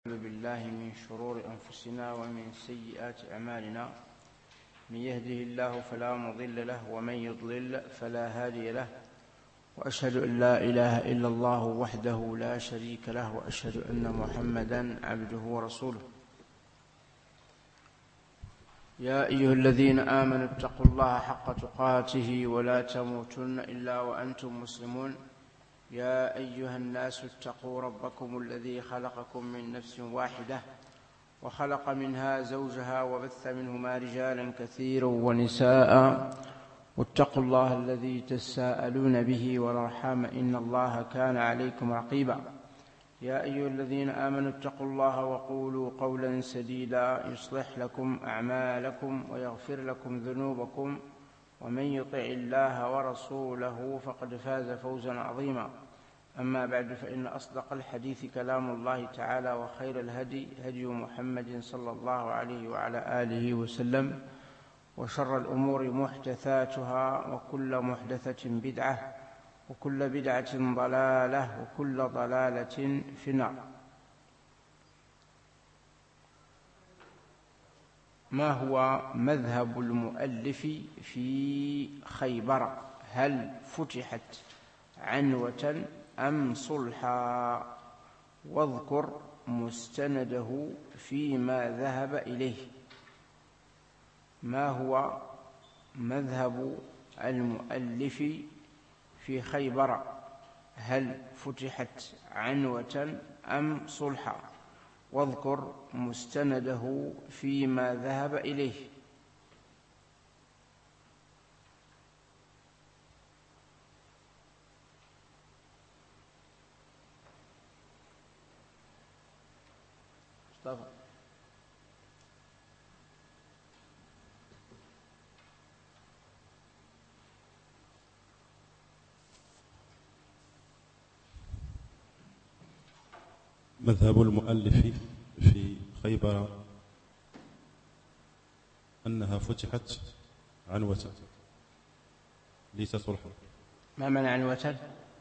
بالله من شرور أنفسنا ومن سيئات أعمالنا، من يهده الله فلا مضل له ومن يضلل فلا هادي له، وأشهد أن لا إله إلا الله وحده لا شريك له، وأشهد أن محمدًا عبده ورسوله. يا أيها الذين آمنوا اتقوا الله حق تقاته ولا تموتن إلا وأنتم مسلمون. يا أيها الناس اتقوا ربكم الذي خلقكم من نفس واحدة وخلق منها زوجها وبث منهما رجالا كثيرا ونساء، واتقوا الله الذي تساءلون به والأرحام إن الله كان عليكم رقيبا. يا أيها الذين آمنوا اتقوا الله وقولوا قولا سديدا يصلح لكم أعمالكم ويغفر لكم ذنوبكم، ومن يطع الله ورسوله فقد فاز فوزا عظيما. أما بعد، فإن أصدق الحديث كلام الله تعالى، وخير الهدي هدي محمد صلى الله عليه وعلى آله وسلم، وشر الأمور محدثاتها، وكل محدثة بدعة، وكل بدعة ضلالة، وكل ضلالة في النار. ما هو مذهب المؤلف في خيبر؟ هل فتحت عنوة أم صلحا؟ واذكر مستنده فيما ذهب إليه. ما هو مذهب المؤلف في خيبر؟ هل فتحت عنوة أم صلحا؟ واذكر مستنده فيما ذهب إليه. مصطفى. مذهب المؤلف في خيبر أنها فتحت عنوة ليس صلحا. ما معنى عنوة؟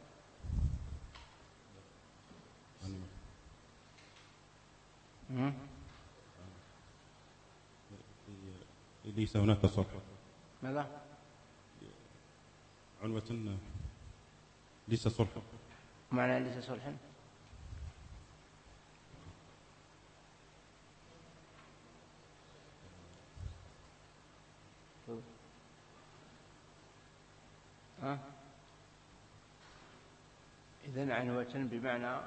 ليس هناك صلح. ماذا؟ عنوة ليس صلحا. معنى ليس صلحا؟ إذن عنوة بمعنى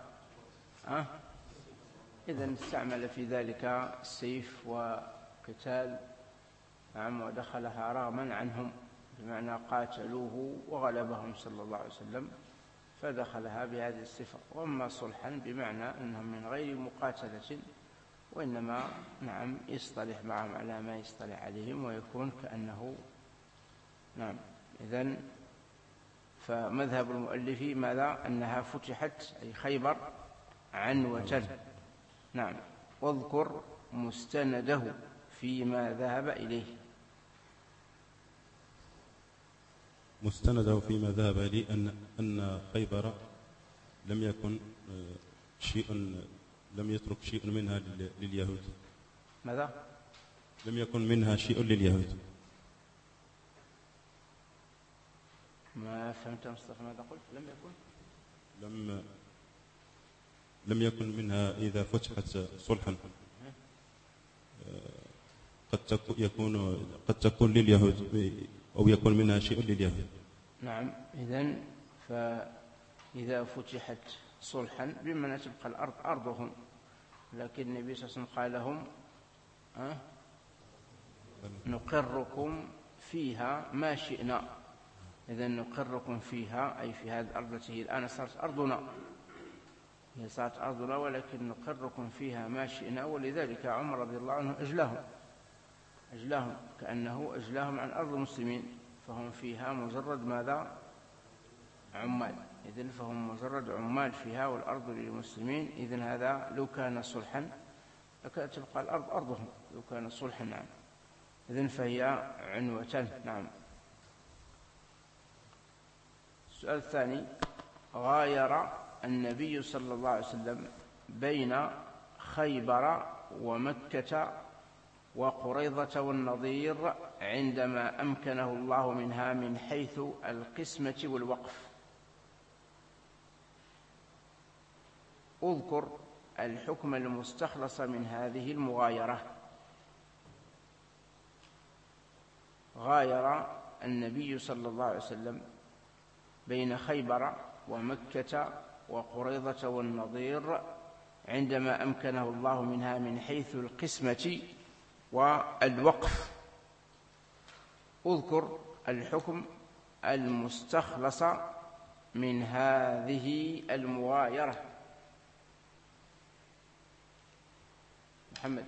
إذن استعمل في ذلك السيف وقتال، نعم، ودخلها رغما عنهم، بمعنى قاتلوه وغلبهم صلى الله عليه وسلم فدخلها بهذه الصفة. وأما صلحا بمعنى أنهم من غير مقاتلة، وإنما نعم يصطلح معهم على ما يصطلح عليهم، ويكون كأنه نعم. إذن فمذهب المؤلف ماذا؟ أنها فتحت أي خيبر عنوة، نعم. واذكر مستنده فيما ذهب إليه. مستنده فيما ذهب إليه أن خيبر لم يكن لم يترك شيء منها لليهود. ماذا؟ لم يكن منها شيء لليهود. ما فهمت مصطفى ماذا قلت؟ لم يكن منها إذا فتحت صلحا قد تكون لليهود، أو يكون منها شيء لليهود. نعم. إذن فإذا فتحت صلحا بمعنى تبقى الأرض أرضهم، لكن النبي صلى الله عليه وسلم قال لهم نقركم فيها ما شئنا. إذن نقركم فيها أي في هذه الأرض التي الآن صارت أرضنا، هي صارت أرضنا، ولكن نقركم فيها ما شئنا. ولذلك عمر رضي الله عنه أجلاهم كأنه أجلاهم عن أرض المسلمين، فهم فيها مجرد ماذا؟ عمال. إذن فهم مجرد عمال فيها، والأرض للمسلمين. إذن هذا لو كان صلحا لكانت تبقى الأرض أرضهم، لو كان صلحا، نعم. إذن فهي عنوة، نعم. السؤال الثاني: غاير النبي صلى الله عليه وسلم بين خيبر ومكة وقريظة والنضير عندما أمكنه الله منها من حيث القسمة والوقف. اذكر الحكم المستخلص من هذه المغايرة. غاير النبي صلى الله عليه وسلم بين خيبر ومكة وقريظة والنضير عندما أمكنه الله منها من حيث القسمة والوقف. اذكر الحكم المستخلص من هذه المغايرة. محمد.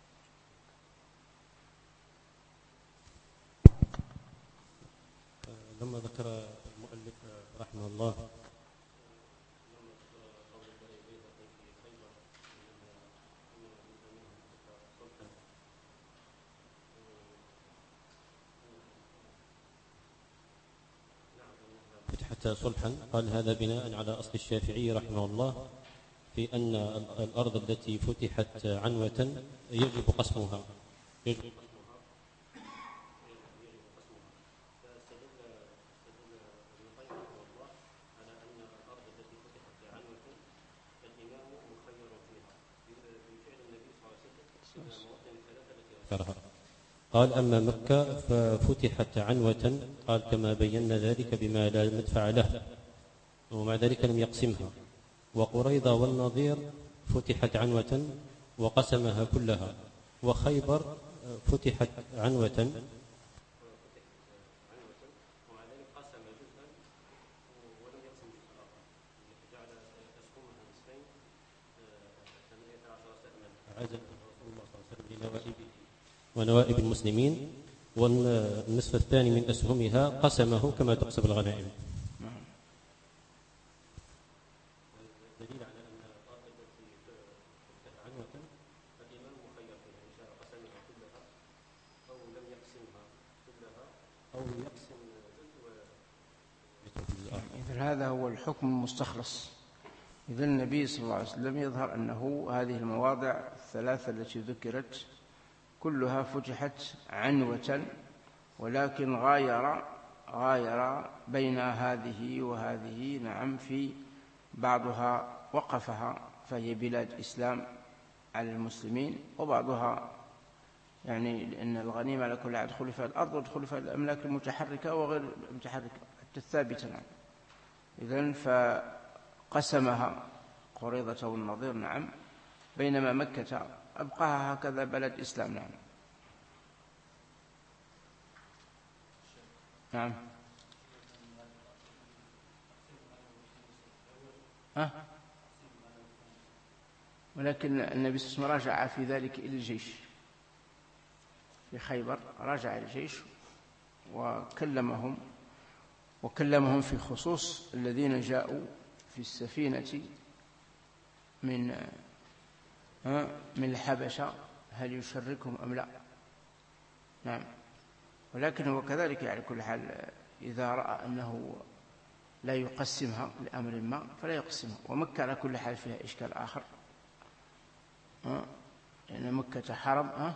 لما ذكر المؤلف رحمه الله فتحت صلحا، قال هذا بناء على أصل الشافعي رحمه الله في أن الأرض التي فتحت عنوة يجب قسمها. قال أما مكة ففتحت عنوة، قال كما بينا ذلك بما لا مدفع له، ومع ذلك لم يقسمها. وقريظة والنضير فتحت عنوة وقسمها كلها. وخيبر فتحت عنوة ونوائب المسلمين، والنصف الثاني من أسهمها قسمه كما تقسم الغنائم. دليل على أن الأرض التي فتحت عنوة الإمام مخير فيها، إن شاء قسمها كلها أو لم يقسمها كلها أو يقسم إذن هذا هو الحكم المستخلص. إذن النبي صلى الله عليه وسلم يظهر أنه هذه المواضع الثلاثة التي ذكرت كلها فتحت عنوة، ولكن غاير بين هذه وهذه. نعم، في بعضها وقفها فهي بلاد إسلام على المسلمين، وبعضها يعني لأن الغنيمة على كل عاد دخل فيها الأرض ودخل فيها الأملاك المتحركة وغير المتحركة حتى الثابتة. نعم. إذن فقسمها قريظة والنضير. نعم. بينما مكة أبقاها هكذا بلد إسلام. نعم. نعم. ولكن النبي صلى الله عليه وسلم راجع في ذلك إلى الجيش في خيبر، راجع إلى الجيش وكلمهم في خصوص الذين جاءوا في السفينة من الحبشة، هل يشركهم أم لا. نعم. ولكن هو كذلك على كل حال إذا رأى أنه لا يقسمها لأمر ما فلا يقسمها. ومكة على كل حال فيها إشكال آخر، لأن مكة حرم.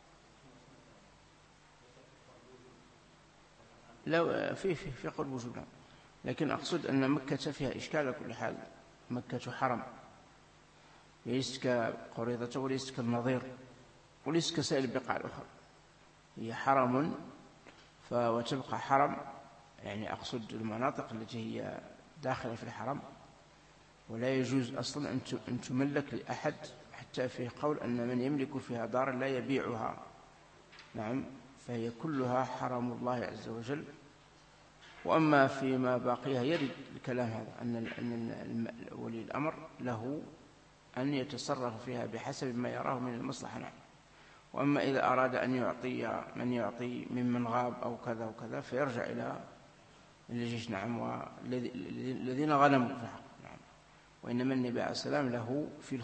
لو في قرب وجودها، لكن أقصد أن مكة فيها إشكال على كل حال. مكة حرم، ليست كقريظة وليست كالنضير وليست كسائر البقاع الأخرى. هي حرم وتبقى حرم، يعني أقصد المناطق التي هي داخلة في الحرم، ولا يجوز أصلا أن تملك لأحد، حتى في قول أن من يملك فيها دارا لا يبيعها. نعم. فهي كلها حرم الله عز وجل. وأما فيما باقيها يرد الكلام هذا أن ولي الأمر له أن يتصرف فيها بحسب ما يراه من المصلحة. نعم. وأما إذا أراد أن يعطي من يعطي ممن غاب أو كذا وكذا فيرجع إلى الجيش. نعم. والذين غنموا في الحق. نعم. وإنما النبي عليه السلام له في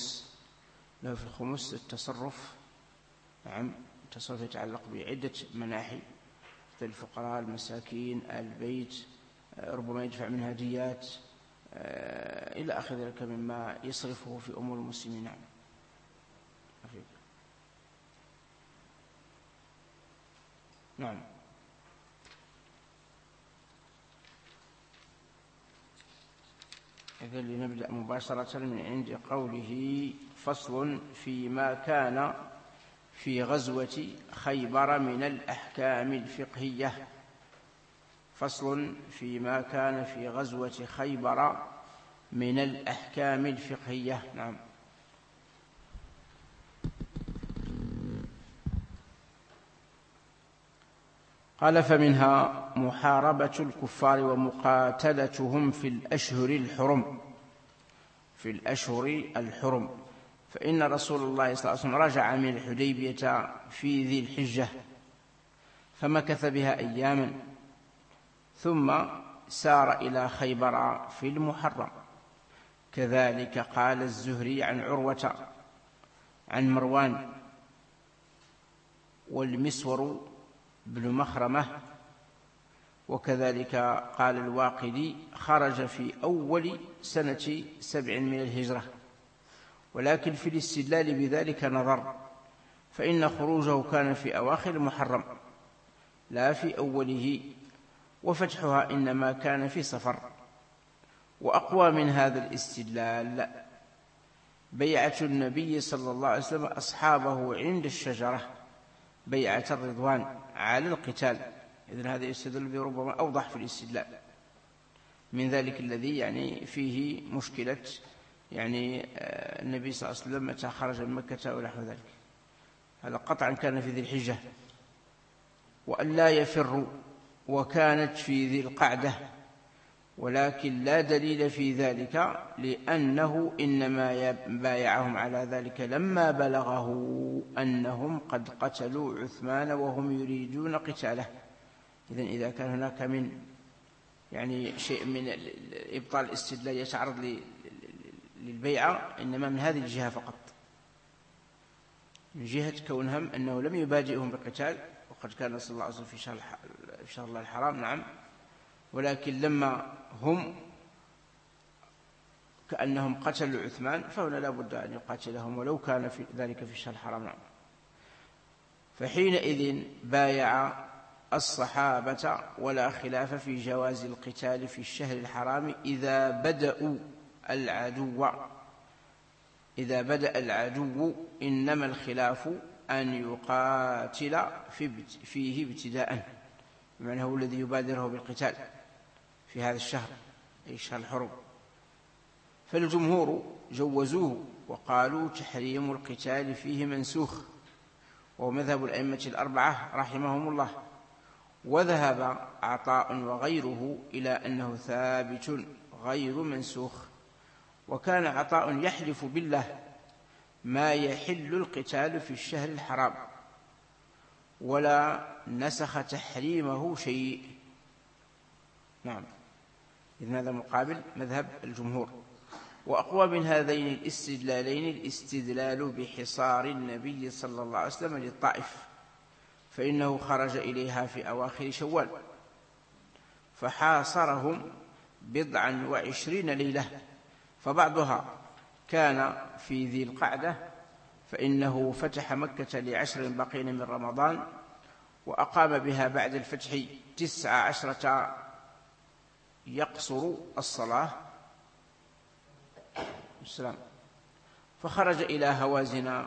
الخمس التصرف. نعم. التصرف يتعلق بعدة مناحي، مثل الفقراء، المساكين، البيت، ربما يدفع منها ديات إلى آخر ذلك مما يصرفه في أمور المسلمين. نعم. نعم. إذا لنبدأ مباشرة من عند قوله: فصل فيما كان في غزوة خيبر من الأحكام الفقهية. فصل فيما كان في غزوة خيبر من الأحكام الفقهية. نعم. قال: فمنها محاربة الكفار ومقاتلتهم في الأشهر الحرم. في الأشهر الحرم، فإن رسول الله صلى الله عليه وسلم رجع من الحديبية في ذي الحجة فمكث بها أياما، ثم سار إلى خيبر في المحرم. كذلك قال الزهري عن عروة عن مروان والمسور بن مخرمة. وكذلك قال الواقدي: خرج في أول سنة 7 من الهجرة. ولكن في الاستدلال بذلك نظر، فإن خروجه كان في أواخر المحرم لا في أوله، وفتحها إنما كان في صفر. وأقوى من هذا الاستدلال بيعة النبي صلى الله عليه وسلم أصحابه عند الشجرة بيعة الرضوان على القتال. إذن هذا يستدل بربما أوضح في الاستدلال من ذلك الذي يعني فيه مشكلة يعني النبي صلى الله عليه وسلم متى خرج من مكة ونحو ذلك. هذا قطعا كان في ذي الحجة، وأن لا يفروا، وكانت في ذي القعدة، ولكن لا دليل في ذلك، لأنه إنما بايعهم على ذلك لما بلغه أنهم قد قتلوا عثمان وهم يريدون قتاله. إذن إذا كان هناك من يعني شيء من إبطال الاستدلال يتعرض للبيعة، إنما من هذه الجهة فقط، من جهة كونهم أنه لم يبادئهم بقتال، وقد كان صلى الله عليه وسلم في شهر الله الحرام. نعم. ولكن لما هم كأنهم قتلوا عثمان فهنا لا بد أن يقاتلهم ولو كان في ذلك في الشهر الحرام. نعم. فحينئذ بايع الصحابة ولا خلاف في جواز القتال في الشهر الحرام إذا بدأوا العدو. إذا بدأ العدو، إنما الخلاف أن يقاتل فيه ابتداء، بمعنى هو الذي يبادره بالقتال في هذا الشهر، أي الشهر الحرم. فالجمهور جوزوه وقالوا تحريم القتال فيه منسوخ، وهو مذهب الأئمة الأربعة رحمهم الله. وذهب عطاء وغيره إلى أنه ثابت غير منسوخ. وكان عطاء يحلف بالله ما يحل القتال في الشهر الحرام، ولا نسخ تحريمه شيء. نعم. إذن هذا مقابل مذهب الجمهور. وأقوى من هذين الاستدلالين الاستدلال بحصار النبي صلى الله عليه وسلم للطائف، فإنه خرج إليها في أواخر شوال فحاصرهم 29 ليلة، فبعضها كان في ذي القعدة، فإنه فتح مكة ل10 بقين من رمضان، وأقام بها بعد الفتح 19 يقصر الصلاة السلام. فخرج إلى هوازن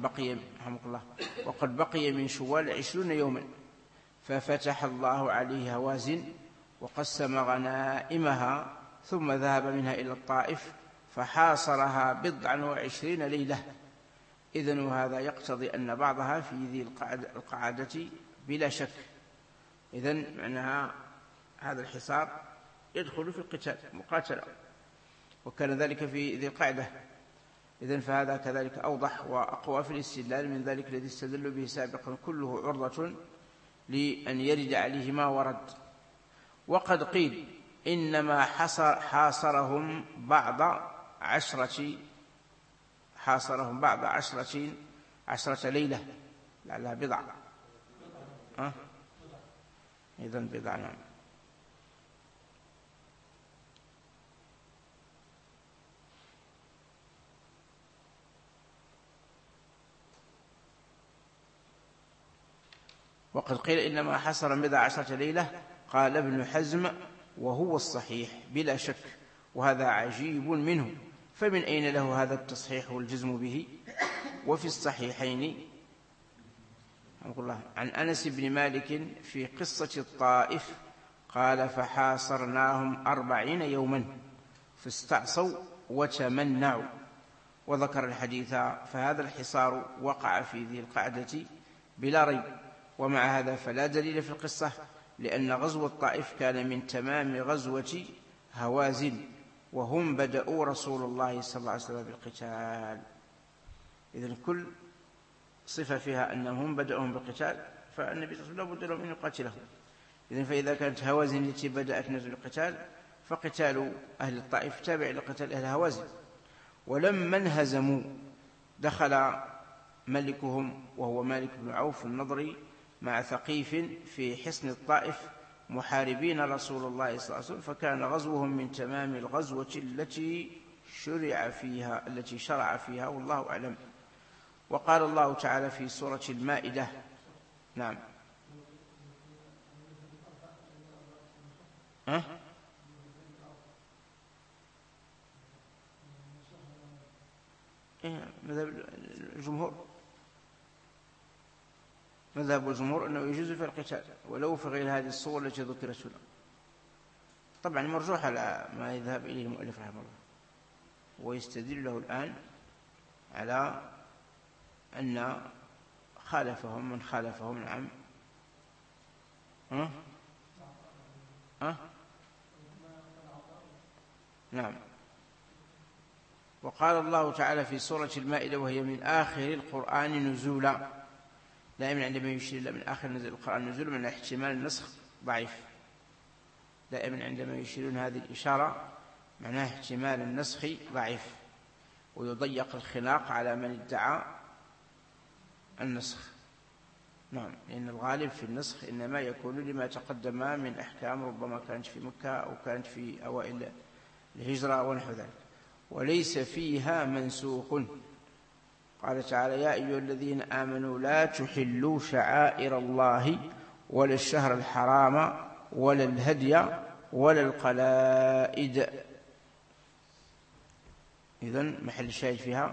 وقد بقي من شوال 20 يوما، ففتح الله عليه هوازن وقسم غنائمها، ثم ذهب منها إلى الطائف فحاصرها 29 ليلة. إذن وهذا يقتضي أن بعضها في ذي القعدة بلا شك. إذن معناها هذا الحصار يدخل في القتال مقاتلة، وكان ذلك في ذي القعدة. إذن فهذا كذلك أوضح وأقوى في الاستدلال من ذلك الذي استدل به سابقا، كله عرضة لأن يرد عليه ما ورد. وقد قيل إنما حاصرهم بعض عشرة ليلة، لعلها بضع. إذن بضع. نعم. وقد قيل إنما حصر 11 ليلة. قال ابن حزم وهو الصحيح بلا شك، وهذا عجيب منه، فمن أين له هذا التصحيح والجزم به؟ وفي الصحيحين عن أنس بن مالك في قصة الطائف قال فحاصرناهم 40 يوما فاستعصوا وتمنعوا، وذكر الحديث. فهذا الحصار وقع في ذي القعدة بلا ريب، ومع هذا فلا دليل في القصة، لأن غزو الطائف كان من تمام غزوة هوازن، وهم بدأوا رسول الله صلى الله عليه وسلم بالقتال. إذن كل صفة فيها أنهم بدأهم بالقتال، فالنبي صلى الله عليه وسلم لابد لهم أن يقاتلهم. إذن فإذا كانت هوازن التي بدأت نزل القتال، فقتال أهل الطائف تابع لقتال أهل هوازن. ولما انهزموا دخل ملكهم وهو مالك بن عوف النضري مع ثقيف في حصن الطائف محاربين رسول الله صلى الله عليه وسلم، فكان غزوهم من تمام الغزوة التي شرع فيها والله أعلم. وقال الله تعالى في سورة المائدة. نعم. مذهب الجمهور أنه يجوز في القتال ولو في غير هذه الصور التي ذكرت هنا. طبعا مرجوح على ما يذهب إليه المؤلف رحمه الله، ويستدل له الآن على أن خالفهم من خالفهم. نعم. نعم. وقال الله تعالى في سورة المائدة وهي من آخر القرآن نزولا. دائما عندما يشير من آخر نزل القرآن نزولا من احتمال النسخ ضعيف، دائما عندما يشيرون هذه الإشارة معناه احتمال النسخ ضعيف، ويضيق الخناق على من ادعى النسخ. نعم، لأن الغالب في النسخ إنما يكون لما تقدم من أحكام، ربما كانت في مكة أو كانت في أوائل الهجرة ونحو ذلك، وليس فيها منسوخ. قال تعالى يا أيها الذين آمنوا لا تحلوا شعائر الله ولا الشهر الحرام ولا الهدي ولا القلائد. إذن محل الشاهد فيها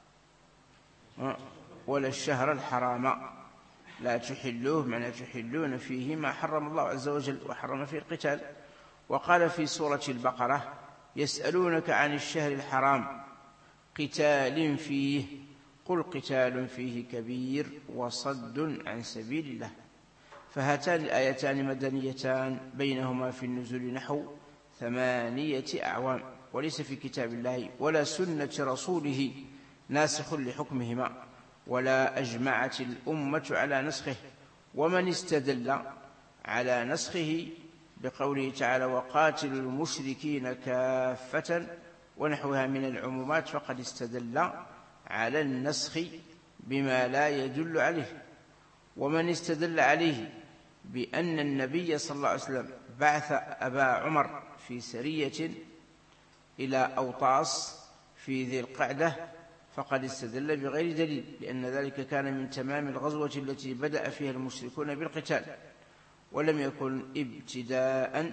ولا الشهر الحرام، لا تحلوه معنى تحلون فيه ما حرم الله عز وجل وحرم فيه القتال. وقال في سورة البقرة يسألونك عن الشهر الحرام قتال فيه قل قتال فيه كبير وصد عن سبيل الله. فهاتان الآيتان مدنيتان بينهما في النزول نحو 8 أعوام، وليس في كتاب الله ولا سنة رسوله ناسخ لحكمهما، ولا أجمعت الأمة على نسخه. ومن استدل على نسخه بقوله تعالى وقاتلوا المشركين كافة ونحوها من العمومات فقد استدل على النسخ بما لا يدل عليه. ومن استدل عليه بأن النبي صلى الله عليه وسلم بعث أبا عمر في سرية إلى أوطاس في ذي القعدة فقد استدل بغير دليل، لأن ذلك كان من تمام الغزوة التي بدأ فيها المشركون بالقتال، ولم يكن ابتداء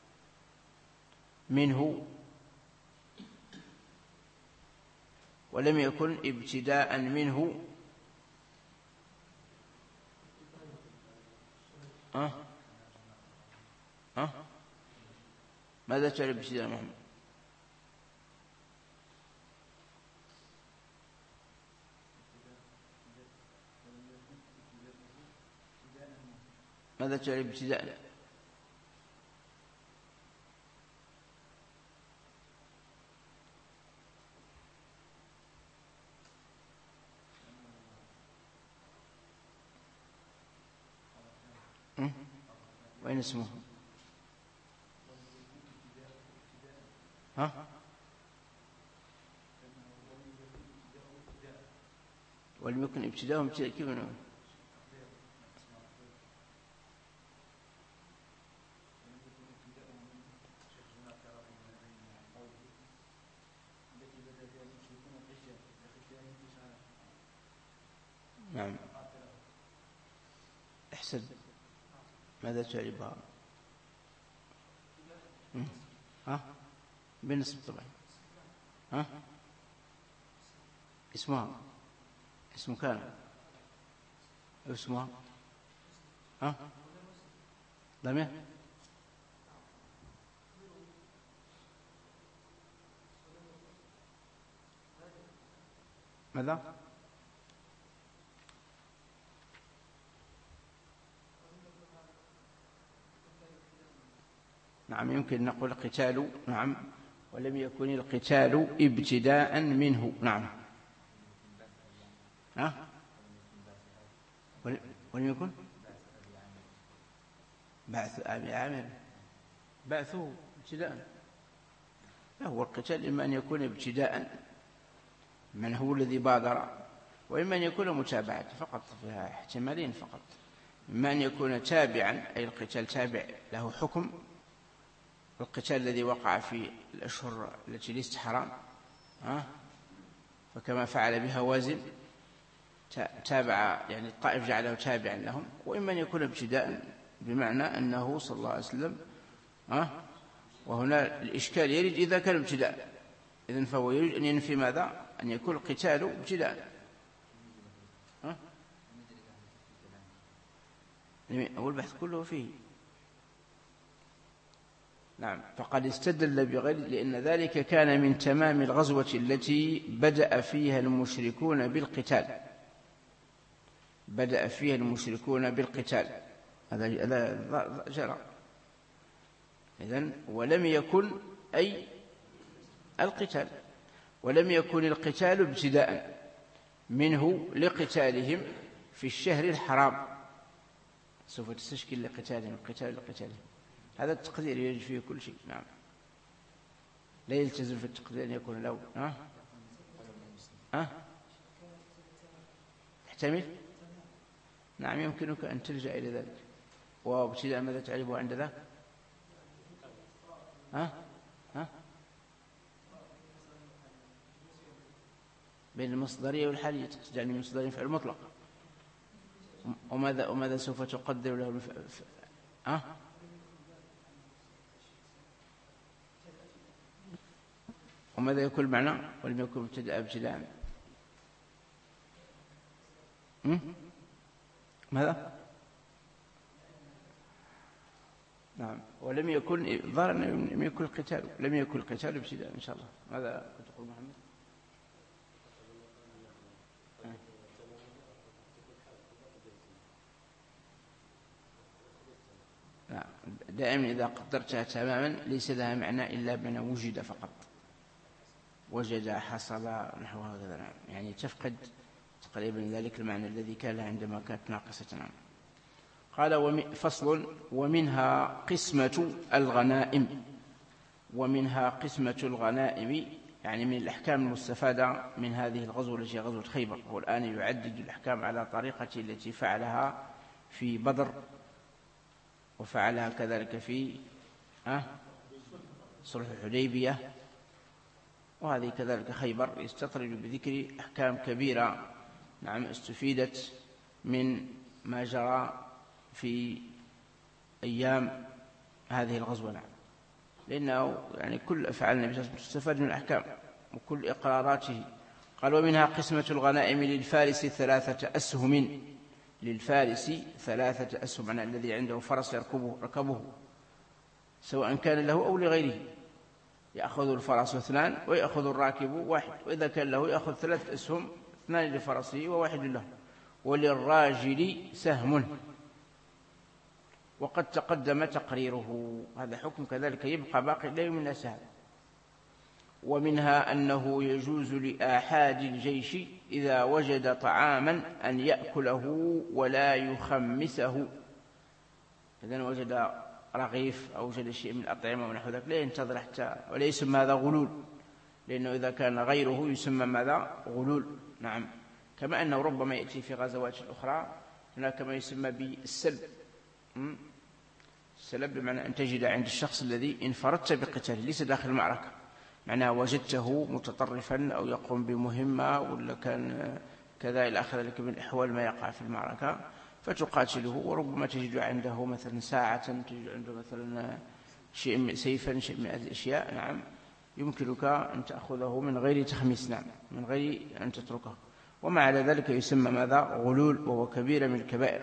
منه ماذا تعرف ابتداء محمد؟ ماذا تعرف ابتداء؟ وين اسمه؟ ولم يكن ابتداءهم كيف نقول؟ نعم. احسن. ماذا تعربها؟ ها بالنسبة طبعا. ها اسمها اسم كان اسمها ها ضمير ماذا؟ نعم يمكن نقول قتال. نعم ولم يكن القتال ابتداء منه. نعم ها ولم يكن بعث أبي عامر بعثه ابتداء. لا هو القتال إما أن يكون ابتداء من هو الذي بادر، وإما أن يكون متابعة فقط، فيها احتمالين فقط. إما أن يكون تابعا أي القتال تابع له حكم، القتال الذي وقع في الأشهر التي ليست حرام فكما فعل بهوازن تابع يعني الطائف جعله تابعا لهم، وإما أن يكون ابتداء بمعنى أنه صلى الله عليه وسلم وهنا الإشكال يرد إذا كان ابتداء، إذن فهو يريد أن ينفي ماذا؟ أن يكون القتال ابتداء. أول البحث كله فيه. نعم فقد استدل بغير، لأن ذلك كان من تمام الغزوة التي بدأ فيها المشركون بالقتال. بدأ فيها المشركون بالقتال، هذا جرى. إذن ولم يكن أي القتال، ولم يكن القتال ابتداء منه لقتالهم في الشهر الحرام. سوف تستشكل لقتالهم القتال لقتالهم، هذا التقدير يجب فيه كل شيء. نعم لا يلتزم في التقدير أن يكون له تحتمل. نعم يمكنك أن تلجأ إلى ذلك. وابتداء ماذا تعرفه عند ذاك؟ بين المصدرية والحالية، يعني المصدرية فعل مطلق. وماذا سوف تقدر له وماذا يكون معنى ولم يكن ابتداء؟ ماذا؟ نعم ولم يكن ظاهرا لم يكن القتال، لم يكن القتال ابتداء إن شاء الله. ماذا تقول محمد؟ دائما إذا قدرتها تماما ليس لها معنى إلا بأن وجد فقط، وجد حصل نحو هكذا. يعني تفقد تقريبا ذلك المعنى الذي كان عندما كانت ناقصة. قال فصل ومنها قسمة الغنائم. ومنها قسمة الغنائم يعني من الأحكام المستفادة من هذه الغزوة التي غزوة خيبر. والآن يعدد الأحكام على طريقة التي فعلها في بدر، وفعلها كذلك في صلح الحديبية، وهذه كذلك خيبر. يستطرد بذكر أحكام كبيرة نعم استفيدت من ما جرى في أيام هذه الغزوة. نعم لأنه يعني كل أفعال النبي صلى الله عليه وسلم تستفاد من الأحكام وكل إقراراته. قال ومنها قسمة الغنائم للفارس 3 أسهم. للفارس 3 أسهم، معنى الذي عنده فرس ركبه سواء كان له أو لغيره. يأخذ الفرس 2 ويأخذ الراكب 1، وإذا كان له يأخذ 3 أسهم، 2 لفرسه و1 له. وللراجل سهم، وقد تقدم تقريره. هذا حكم كذلك يبقى باقي لا يمنع سهم. ومنها أنه يجوز لآحاد الجيش إذا وجد طعاما أن يأكله ولا يخمسه. إذن وجد رغيف أو وجد شيء من الأطعمة ونحو ذلك لا ينتظر حتى، ولا يسمى هذا غلول، لأنه إذا كان غيره يسمى ماذا؟ غلول. نعم كما أنه ربما يأتي في غزوات أخرى هناك ما يسمى بالسلب. السلب بمعنى أن تجد عند الشخص الذي انفردت بقتاله ليس داخل المعركة، معناه وجدته متطرفا أو يقوم بمهمة ولا كان كذا إلى آخر ذلك من الأحوال ما يقع في المعركة، فتقاتله، وربما تجد عنده مثلا ساعة، تجد عنده مثلا شيء سيفا، شيء من هذه الأشياء، نعم، يمكنك أن تأخذه من غير تخميس، نعم، من غير أن تتركه. ومع على ذلك يسمى ماذا؟ غلول، وهو كبيرة من الكبائر.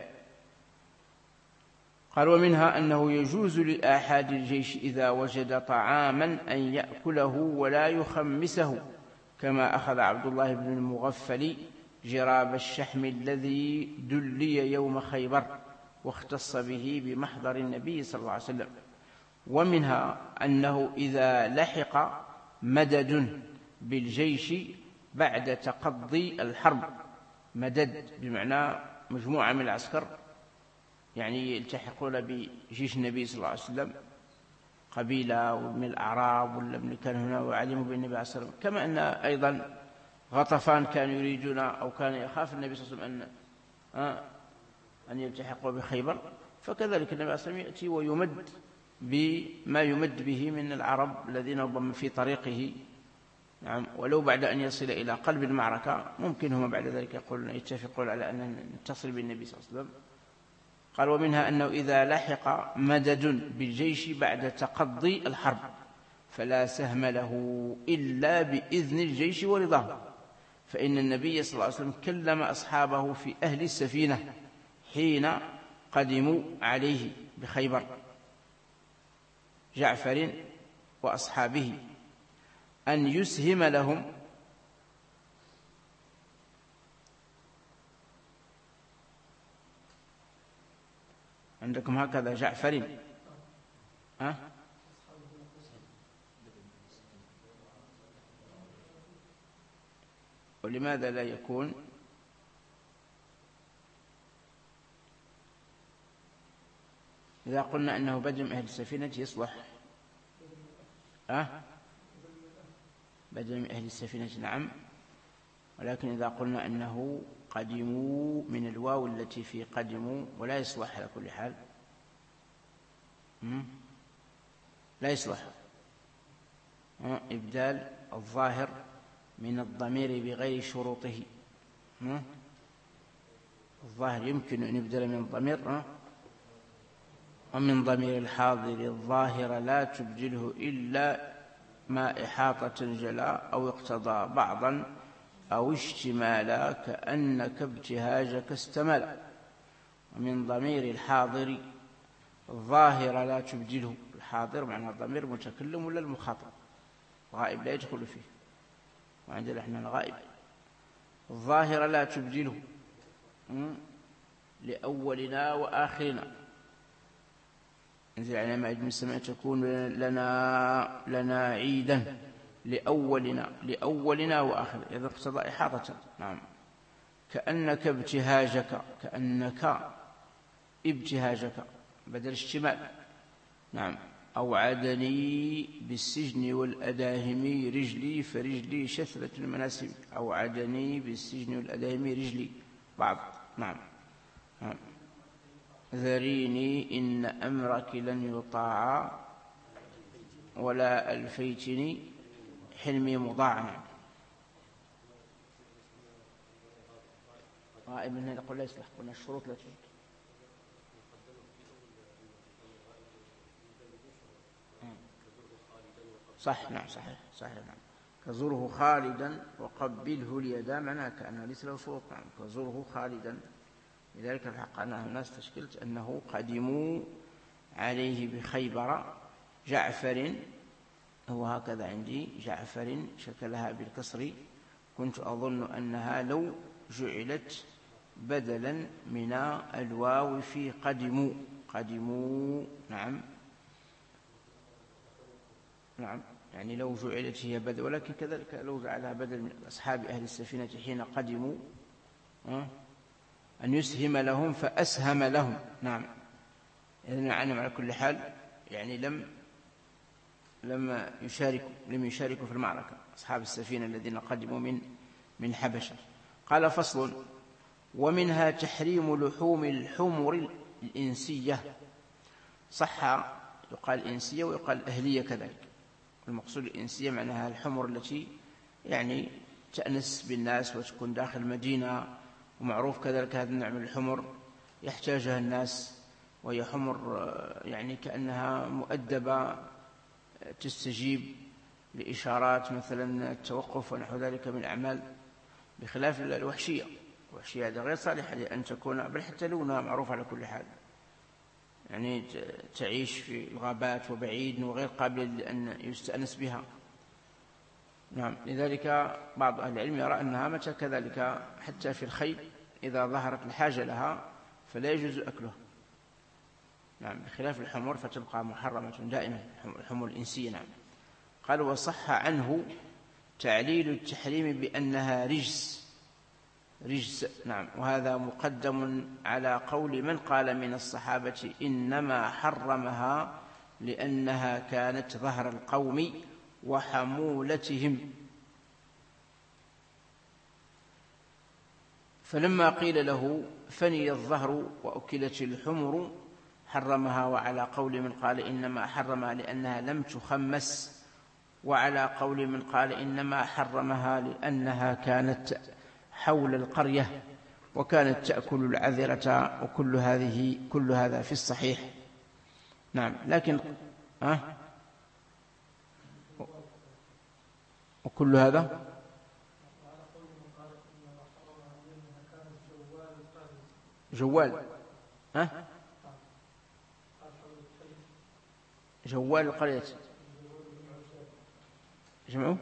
قال: ومنها أنه يجوز لآحاد الجيش إذا وجد طعاما أن يأكله ولا يخمسه، كما أخذ عبد الله بن المغفل جراب الشحم الذي دلي يوم خيبر، واختص به بمحضر النبي صلى الله عليه وسلم. ومنها أنه إذا لحق مدد بالجيش بعد تقضي الحرب، مدد بمعنى مجموعة من العسكر يعني يلتحقون بجيش النبي صلى الله عليه وسلم، قبيلة من الأعراب ولا من كان هنا وعلموا بالنبي عليه الصلاة والسلام. كما أن أيضا غطفان كانوا يريدون أو كان يخاف النبي صلى الله عليه وسلم أن يلتحقوا بخيبر، فكذلك النبي عليه الصلاة والسلام يأتي ويمد بما يمد به من العرب الذين ربما في طريقه، نعم، ولو بعد أن يصل إلى قلب المعركة ممكن هم بعد ذلك يتفقون على أن نتصل بالنبي صلى الله عليه وسلم. قال: ومنها أنه إذا لحق مدد بالجيش بعد تقضي الحرب فلا سهم له إلا بإذن الجيش ورضاه، فإن النبي صلى الله عليه وسلم كلم أصحابه في أهل السفينة حين قدموا عليه بخيبر، جعفر وأصحابه، أن يسهم لهم عندكم هكذا جعفر، ولماذا لا يكون؟ إذا قلنا أنه بدل من أهل السفينة يصلح، بدل من أهل السفينة، نعم، ولكن إذا قلنا أنه قدموا من الواو التي في قدموا ولا يصلح على كل حال، لا يصلح إبدال الظاهر من الضمير بغير شروطه. الظاهر يمكن أن يبدل من الضمير، ومن ضمير الحاضر الظاهر لا تبدله إلا ما إحاطة جلاء أو اقتضى بعضا أو اشتمالا، كأنك ابتهاجك استملا. ومن ضمير الحاضر الظاهر لا تبدله، الحاضر معنى الضمير متكلم ولا المخاطب، غائب لا يدخل فيه، وعندنا احنا الغائب. الظاهر لا تبدله لأولنا وآخرنا، انزل علينا مائدة من السماء تكون لنا عيدا لأولنا وآخرنا، إذا اقتضى إحاطة، نعم. كأنك ابتهاجك، كأنك ابتهاجك بدل اشتمال، نعم. أوعدني بالسجن والأداهم رجلي، فرجلي شثلة المناسب. أوعدني بالسجن والأداهم رجلي بعض، نعم. ذريني إن أمرك لن يطاع، ولا ألفيتني حلمي مضاعنا. غائب من هنا يقول لا يصلح، قلنا الشروط لا تجد. صح، نعم، صحيح، نعم. كزره خالدا وقبله اليدا، معناها كأنه ليس له شروط، نعم. كزره خالدا، لذلك الحق أنها الناس تشكلت أنه قدموا عليه بخيبر. جعفر هو هكذا عندي، جعفر شكلها بالكسر، كنت أظن أنها لو جعلت بدلا من الواو في قدموا، نعم، يعني لو جعلت هي بدل، ولكن كذلك لو جعلها بدل من أصحاب أهل السفينة حين قدموا، أن يسهم لهم فأسهم لهم، نعم. إذن على كل حال يعني لم يشاركوا في المعركة أصحاب السفينة الذين قدموا من حبشة. قال: فصل: ومنها تحريم لحوم الحمر الإنسية. صح يقال إنسية ويقال أهلية كذلك، المقصود الإنسية معناها الحمر التي يعني تأنس بالناس وتكون داخل المدينة، ومعروف كذلك هذا النوع من الحمر يحتاجها الناس، وهي حمر يعني كأنها مؤدبة تستجيب لإشارات مثلا التوقف ونحو ذلك من الأعمال، بخلاف الوحشية. الوحشية هذه غير صالحة لأن تكون، بل حتى لونها معروف على كل حال، يعني تعيش في الغابات وبعيد وغير قابل لأن يستأنس بها. نعم، لذلك بعض أهل العلم يرى أنها متى كذلك حتى في الخيل إذا ظهرت الحاجة لها فلا يجوز أكلها. نعم، بخلاف الحمر فتبقى محرمة دائما، الحمر الإنسية. نعم. قال وصح عنه تعليل التحريم بأنها رجس. نعم، وهذا مقدم على قول من قال من الصحابة إنما حرمها لأنها كانت ظهر القوم وحمولتهم. فلما قيل له فني الظهر وأكلت الحمر حرمها، وعلى قول من قال إنما حرمها لأنها لم تخمس، وعلى قول من قال إنما حرمها لأنها كانت حول القرية وكانت تأكل العذرة، كل هذا في الصحيح. نعم، لكن وكل هذا جوال جوال القرية جمعوا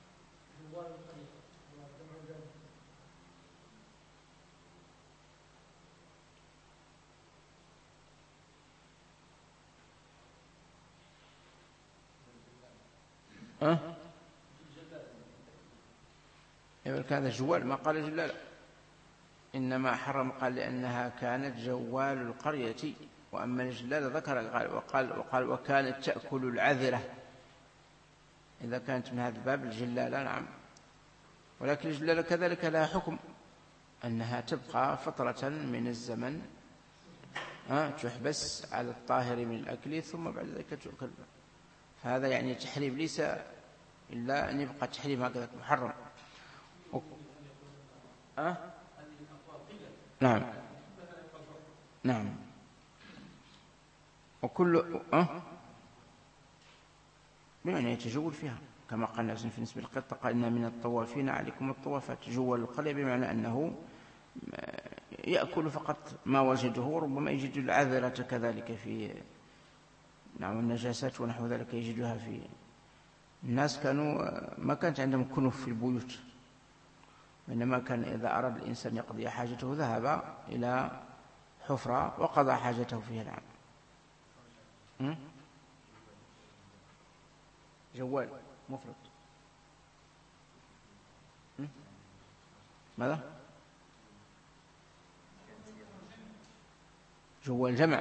هذا جوال، ما قال جلال. إنما حرم قال لأنها كانت جوال القرية، وأما الجلال ذكر وقال وكانت تأكل العذرة، إذا كانت من هذا الباب الجلالة. نعم، ولكن الجلالة كذلك لها حكم أنها تبقى فترة من الزمن تحبس على الطاهر من الأكل ثم بعد ذلك تؤكل. فهذا يعني تحريم ليس إلا أن يبقى تحريم هكذا محرم. نعم نعم. وكل بمعنى يتجول فيها، كما قال الناس في نسبة القطة قال إن من الطوافين عليكم الطوافات. تجول القرية بمعنى أنه يأكل فقط ما وجده، وربما يجد العذرة كذلك في النجاسات ونحو ذلك يجدها في الناس. ما كانت عندهم كنف في البيوت، وإنما كان إذا أراد الإنسان يقضي حاجته ذهب إلى حفرة وقضى حاجته فيها. نعم. جوال مفرد. ماذا؟ جوال جمع.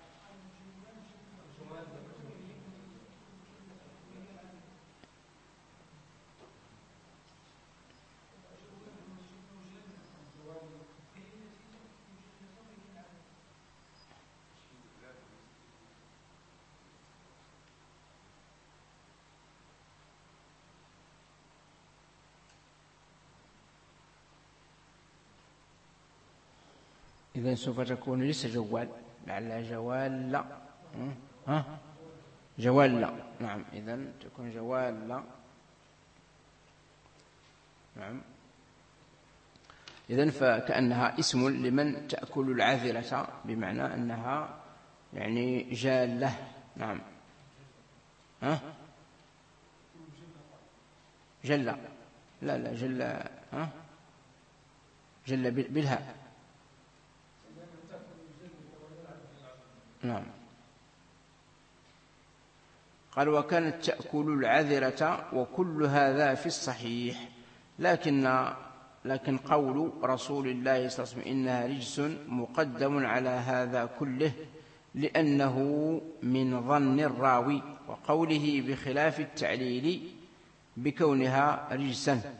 إذن سوف تكون ليس جوال، لعل جوال لا. جوال لا. نعم، إذن تكون جوال لا. نعم. إذن فكأنها اسم لمن تأكل العذرة، بمعنى أنها يعني جالة. نعم. جلة. لا جلة. جلة بالهاء. نعم. قال وكانت تأكل العذرة وكل هذا في الصحيح، لكن قول رسول الله صلى الله عليه وسلم إنها رجس مقدم على هذا كله، لأنه من ظن الراوي، وقوله بخلاف التعليل بكونها رجسا.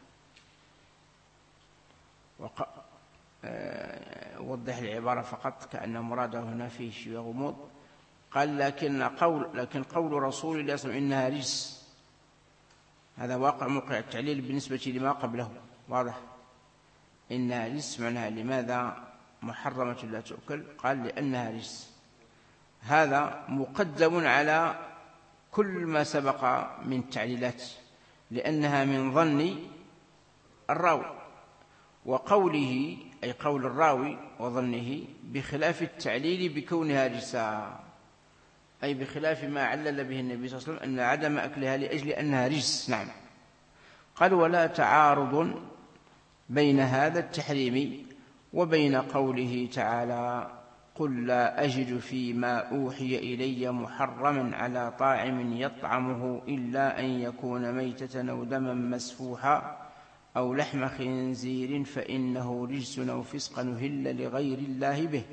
وضح العبارة فقط كأن مراده هنا فيه شيء غموض. قال لكن قول رسول الله صلى الله عليه وسلم إنها رجس، هذا واقع موقع التعليل بالنسبة لما قبله واضح. إنها رجس معناها لماذا محرمة لا تؤكل؟ قال لأنها رجس. هذا مقدم على كل ما سبق من التعليلات، لأنها من ظن الراوي، وقوله أي قول الراوي وظنه بخلاف التعليل بكونها رجسا، أي بخلاف ما علل به النبي صلى الله عليه وسلم أن عدم أكلها لأجل أنها رجس. نعم. قال ولا تعارض بين هذا التحريم وبين قوله تعالى قل لا أجد فيما أوحي إلي محرما على طاعم يطعمه إلا أن يكون ميتة أو دما مسفوحا أو لحم خنزير فإنه رجس أو فسقا أهل لغير الله به،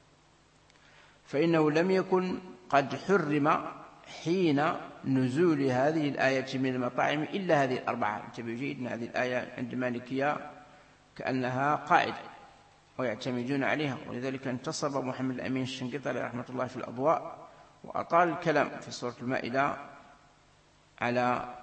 فإنه لم يكن قد حرم حين نزول هذه الآية من المطاعم إلا هذه الأربعة. انتبهوا جيدا، هذه الآية عند مالكية كأنها قاعدة ويعتمدون عليها، ولذلك انتصب محمد الأمين الشنقيطي عليه رحمة الله في الأضواء وأطال الكلام في سورة المائدة على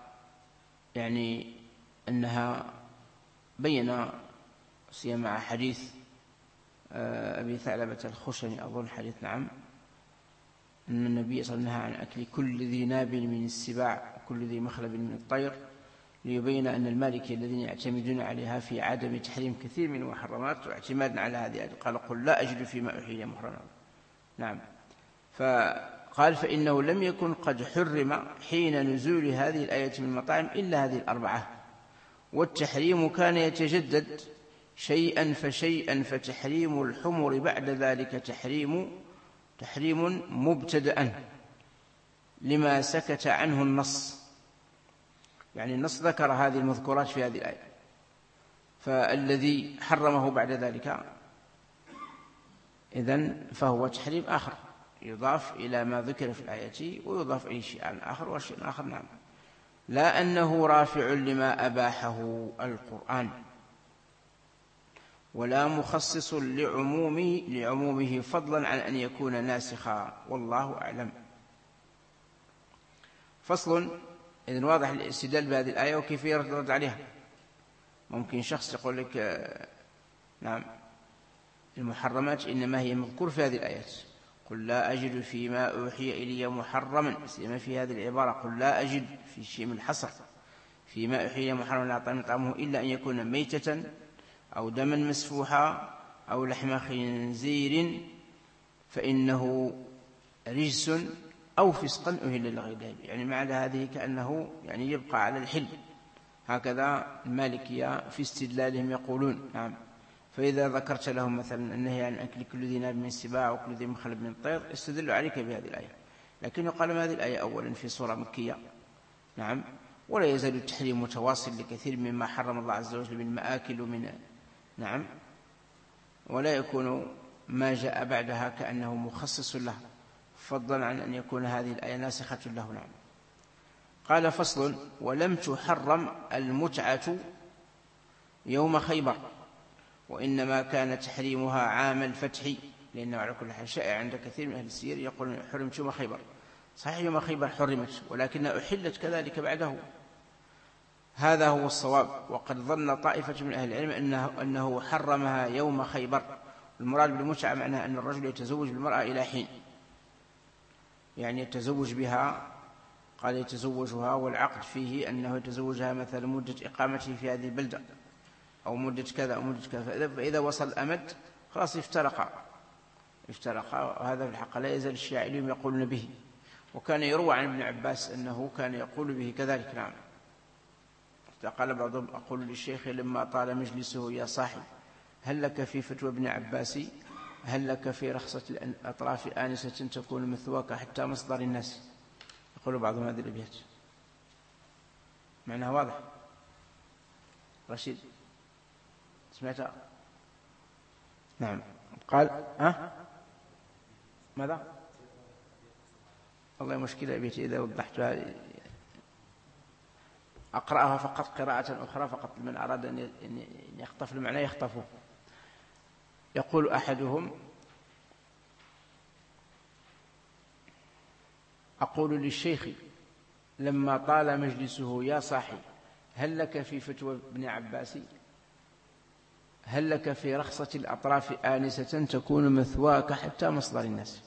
أنها بين سيما مع حديث أبي ثعلبة الخشني أظن حديث، نعم، أن النبي صلى الله عليه وسلم نهى عن أكل كل ذي ناب من السباع وكل ذي مخلب من الطير، ليبين أن المالكي الذين يعتمدون عليها في عدم تحريم كثير من المحرمات واعتمادا على هذه قال قل لا أجد فيما أحيي محرما. نعم. فقال فإنه لم يكن قد حرم حين نزول هذه الآية من المطاعم إلا هذه الأربعة، والتحريم كان يتجدد شيئا فشيئا، فتحريم الحمر بعد ذلك تحريم مبتدأ لما سكت عنه النص، النص ذكر هذه المذكورات في هذه الآية، فالذي حرمه بعد ذلك إذن فهو تحريم آخر يضاف إلى ما ذكر في الآية ويضاف إلى شيء آخر وشيء آخر. نعم. لا أنه رافع لما أباحه القرآن ولا مخصص لعمومه فضلا عن أن يكون ناسخا، والله أعلم. فصل. إذن واضح الاستدلال بهذه الآية وكيف يرد عليها. ممكن شخص يقول لك نعم المحرمات إنما هي مذكور في هذه الآيات، قل لا أجد فيما أوحي إلي محرما، سيما في هذه العبارة قل لا أجد في شيء من الحصر فيما أوحي إلي محرما على طاعم يطعمه إلا أن يكون ميتة أو دما مسفوحا أو لحم خنزير فإنه رجس أو فسقا أهل لغير الله. معنى هذه كأنه يبقى على الحل، هكذا المالكية في استدلالهم يقولون. نعم. فإذا ذكرت لهم مثلا النهي عن أكل كل ذي ناب من السباع وكل ذي مخلب من الطير استدلوا عليك بهذه الآية، لكن يقال هذه الآية أولا في سورة مكية. نعم. ولا يزال التحريم متواصل لكثير مما حرم الله عز وجل من مآكل ومن نعم، ولا يكون ما جاء بعدها كأنه مخصص له فضلا عن أن يكون هذه الآية ناسخة له. نعم. قال فصل. ولم تحرم المتعة يوم خيبر، وإنما كان تحريمها عام الفتح، لأنه على كل حال شائع عند كثير من أهل السير يقول حرمت يوم خيبر. صحيح يوم خيبر حرمت، ولكن أحلت كذلك بعده، هذا هو الصواب. وقد ظن طائفة من أهل العلم أنه حرمها يوم خيبر. المراد بالمتعة معناه أن الرجل يتزوج بالمرأة إلى حين، يتزوج بها، قال يتزوجها والعقد فيه أنه يتزوجها مثلا مدة إقامته في هذه البلدة أو مدة كذا أو مدة كذا، فإذا وصل الأمد خلاص افترقا، وهذا في الحق لا يزال الشاعرين يقولون به، وكان يروى عن ابن عباس أنه كان يقول به كذلك. نعم. قال بعضهم أقول للشيخ لما طال مجلسه يا صاحب هل لك في فتوى ابن عباس، هل لك في رخصة الأطراف آنسة تكون مثواك حتى مصدر الناس. يقول بعضهم هذه الأبيات معناها واضح. رشيد سمعتها؟ نعم. قال ماذا؟ والله مشكلة أبيتي إذا وضحتها أقرأها فقط قراءة أخرى فقط، من أراد أن يخطف المعنى يخطفه. يقول أحدهم أقول للشيخ لما طال مجلسه يا صاحي هل لك في فتوى ابن عباس، هل لك في رخصة الأطراف آنسة تكون مثواك حتى مصدر الناس.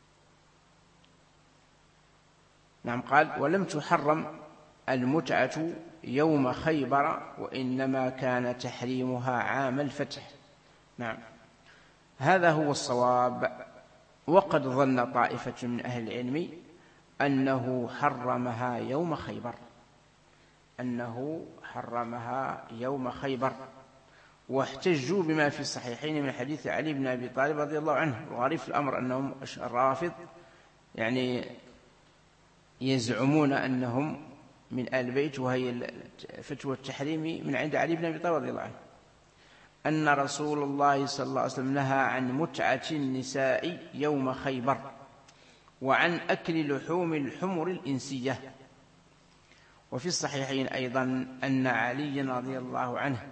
نعم. قال ولم تحرم المتعة يوم خيبر وإنما كان تحريمها عام الفتح. نعم، هذا هو الصواب. وقد ظن طائفة من أهل العلم أنه حرمها يوم خيبر، أنه حرمها يوم خيبر، واحتجوا بما في الصحيحين من حديث علي بن أبي طالب رضي الله عنه. وغريب في الأمر أنهم الرافض يعني يزعمون أنهم من آل البيت، وهي فتوى التحريم من عند علي بن أبي طالب رضي الله عنه، أن رسول الله صلى الله عليه وسلم نهى عن متعة النساء يوم خيبر وعن أكل لحوم الحمر الإنسية. وفي الصحيحين أيضا أن علي رضي الله عنه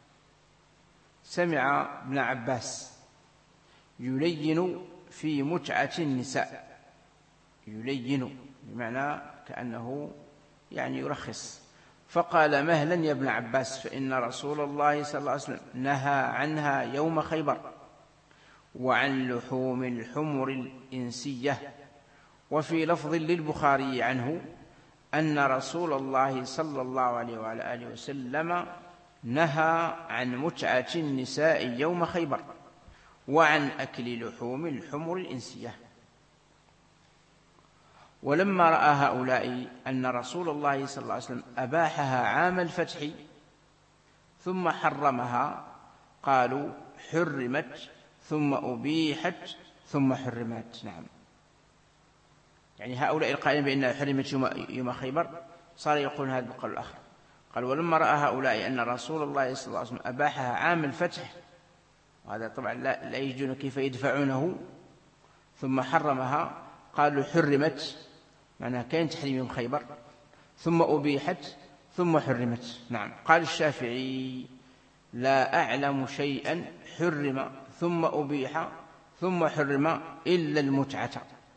سمع ابن عباس يلين في متعة النساء، يلين بمعنى كأنه يعني يرخص، فقال مهلا يا ابن عباس فإن رسول الله صلى الله عليه وسلم نهى عنها يوم خيبر وعن لحوم الحمر الإنسية. وفي لفظ للبخاري عنه أن رسول الله صلى الله عليه وعلى آله وسلم نهى عن متعة النساء يوم خيبر وعن أكل لحوم الحمر الإنسية. ولما رأى هؤلاء أن رسول الله صلى الله عليه وسلم أباحها عام الفتح ثم حرمها قالوا حرمت ثم أبيحت ثم حرمت. نعم، يعني هؤلاء القائلين بأنها حرمت يوم خيبر صار يقول هذا القول الآخر. قال ولما رأى هؤلاء أن رسول الله صلى الله عليه وسلم أباحها عام الفتح، وهذا طبعا لا يجدون كيف يدفعونه، ثم حرمها قالوا حرمت، معناها كان تحريم يوم خيبر، ثم أبيحت ثم حرمت. نعم. قال الشافعي لا أعلم شيئا حرم ثم أبيح ثم حرم إلا المتعة.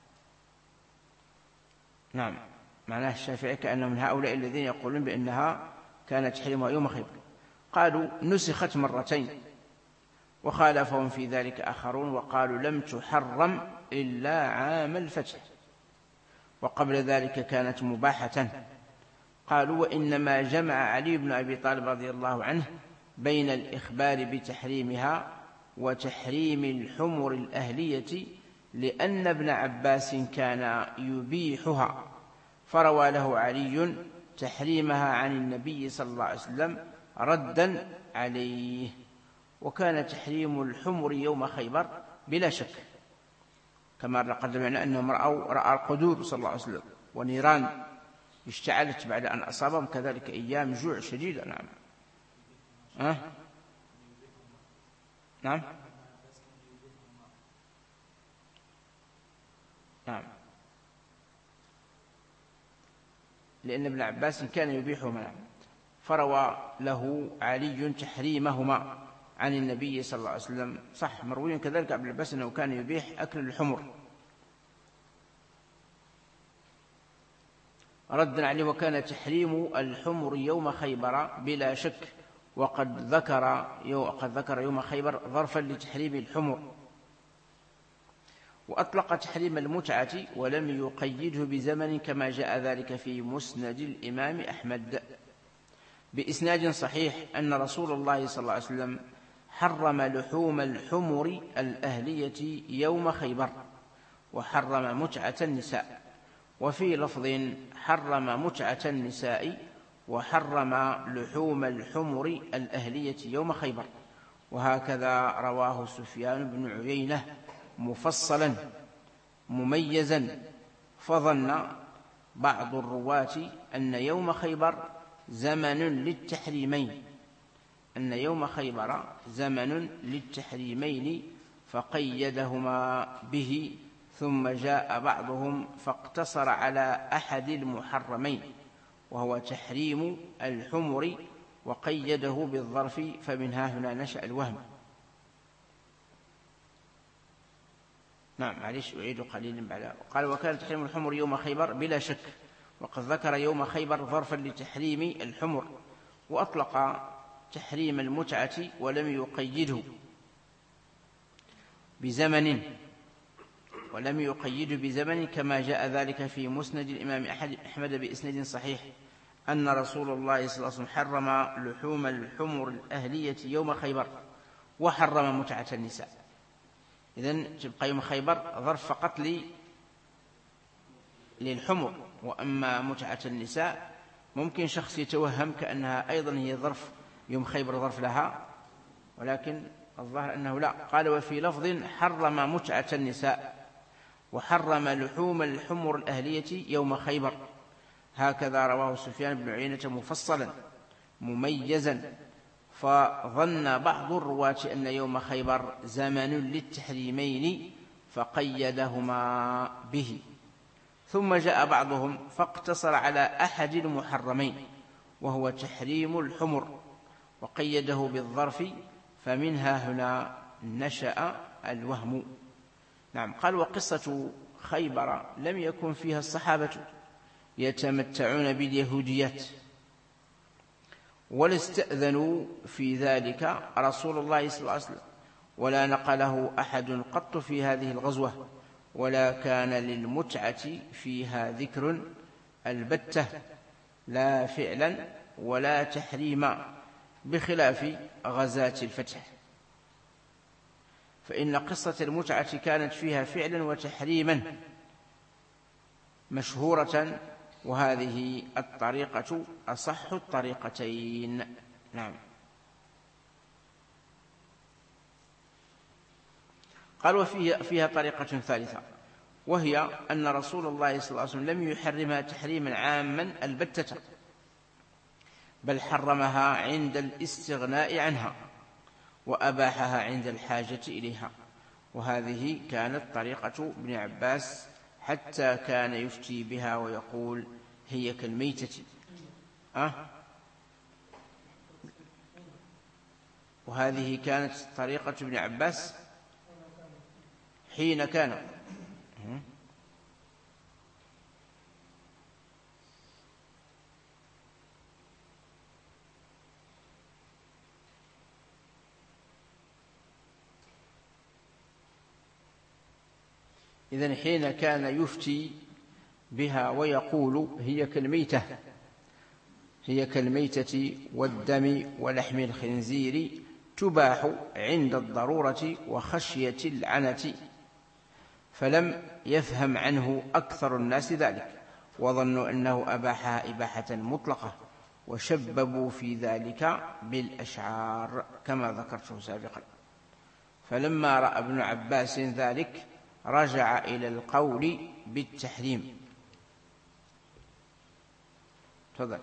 نعم، معناه الشافعي كأنه من هؤلاء الذين يقولون بأنها كانت تحرمها يوم خيبر. قالوا نسخت مرتين، وخالفهم في ذلك آخرون وقالوا لم تحرم إلا عام الفتح، وقبل ذلك كانت مباحة. قالوا وإنما جمع علي بن أبي طالب رضي الله عنه بين الإخبار بتحريمها وتحريم الحمر الأهلية لأن ابن عباس كان يبيحها، فروى له علي تحريمها عن النبي صلى الله عليه وسلم ردا عليه. وكان تحريم الحمر يوم خيبر بلا شك كما قدمنا أنهم رأى القدور صلى الله عليه وسلم ونيران اشتعلت بعد أن أصابهم، كذلك أيام جوع شديدة. نعم. نعم. نعم، لأن ابن عباس كان يبيحهما، فروى له علي تحريمهما عن النبي صلى الله عليه وسلم. صح، مروي كذلك ابن عباس أنه كان يبيح أكل الحمر ردا عليه. وكان تحريم الحمر يوم خيبر بلا شك، وقد ذكر يوم خيبر ظرفا لتحريم الحمر. وأطلق تحريم المتعة ولم يقيده بزمن كما جاء ذلك في مسند الإمام أحمد بإسناد صحيح أن رسول الله صلى الله عليه وسلم حرم لحوم الحمر الأهلية يوم خيبر وحرم متعة النساء. وفي لفظ حرم متعة النساء وحرم لحوم الحمر الأهلية يوم خيبر. وهكذا رواه سفيان بن عيينة مفصلا مميزا، فظن بعض الرواة أن يوم خيبر زمن للتحريمين، أن يوم خيبر زمن للتحريمين فقيدهما به، ثم جاء بعضهم فاقتصر على أحد المحرمين وهو تحريم الحمر وقيده بالظرف، فمنها هنا نشأ الوهم. نعم، معليش أعيد قليلا بعد. قال وكان تحريم الحمر يوم خيبر بلا شك، وقد ذكر يوم خيبر ظرفا لتحريم الحمر. وأطلق تحريم المتعة ولم يقيد بزمن كما جاء ذلك في مسند الإمام أحمد بإسناد صحيح أن رسول الله صلى الله عليه وسلم حرم لحوم الحمر الأهلية يوم خيبر وحرم متعة النساء. إذن تبقى يوم خيبر ظرف فقط للحمر، وأما متعة النساء ممكن شخص يتوهم كأنها أيضا هي ظرف يوم خيبر ظرف لها، ولكن الظاهر أنه لا. قال وفي لفظ حرم متعة النساء وحرم لحوم الحمر الأهلية يوم خيبر، هكذا رواه سفيان بن عيينة مفصلا مميزا. فظن بعض الرواة أن يوم خيبر زمن للتحريمين فقيدهما به، ثم جاء بعضهم فاقتصر على أحد المحرمين وهو تحريم الحمر وقيده بالظرف، فمنها هنا نشأ الوهم. نعم. قال وقصة خيبر لم يكن فيها الصحابة يتمتعون باليهوديات، ولا استأذنوا في ذلك رسول الله صلى الله عليه وسلم، ولا نقله أحد قط في هذه الغزوة، ولا كان للمتعة فيها ذكر البتة لا فعلا ولا تحريما، بخلاف غزاة الفتح، فإن قصة المتعة كانت فيها فعلا وتحريما مشهورة، وهذه الطريقة أصح الطريقتين. نعم. قال وفيها طريقة ثالثة، وهي أن رسول الله صلى الله عليه وسلم لم يحرمها تحريما عاما البتة، بل حرمها عند الاستغناء عنها وأباحها عند الحاجة إليها، وهذه كانت طريقة ابن عباس حتى كان يفتي بها ويقول هي كالميتة. وهذه كانت طريقة ابن عباس حين كان إذن حين كان يفتي بها ويقول هي كالميتة والدم ولحم الخنزير تباح عند الضرورة وخشية العنة، فلم يفهم عنه أكثر الناس ذلك، وظنوا أنه أباحها إباحة مطلقة، وشببوا في ذلك بالأشعار كما ذكرته سابقا. فلما رأى ابن عباس ذلك رجع إلى القول بالتحريم. تفضل.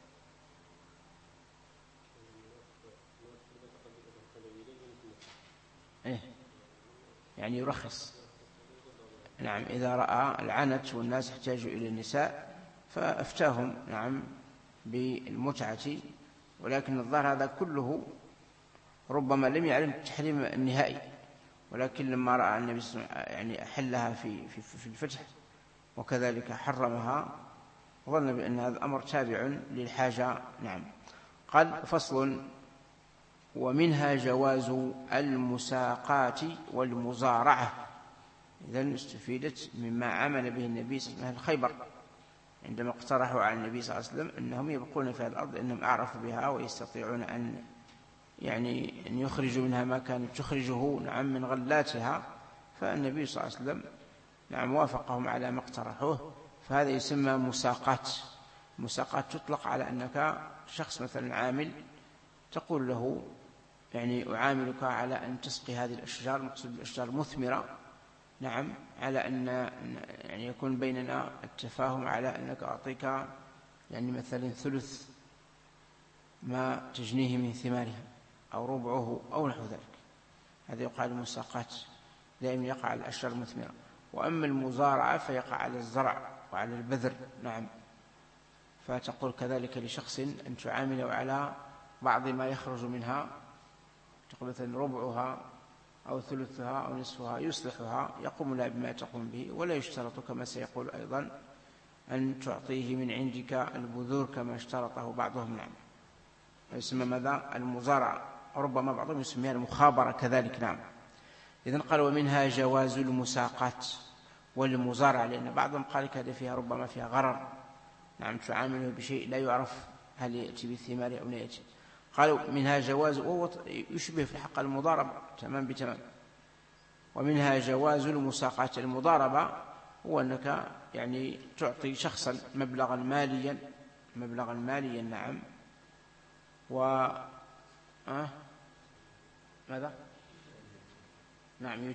يعني يرخص. نعم. إذا رأى العنت والناس يحتاجوا إلى النساء فأفتاهم نعم بالمتعة، ولكن الظاهر هذا كله ربما لم يعلم التحريم النهائي، ولكن لما رأى النبي صلى الله عليه وسلم يعني أحلها في الفتح وكذلك حرمها ظن بأن هذا الأمر تابع للحاجة. نعم. قال فصل ومنها جواز المساقات والمزارعة. إذن استفيدت مما عمل به النبي صلى الله عليه وسلم الخيبر عندما اقترحوا على النبي صلى الله عليه وسلم أنهم يبقون في الأرض أنهم أعرفوا بها ويستطيعون أن يخرجوا منها ما كانت تخرجه نعم من غلاتها، فالنبي صلى الله عليه وسلم نعم وافقهم على ما اقترحوه، فهذا يسمى مساقات. مساقات تطلق على أنك شخص مثلا عامل تقول له يعني أعاملك على أن تسقي هذه الأشجار، مقصود الأشجار مثمرة، نعم، على أن يعني يكون بيننا التفاهم على أنك أعطيك يعني مثلا ثلث ما تجنيه من ثمارها أو ربعه أو نحو ذلك. هذا يقال مساقات، دائما يقع على الأشجار المثمرة. وأما المزارعة فيقع على الزرع وعلى البذر. نعم. فتقول كذلك لشخص أن تعامله على بعض ما يخرج منها، تقول مثلا ربعها أو ثلثها أو نصفها يصلحها، يقوم لها بما تقوم به، ولا يشترط كما سيقول أيضا أن تعطيه من عندك البذور كما اشترطه بعضهم. نعم. يسمى ماذا؟ المزارعة، ربما بعضهم يسميها المخابرة كذلك. نعم. إذن قال ومنها جواز المساقات والمزارعة، لأن بعضهم قال هذا فيها ربما فيها غرر. نعم، تعامله بشيء لا يعرف هل يأتي بالثمار أو لا يأتي. قالوا منها جواز، وهو يشبه في الحق المضاربة تمام بتمام. ومنها جواز المساقات. المضاربة هو أنك يعني تعطي شخصا مبلغا ماليا نعم، ماذا؟ نعم،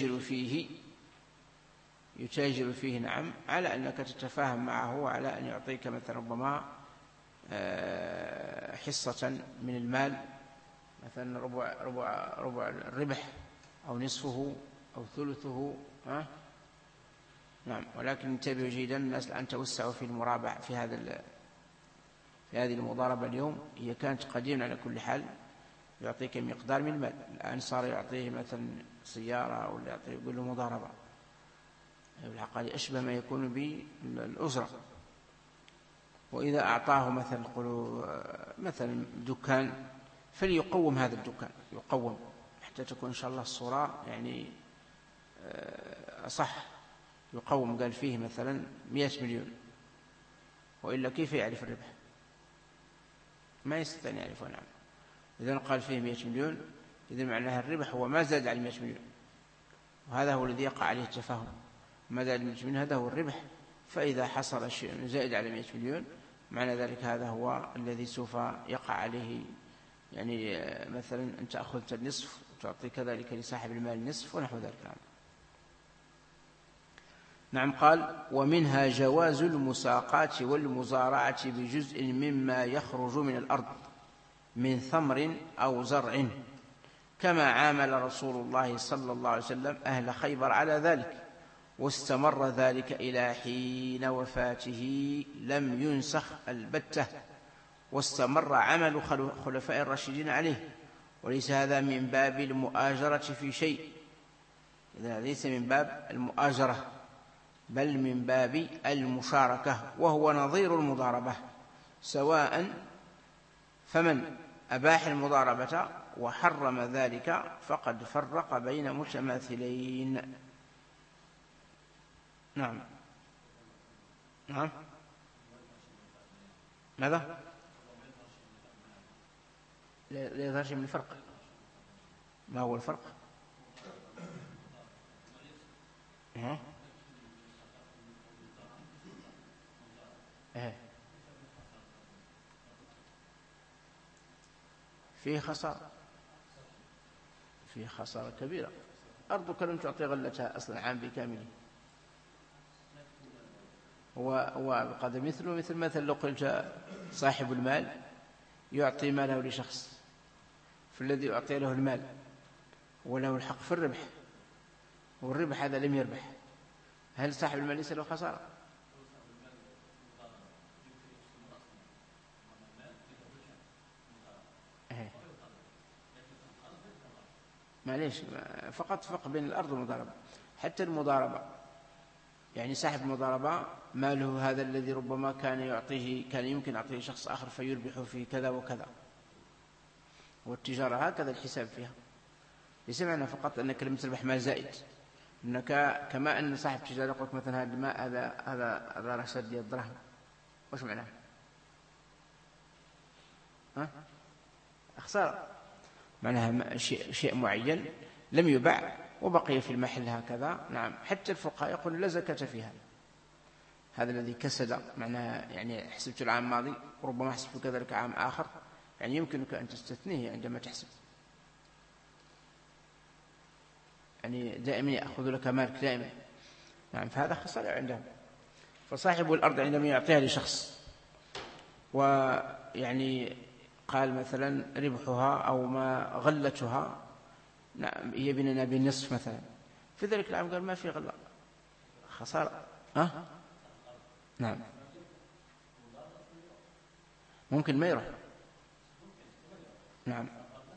يتاجر فيه نعم، على أنك تتفاهم معه على أن يعطيك مثلا ربما حصة من المال، مثلا ربع الربح أو نصفه أو ثلثه. نعم. ولكن انتبهوا جيدا، الناس الآن توسعوا في المرابع في هذه المضاربة. اليوم هي كانت قديما على كل حال يعطيك مقدار من المال، الآن صار يعطيه مثلا سيارة أو يعطيه يقول له مضاربة. العقد أشبه ما يكون بالأسرة. وإذا أعطاه مثلا دكان، فليقوم هذا الدكان، يقوم حتى تكون إن شاء الله الصورة يعني أصح. يقوم، قال فيه مثلا 100 مليون، وإلا كيف يعرف الربح؟ ما يستطيع أن يعرفه. نعم. إذن قال فيه 100 مليون، إذن معناها الربح هو ما زاد على 100 مليون، وهذا هو الذي يقع عليه التفاهم. ما زاد على 100 مليون هذا هو الربح. فإذا حصل شيء زائد على 100 مليون معنى ذلك هذا هو الذي سوف يقع عليه. يعني مثلا أنت أخذت النصف وتعطي كذلك لصاحب المال النصف ونحو ذلك. نعم. قال ومنها جواز المساقات والمزارعة بجزء مما يخرج من الأرض من ثمر أو زرع، كما عامل رسول الله صلى الله عليه وسلم أهل خيبر على ذلك، واستمر ذلك إلى حين وفاته لم ينسخ البتة، واستمر عمل خلفاء الراشدين عليه. وليس هذا من باب المؤاجرة في شيء، إذن ليس من باب المؤاجرة بل من باب المشاركة، وهو نظير المضاربة سواء. فمن أباح المضاربة وحرم ذلك فقد فرق بين متماثلين. نعم. ماذا؟ لا يظهر شيء من الفرق. ما هو الفرق؟ فيه خسارة كبيرة. أرضك لم تعطي غلتها أصلا عام بكامله. وقد مثل لو قلت صاحب المال يعطي ماله لشخص، فالذي يعطي له المال وله الحق في الربح، والربح هذا لم يربح، هل صاحب المال ليس له خسارة؟ معليش، فقط فرق بين الأرض والمضاربة. حتى المضاربة يعني صاحب المضاربة ماله هذا الذي ربما كان يمكن يعطيه شخص آخر فيربح فيه كذا وكذا، والتجارة هكذا الحساب فيها. ليس معنى فقط أنك لم تربح مال زائد، أنك كما أن صاحب تجارة يقول مثلا هذا الماء هذا رشد ديال الدراهم، وش معناه؟ خسارة، معناها شيء معين لم يباع وبقي في المحل هكذا. نعم. حتى الفقهاء يقول لا زكاة فيها. هذا الذي كسد معناها يعني حسبت العام الماضي وربما حسبت كذلك عام آخر، يعني يمكنك أن تستثنيه عندما تحسب. يعني دائما يأخذ لك مالك دائما. نعم. فهذا خسارة عندهم. فصاحب الأرض عندما يعطيها لشخص ويعني قال مثلا ربحها أو ما غلتها نعم هي بيننا بالنصف مثلا، في ذلك العام قال ما في غلة، خسارة. نعم. ممكن ما يروح. نعم.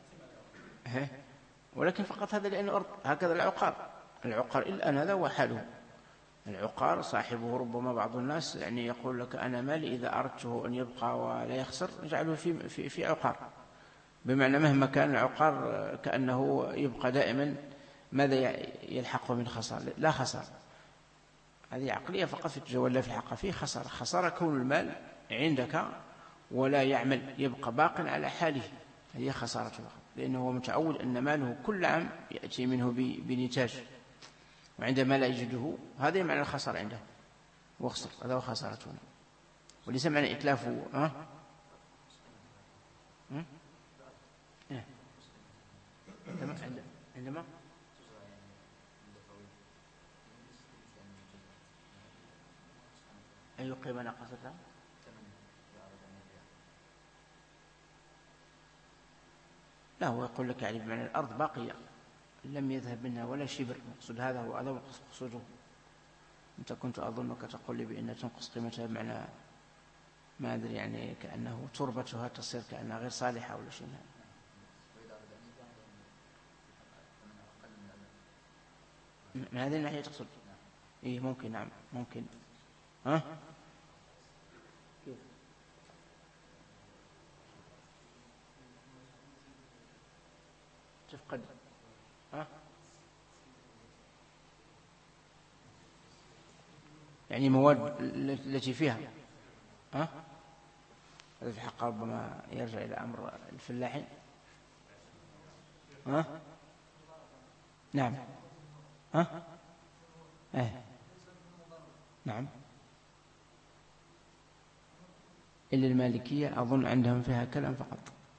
ولكن فقط هذا لأنه أرض. هكذا العقار الآن هذا هو حاله. العقار صاحبه ربما بعض الناس يعني يقول لك أنا مالي إذا أردته أن يبقى ولا يخسر نجعله في عقار، بمعنى مهما كان العقار كأنه يبقى دائما ماذا يلحق من خسارة؟ لا خسارة. هذه عقلية فقط في التجول، في الحق فيه خسارة. خسارة كون المال عندك ولا يعمل، يبقى باق على حاله، هي خسارة فقط، لأنه متعود أن ماله كل عام يأتي منه بنتاج، وعندما لا يجده هذا معنى الخسارة عنده، واخسر، هذا هو خسارته. وليس معنى إتلافه عندما أي قيمة نقصتها؟ لا، هو يقول لك يعني بمعنى الأرض باقية لم يذهب منها ولا شبر، مقصود هذا هو هذا مقصوده. أنت كنت أظنك تقول لي بأن تنقص قيمتها بمعنى ما أدري، يعني كأنه تربتها تصير كأنها غير صالحة ولا شيء. من هذه الناحية تقصد؟ إيه ممكن، نعم ممكن. كيف؟ تفقد يعني مواد التي فيها هذا في حق ربما يرجع إلى أمر الفلاحين. نعم. نعم. إلا المالكية أظن عندهم فيها كلام فقط،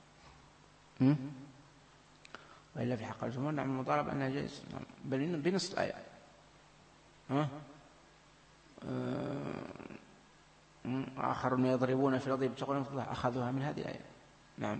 وإلا في حق الجمهور نعم المضاربة أنها جائز، بل بنص الآية. آخرون يضربون في الأرض يبتغون فضلا، أخذوها من هذه الآية. نعم.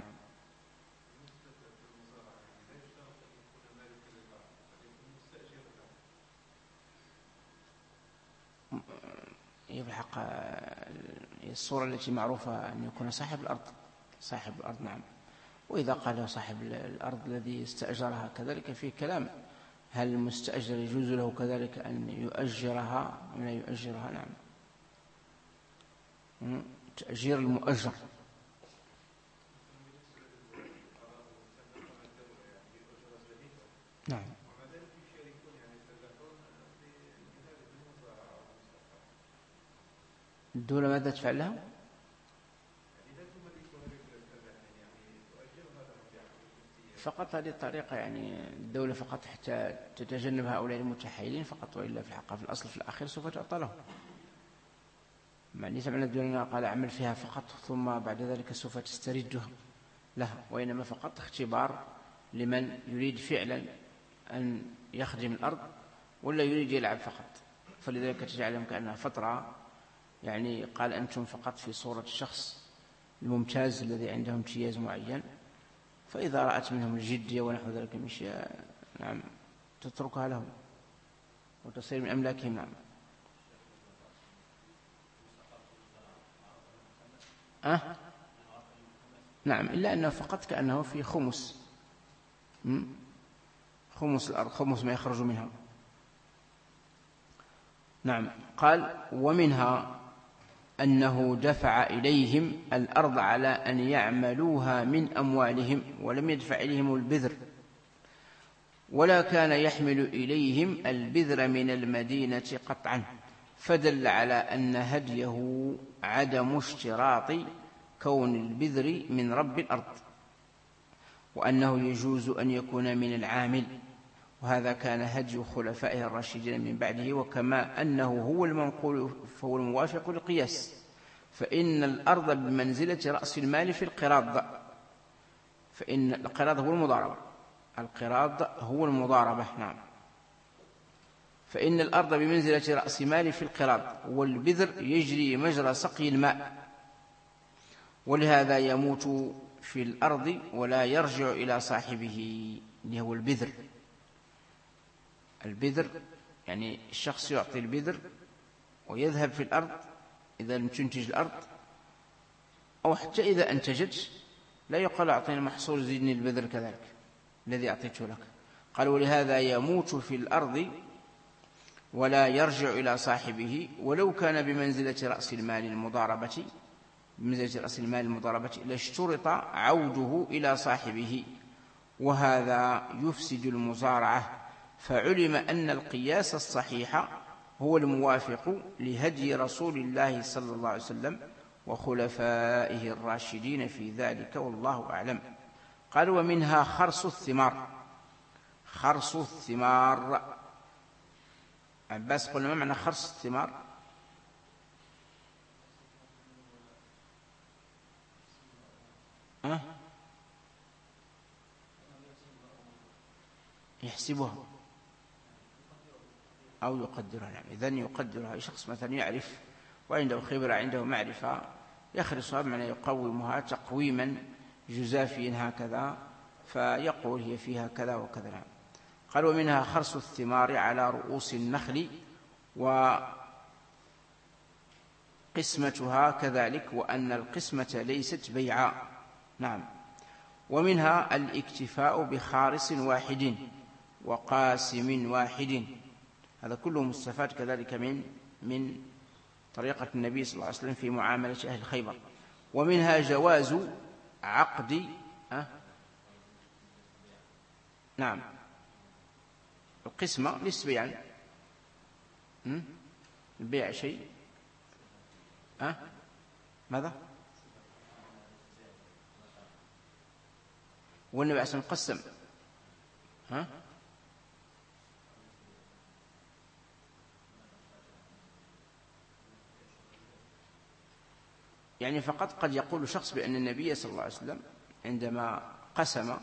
في الحق الصورة التي معروفة أن يكون صاحب الأرض، نعم. وإذا قال صاحب الأرض الذي استأجرها كذلك فيه كلام، هل المستأجر يجوز له كذلك أن يؤجرها أم لا يؤجرها؟ نعم. تأجير المؤجر. نعم. الدولة ماذا تفعل لها؟ فقط هذه الطريقة، يعني الدولة فقط حتى تتجنب هؤلاء المتحايلين فقط، وإلا في الحق في الأصل في الأخير سوف تعطى لهم. ليس معنى الدولة قال أعمل فيها فقط ثم بعد ذلك سوف تستردها لها، وإنما فقط اختبار لمن يريد فعلا أن يخدم الأرض ولا يريد يلعب فقط. فلذلك تجعلهم كأنها فترة، يعني قال أنتم فقط في صورة الشخص الممتاز الذي عنده امتياز معين، فإذا رأت منهم الجدية ونحو ذلك من شيء، نعم، تتركها لهم وتصير من أملاكهم. نعم. نعم، إلا أنه فقط كأنه في خمس الأرض، خمس ما يخرج منها. نعم. قال ومنها أنه دفع إليهم الأرض على أن يعملوها من أموالهم، ولم يدفع إليهم البذر، ولا كان يحمل إليهم البذر من المدينة قطعا، فدل على أن هديه عدم اشتراط كون البذر من رب الأرض، وأنه يجوز أن يكون من العامل، وهذا كان هدي خلفائه الراشدين من بعده، وكما أنه هو المنقول فهو الموافق للقياس، فإن الأرض بمنزلة رأس المال في القراض، فإن القراض هو المضاربة، نعم. فإن الأرض بمنزلة رأس مال في القراض، والبذر يجري مجرى سقي الماء، ولهذا يموت في الأرض ولا يرجع إلى صاحبه، اللي هو البذر يعني الشخص يعطي البذر ويذهب في الأرض إذا لم تنتج الأرض، أو حتى إذا أنتجت لا يقال أعطيني محصول زدني البذر كذلك الذي أعطيته لك. قال ولهذا يموت في الأرض ولا يرجع إلى صاحبه، ولو كان بمنزلة رأس المال المضاربة بمنزلة رأس المال المضاربة إلا اشترط عوده إلى صاحبه، وهذا يفسد المزارعة. فعلم أن القياس الصحيح هو الموافق لهدي رسول الله صلى الله عليه وسلم وخلفائه الراشدين في ذلك، والله أعلم. قال: ومنها خرص الثمار. خرص الثمار، عباس قلنا ما معنى خرص الثمار؟ يحسبها أو يقدرها. نعم، إذن يقدرها. شخص مثلا يعرف وعنده خبرة، عنده معرفة، يخرصها بمعنى يقومها تقويما جزافيا هكذا، فيقول هي فيها كذا وكذا. قال: ومنها خرص الثمار على رؤوس النخل وقسمتها كذلك، وأن القسمة ليست بيعا. نعم. ومنها الاكتفاء بخارص واحد وقاسم واحد. هذا كله مستفاد كذلك من طريقة النبي صلى الله عليه وسلم في معاملة أهل خيبر. ومنها جواز عقد نعم القسمة ليس بيعا. البيع شيء ماذا؟ والنبي عليه الصلاة والسلام قسم يعني فقط قد يقول شخص بأن النبي صلى الله عليه وسلم عندما قسم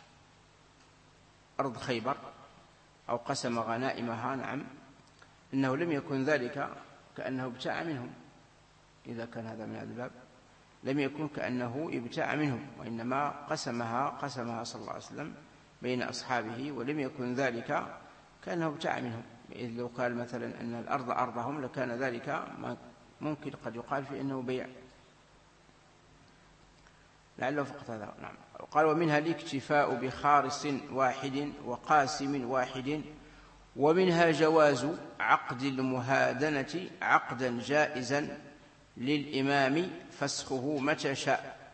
أرض خيبر أو قسم غنائمها، نعم، إنه لم يكن ذلك كأنه ابتاع منهم. إذا كان هذا من الباب لم يكن كأنه ابتاع منهم، وإنما قسمها صلى الله عليه وسلم بين أصحابه، ولم يكن ذلك كأنه ابتاع منهم. إذ لو قال مثلا أن الأرض أرضهم لكان ذلك ممكن قد يقال في أنه بيع، لعله فقط هذا. نعم. قال: ومنها الاكتفاء بخارص واحد وقاسم واحد. ومنها جواز عقد المهادنة عقدا جائزا للإمام فسخه متى شاء.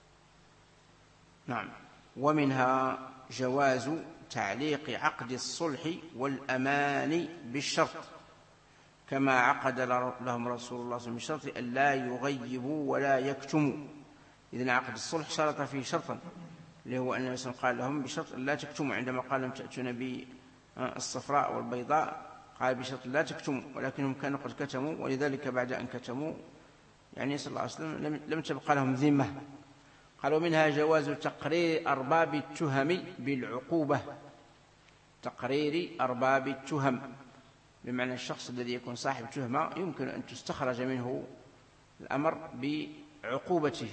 نعم. ومنها جواز تعليق عقد الصلح والأمان بالشرط، كما عقد لهم رسول الله صلى الله عليه وسلم بالشرط أن لا يغيبوا ولا يكتموا. إذن عقد الصلح شرط فيه شرطا، اللي هو أن النبي قال لهم بشرط أن لا تكتموا. عندما قال لهم تأتون بالصفراء والبيضاء قال بشرط لا تكتموا، ولكنهم كانوا قد كتموا، ولذلك بعد أن كتموا يعني صلى الله عليه وسلم لم تبقى لهم ذمة. قال: ومنها جواز تقرير أرباب التهم بالعقوبة. تقرير أرباب التهم بمعنى الشخص الذي يكون صاحب تهمة يمكن أن تستخرج منه الأمر بعقوبته،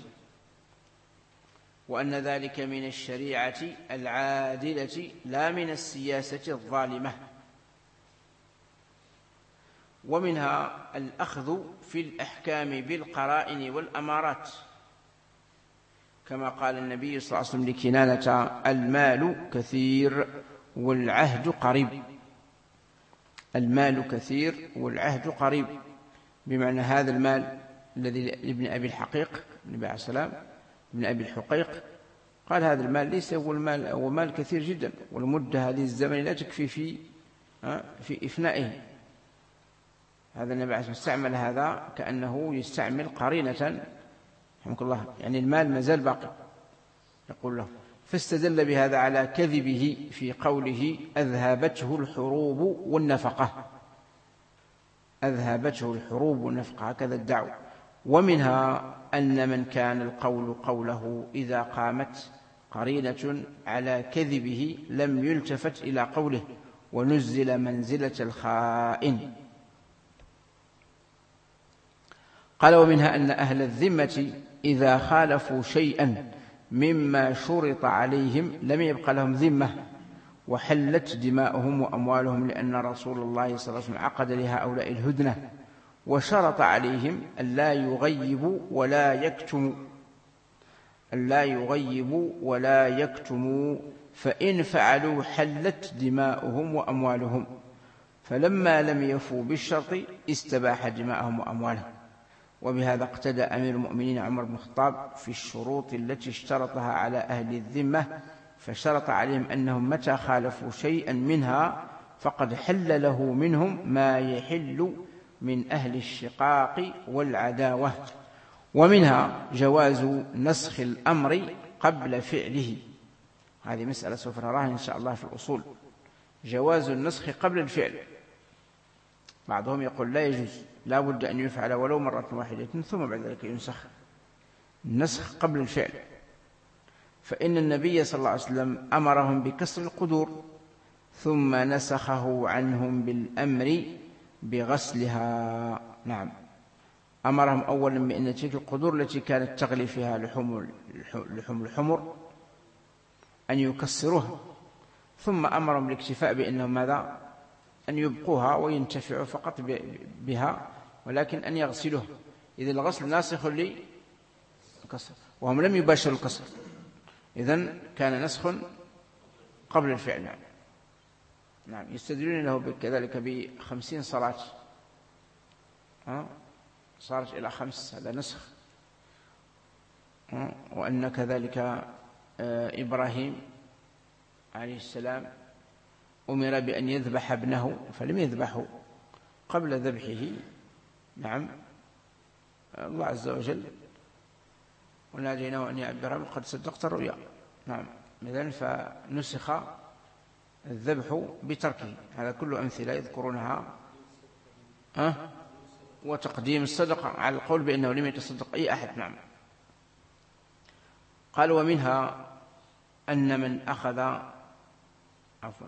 وأن ذلك من الشريعة العادلة لا من السياسة الظالمة. ومنها الأخذ في الأحكام بالقرائن والأمارات، كما قال النبي صلى الله عليه وسلم لكنانة: المال كثير والعهد قريب. المال كثير والعهد قريب، بمعنى هذا المال الذي لابن أبي الحقيق النبي عليه السلام ابن أبي الحقيق قال هذا المال ليس هو المال، هو مال كثير جدا، والمدة هذه الزمن لا تكفي في إفنائه. هذا النبي عليه السلام استعمل هذا كأنه يستعمل قرينة، رحمك الله، يعني المال ما زال باقي يقول له. فاستدل بهذا على كذبه في قوله: أذهبته الحروب والنفقة. أذهبته الحروب والنفقة، هكذا الدعوة. ومنها أن من كان القول قوله إذا قامت قرينة على كذبه لم يلتفت إلى قوله، ونزل منزلة الخائن. قال: ومنها أن أهل الذمة إذا خالفوا شيئا مما شرط عليهم لم يبق لهم ذمة، وحلت دماؤهم وأموالهم، لأن رسول الله صلى الله عليه وسلم عقد لهؤلاء الهدنة وشرط عليهم ألا يغيبوا ولا يكتموا، فإن فعلوا حلت دماؤهم وأموالهم، فلما لم يفوا بالشرط استباح دماءهم وأموالهم. وبهذا اقتدى أمير المؤمنين عمر بن الخطاب في الشروط التي اشترطها على أهل الذمة، فشرط عليهم أنهم متى خالفوا شيئا منها فقد حل له منهم ما يحل من أهل الشقاق والعداوة. ومنها جواز نسخ الأمر قبل فعله، هذه مسألة سوف نراها إن شاء الله في الأصول، جواز النسخ قبل الفعل. بعضهم يقول لا يجوز، لا بد أن يفعل ولو مرة واحدة ثم بعد ذلك ينسخ، النسخ قبل الفعل، فإن النبي صلى الله عليه وسلم أمرهم بكسر القدور ثم نسخه عنهم بالأمر بغسلها. نعم، أمرهم أولا بأن تلك القدور التي كانت تغلي فيها لحوم الحمر أن يكسروها، ثم أمرهم بالاكتفاء بأنهم ماذا؟ أن يبقوها وينتفعوا فقط بها، ولكن أن يغسلوها. إذن الغسل ناسخ للكسر، وهم لم يباشروا الكسر، إذن كان نسخ قبل الفعل. نعم، يستدلون له كذلك ب50 صلاة، صارت إلى 5، هذا نسخ. وأن كذلك إبراهيم عليه السلام أمر بأن يذبح ابنه فلم يذبحه قبل ذبحه. نعم، الله عز وجل وناديناه أن يا إبراهيم قد صدقت الرؤيا. نعم، إذن فنسخ الذبح بتركه. هذا كله أمثلة يذكرونها. وتقديم الصدقة على القول بأنه لم يتصدق أي أحد. نعم. قال ومنها أن من أخذ عفوا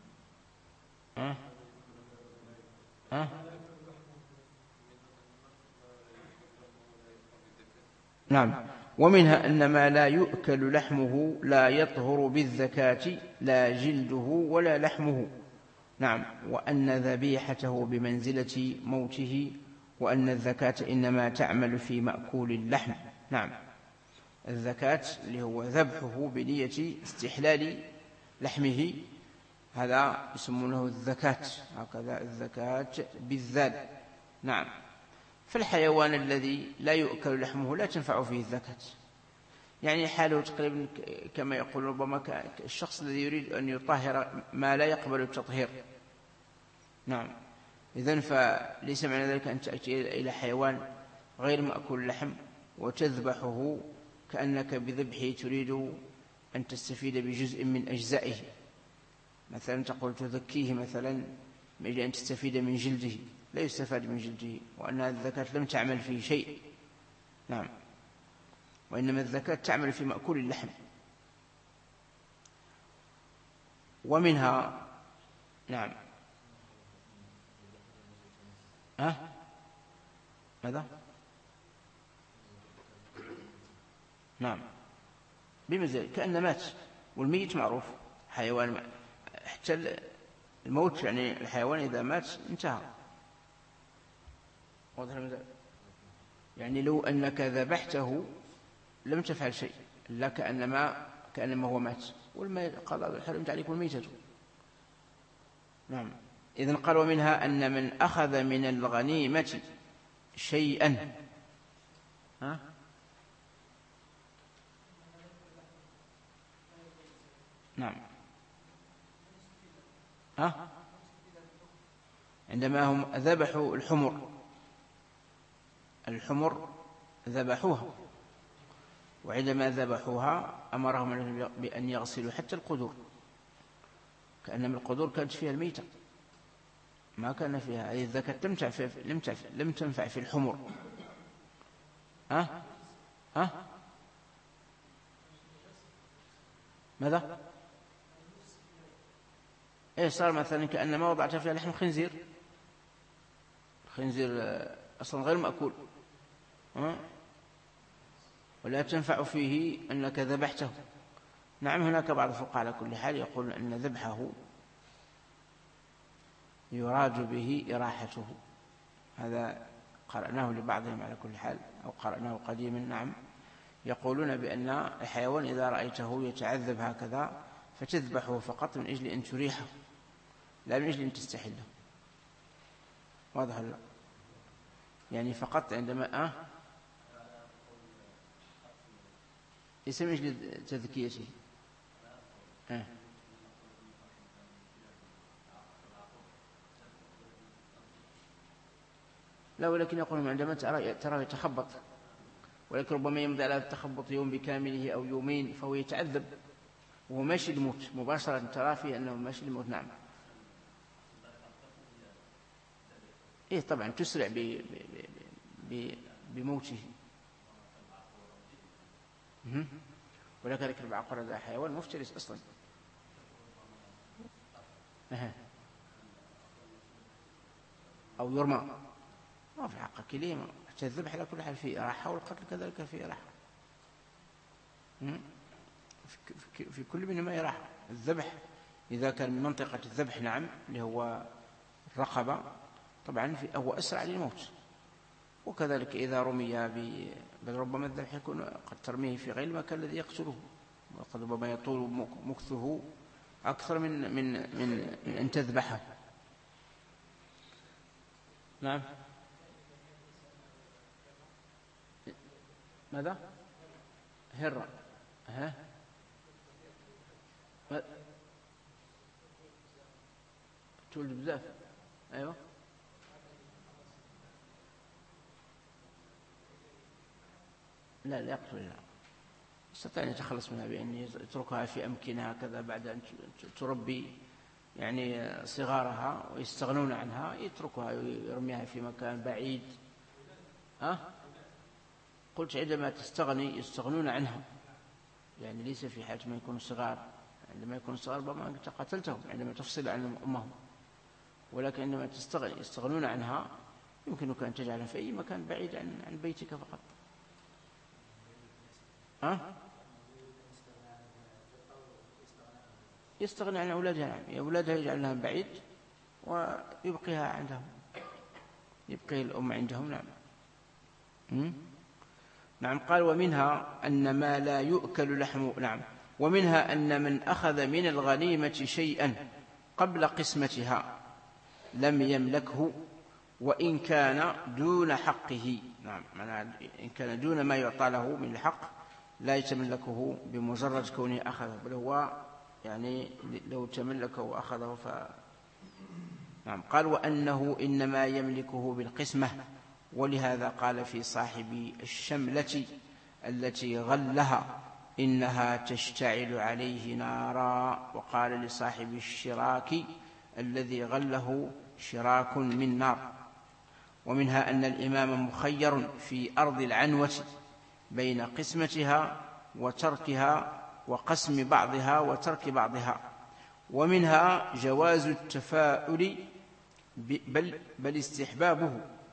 نعم، ومنها أن ما لا يؤكل لحمه لا يطهر بالزكاة لا جلده ولا لحمه. نعم، وأن ذبيحته بمنزلة موته، وأن الزكاة إنما تعمل في مأكول اللحم. نعم، الزكاة اللي هو ذبحه بنية استحلال لحمه، هذا يسمونه الزكاة، هكذا الزكاة بالذال. نعم، فالحيوان الذي لا يؤكل لحمه لا تنفع فيه الزكاة، يعني حاله تقريبا كما يقول ربما الشخص الذي يريد أن يطهر ما لا يقبل التطهير. نعم، إذن فليس معنى ذلك أن تأتي إلى حيوان غير مأكول اللحم وتذبحه كأنك بذبحه تريد أن تستفيد بجزء من أجزائه، مثلا تقول تذكيه مثلا من أجل أن تستفيد من جلده، لا يستفاد من جلده، وأن الزكاة لم تعمل فيه شيء. نعم، وإنما الزكاة تعمل في مأكول اللحم. ومنها نعم ماذا؟ نعم، بمزاج كأن مات، والميت معروف حيوان، حتى الموت يعني الحيوان إذا مات انتهى. واضح المثال؟ يعني لو أنك ذبحته لم تفعل شيء، لا كأنما هو مات، قال حرمت عليكم الميتة. نعم، إذن قال ومنها أن من أخذ من الغنيمة شيئا نعم عندما هم ذبحوا الحمر ذبحوها، وعندما ذبحوها أمرهم بأن يغسلوا حتى القدور، كأنما القدور كانت فيها الميتة، ما كان فيها أي الزكاة لم تنفع في الحمر. ماذا؟ صار مثلا كأنما وضعت فيها لحم خنزير، الخنزير أصلا غير مأكول، ولا تنفع فيه أنك ذبحته. نعم، هناك بعض الفقهاء على كل حال يقول أن ذبحه يراد به إراحته، هذا قرأناه لبعضهم على كل حال، أو قرأناه قديما. نعم، يقولون بأن الحيوان إذا رأيته يتعذب هكذا فتذبحه فقط من أجل أن تريحه، لا من أجل أن تستحله. واضح؟ لا يعني فقط عندما يسمى تذكيته. لا، ولكن يقولون عندما ترى يتخبط، ولكن ربما يمضي على التخبط يوم بكامله أو يومين فهو يتعذب وهو ماشي الموت مباشرة، ترى فيه أنه ماشي الموت. نعم. إيه طبعا تسرع بموته. ولكن البعقرة هذا حيوان مفترس أصلا. أو يرمى، ما في حق كلمة. الذبح على كل حال فيه راحة، والقتل كذلك فيه راحة. في كل منهما راحة. الذبح إذا كان من منطقة الذبح نعم اللي هو الرقبة طبعا هو أسرع للموت، وكذلك إذا رمي بل ربما الذبح يكون قد ترميه في غير المكان الذي يقتله، وقد ربما يطول مكثه أكثر من أن تذبحه. نعم. ماذا؟ هرة. تولد بزاف. أيوة. لا يقتل، لا يستطيع أن يتخلص منها بأن يتركها في أمكنها كذا بعد أن تربي يعني صغارها ويستغنون عنها، يتركها ويرميها في مكان بعيد. قلت عندما يستغنون عنها، يعني ليس في حالة ما يكونوا صغار. عندما يكونوا صغار ربما أنت قتلتهم عندما تفصل عن أمهم، ولكن عندما يستغنون عنها يمكنك أن تجعلها في أي مكان بعيد عن بيتك فقط. يستغني عن أولادها. نعم، أولادها يجعلها بعيد ويبقيها عندهم، يبقي الأم عندهم. نعم. نعم. قال ومنها أن ما لا يؤكل لحمه. نعم. ومنها أن من أخذ من الغنيمة شيئا قبل قسمتها لم يملكه وإن كان دون حقه. نعم، إن كان دون ما يعطى له من الحق لا يتملكه بمجرد كونه أخذه، بل هو يعني لو تملكه وأخذه نعم. قال وأنه إنما يملكه بالقسمة، ولهذا قال في صاحب الشملة التي غلها إنها تشتعل عليه نارا، وقال لصاحب الشراك الذي غله شراك من نار. ومنها أن الإمام مخير في أرض العنوة بين قسمتها وتركها وقسم بعضها وترك بعضها. ومنها جواز التفاؤل بل استحبابه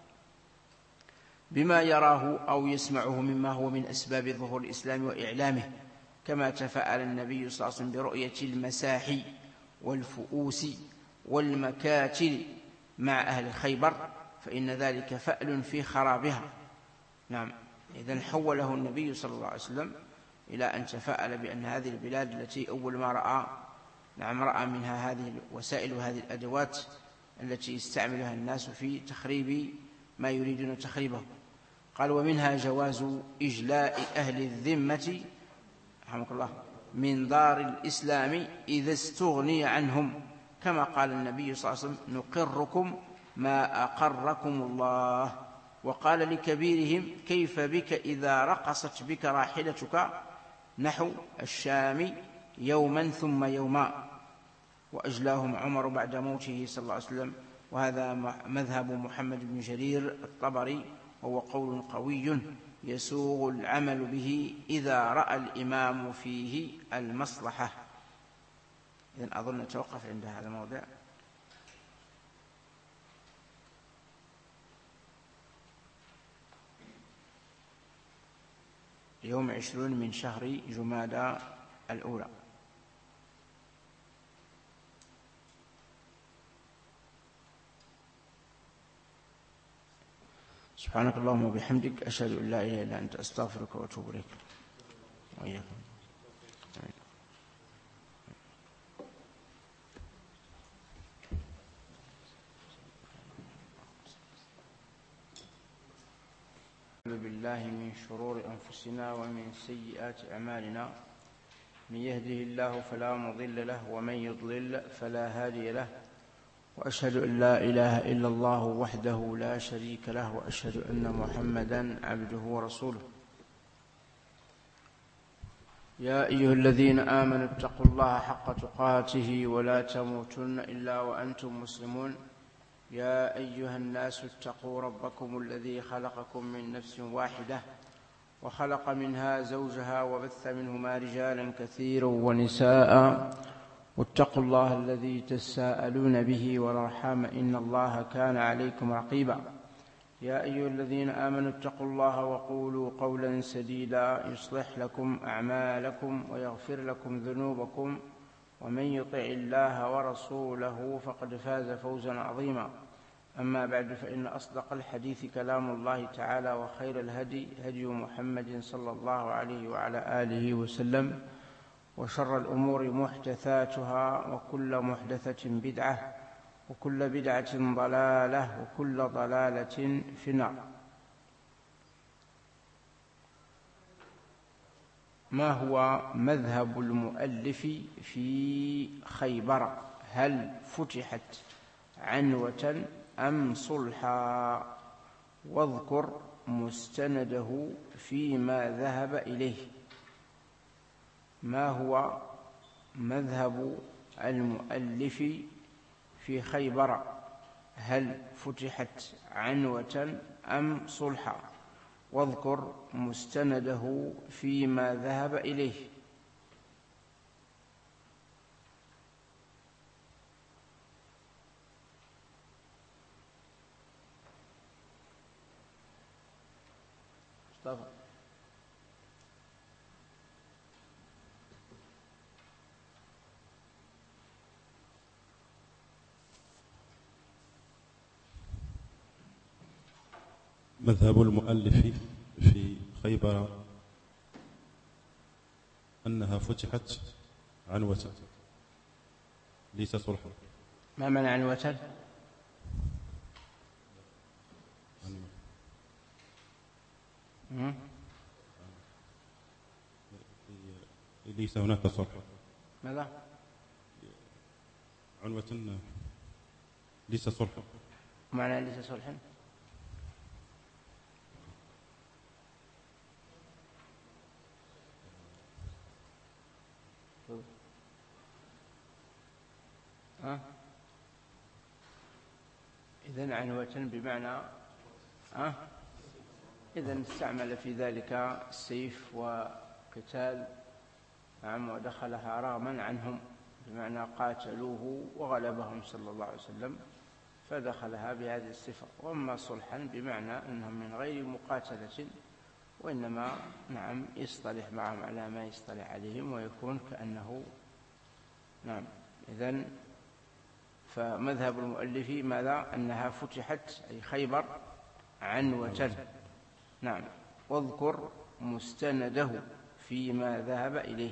بما يراه أو يسمعه مما هو من أسباب ظهور الإسلام وإعلامه، كما تفاءل النبي صلى الله عليه وسلم برؤية المساحي والفؤوس والمكاتل مع أهل خيبر، فإن ذلك فأل في خرابها. نعم. إذن حوله النبي صلى الله عليه وسلم إلى أن تفاءل بأن هذه البلاد التي أول ما رأى منها هذه الوسائل وهذه الأدوات التي يستعملها الناس في تخريب ما يريدون تخريبه. قال ومنها جواز إجلاء أهل الذمة رحمك الله من دار الإسلام إذا استغني عنهم، كما قال النبي صلى الله عليه وسلم نقركم ما أقركم الله. وقال لكبيرهم كيف بك إذا رقصت بك راحلتك نحو الشام يوما ثم يوما. وأجلاهم عمر بعد موته صلى الله عليه وسلم، وهذا مذهب محمد بن جرير الطبري، وهو قول قوي يسوغ العمل به إذا رأى الإمام فيه المصلحة. إذن أظن نتوقف عند هذا الموضع. يوم 20 من شهر جمادى الأولى. سبحانك اللهم وبحمدك أشهد أن لا إله إلا أنت أستغفرك وأتوب إليك. وإياكم. بالله من شرور أنفسنا ومن سيئات أعمالنا، من يهده الله فلا مضل له ومن يضلل فلا هادي له، وأشهد أن لا إله إلا الله وحده لا شريك له، وأشهد أن محمدًا عبده ورسوله. يا أيها الذين آمنوا اتقوا الله حق تقاته ولا تموتن إلا وأنتم مسلمون. يا أيها الناس اتقوا ربكم الذي خلقكم من نفس واحدة وخلق منها زوجها وبث منهما رجالا كثيرا ونساء، واتقوا الله الذي تساءلون به والأرحام إن الله كان عليكم رقيبا. يا أيها الذين آمنوا اتقوا الله وقولوا قولا سديدا يصلح لكم أعمالكم ويغفر لكم ذنوبكم، ومن يطع الله ورسوله فقد فاز فوزا عظيما. أما بعد، فإن أصدق الحديث كلام الله تعالى، وخير الهدي هدي محمد صلى الله عليه وعلى آله وسلم، وشر الأمور محدثاتها، وكل محدثة بدعة، وكل بدعة ضلالة، وكل ضلالة في النار. ما هو مذهب المؤلف في خيبر؟ هل فتحت عنوة أم صلحا؟ واذكر مستنده فيما ذهب إليه. ما هو مذهب المؤلف في خيبر؟ هل فتحت عنوة أم صلحا؟ واذكر مستنده فيما ذهب إليه. مصطفى. مذهب المؤلف في خيبر أنها فتحت عنوة ليس صلحا. ما معنى عنوة؟ ليس هناك صلح. ماذا؟ عنوة ليس صلحا. معنى ليس صلحا؟ إذن عنوة بمعنى إذن استعمل في ذلك السيف وقتال، نعم، ودخلها رغما عنهم، بمعنى قاتلوه وغلبهم صلى الله عليه وسلم، فدخلها بهذه الصفة. وأما صلحا بمعنى أنهم من غير مقاتلة، وإنما نعم يصطلح معهم على ما يصطلح عليهم، ويكون كأنه نعم. إذن فمذهب المؤلف ماذا؟ أنها فتحت أي خيبر عنوة. نعم. واذكر مستنده فيما ذهب إليه.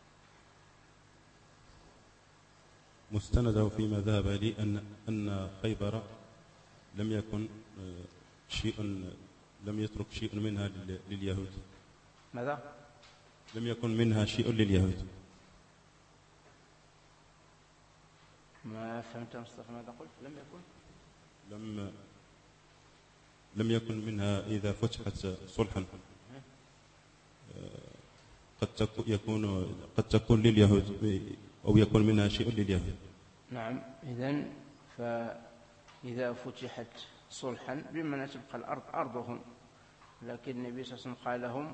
مستنده فيما ذهب إليه أن خيبر لم يكن لم يترك شيء منها لليهود. ماذا؟ لم يكن منها شيء لليهود. ما فهمت مصطفى ماذا قلت؟ لم يكن منها إذا فتحت صلحا قد تكون لليهود، أو يكون منها شيء لليهود. نعم. إذن فإذا فتحت صلحا بمعنى تبقى الأرض أرضهم، لكن النبي صلى الله عليه وسلم قال لهم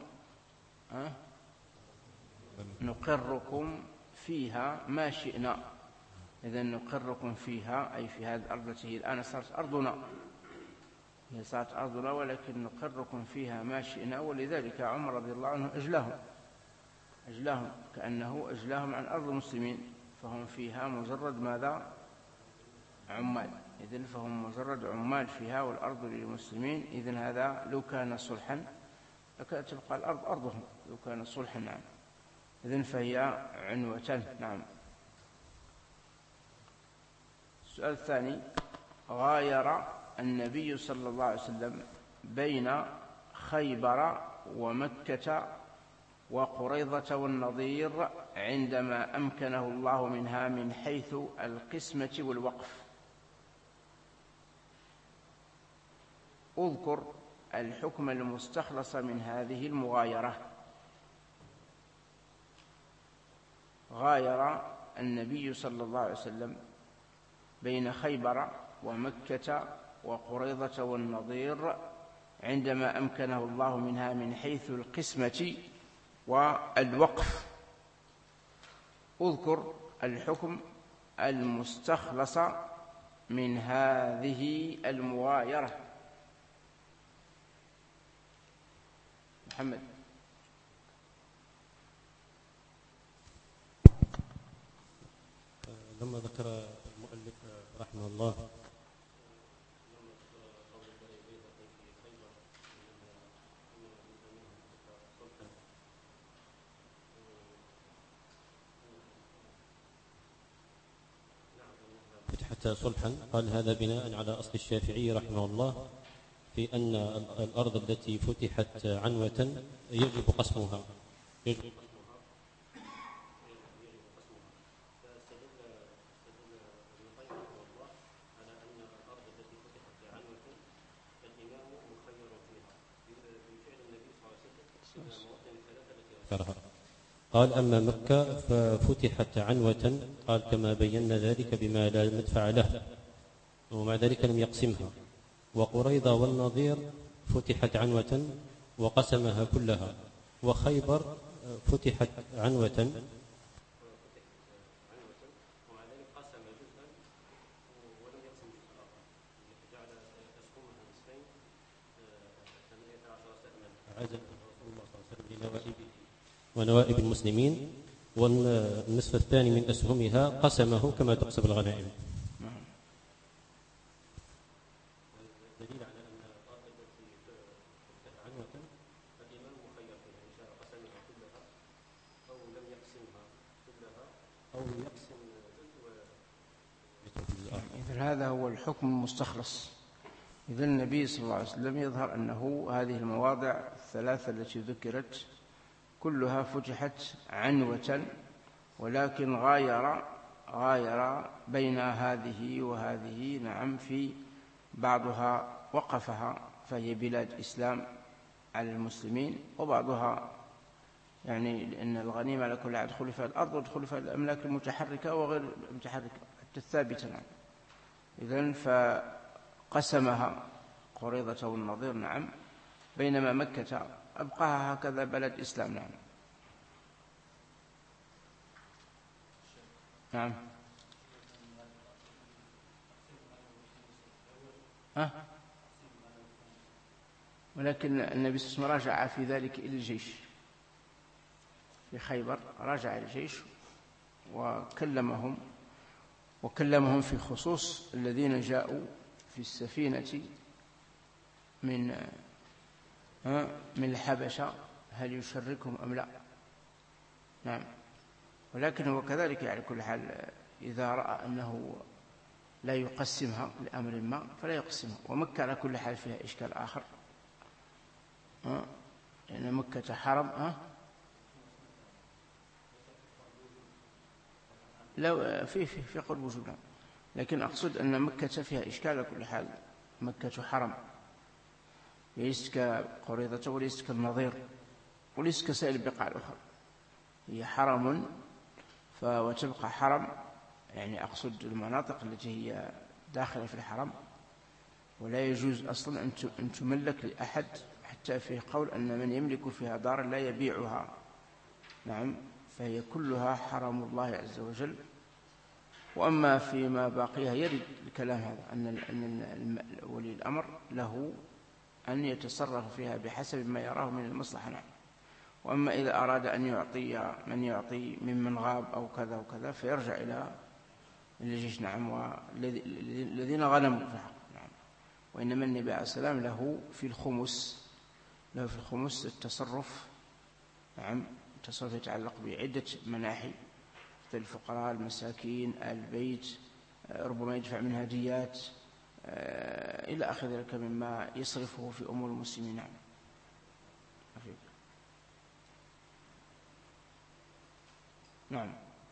نقركم فيها ما شئنا. إذن نقركم فيها أي في هذه الأرض التي الآن صارت أرضنا، هي صارت أرضنا، ولكن نقركم فيها ما شئنا. ولذلك عمر رضي الله عنه أجلاهم كأنه أجلاهم عن أرض المسلمين، فهم فيها مجرد ماذا؟ عمال. إذن فهم مجرد عمال فيها، والأرض للمسلمين. إذن هذا لو كان صلحا لكانت تبقى الأرض أرضهم، لو كان صلحا. نعم. إذن فهي عنوة. نعم. السؤال الثاني: غاير النبي صلى الله عليه وسلم بين خيبر ومكة وقريظة والنضير عندما أمكنه الله منها من حيث القسمة والوقف. اذكر الحكم المستخلص من هذه المغايرة. غاير النبي صلى الله عليه وسلم بين خيبر ومكة وقريظة والنضير عندما أمكنه الله منها من حيث القسمة والوقف. اذكر الحكم المستخلص من هذه المغايرة. محمد. لما ذكر المؤلف رحمه الله فتحت صلحا، قال هذا بناء على أصل الشافعي رحمه الله في أن الأرض التي فتحت عنوة يجب قسمها. قال أما مكة ففتحت عنوة، قال كما بينا ذلك بما لا مدفع له، ومع ذلك لم يقسمها. وقريظة والنضير فتحت عنوة وقسمها كلها. وخيبر فتحت عنوة ونوائب المسلمين، والنصف الثاني من أسهمها قسمه كما تقسم الغنائم. دليل على أن الأرض التي فتحت عنوة الإمام مخير فيها، إن شاء قسمها كلها أو لم يقسمها كلها أو يقسم إذن هذا هو الحكم المستخلص. إذن النبي صلى الله عليه وسلم يظهر أنه هذه المواضع الثلاثة التي ذكرت كلها فتحت عنوة، ولكن غاير بين هذه وهذه. نعم، في بعضها وقفها فهي بلاد إسلام على المسلمين، وبعضها يعني لأن الغنيمة على كل يدخل فيها الأرض ويدخل فيها الأملاك المتحركة وغير المتحركة الثابتة. نعم. إذن فقسمها قريظة والنضير. نعم. بينما مكة أبقاها هكذا بلد إسلام. نعم. نعم. ولكن النبي صلى الله عليه وسلم راجع في ذلك إلى الجيش في خيبر، راجع إلى الجيش وكلمهم في خصوص الذين جاءوا في السفينة من الحبشة، هل يشركهم أم لا. نعم. ولكن هو كذلك على كل حال إذا رأى أنه لا يقسمها لأمر ما فلا يقسمها. ومكة على كل حال فيها إشكال آخر، لأن مكة حرم. لو في قرب وجود، لكن أقصد أن مكة فيها إشكال على كل حال. مكة حرم، ليست كقريظة وليست كالنضير وليست كسائر البقاع الأخرى. هي حرم وتبقى حرم، يعني أقصد المناطق التي هي داخلة في الحرم، ولا يجوز أصلا أن تملك لأحد، حتى في قول أن من يملك فيها دار لا يبيعها. نعم. فهي كلها حرم الله عز وجل. وأما فيما باقيها يرد الكلام هذا أن ولي الأمر له أن يتصرف فيها بحسب ما يراه من المصلحة. نعم. وأما إذا أراد أن يعطي من يعطي ممن غاب أو كذا وكذا فيرجع إلى الجيش. نعم. والذين غنموا في الحق. نعم. وإنما النبي عليه السلام له في الخمس التصرف. نعم. التصرف يتعلق بعدة مناحي، مثل الفقراء، المساكين، البيت، ربما يدفع منها ديات إلى آخر ذلك مما يصرفه في أمور المسلمين. نعم. نعم.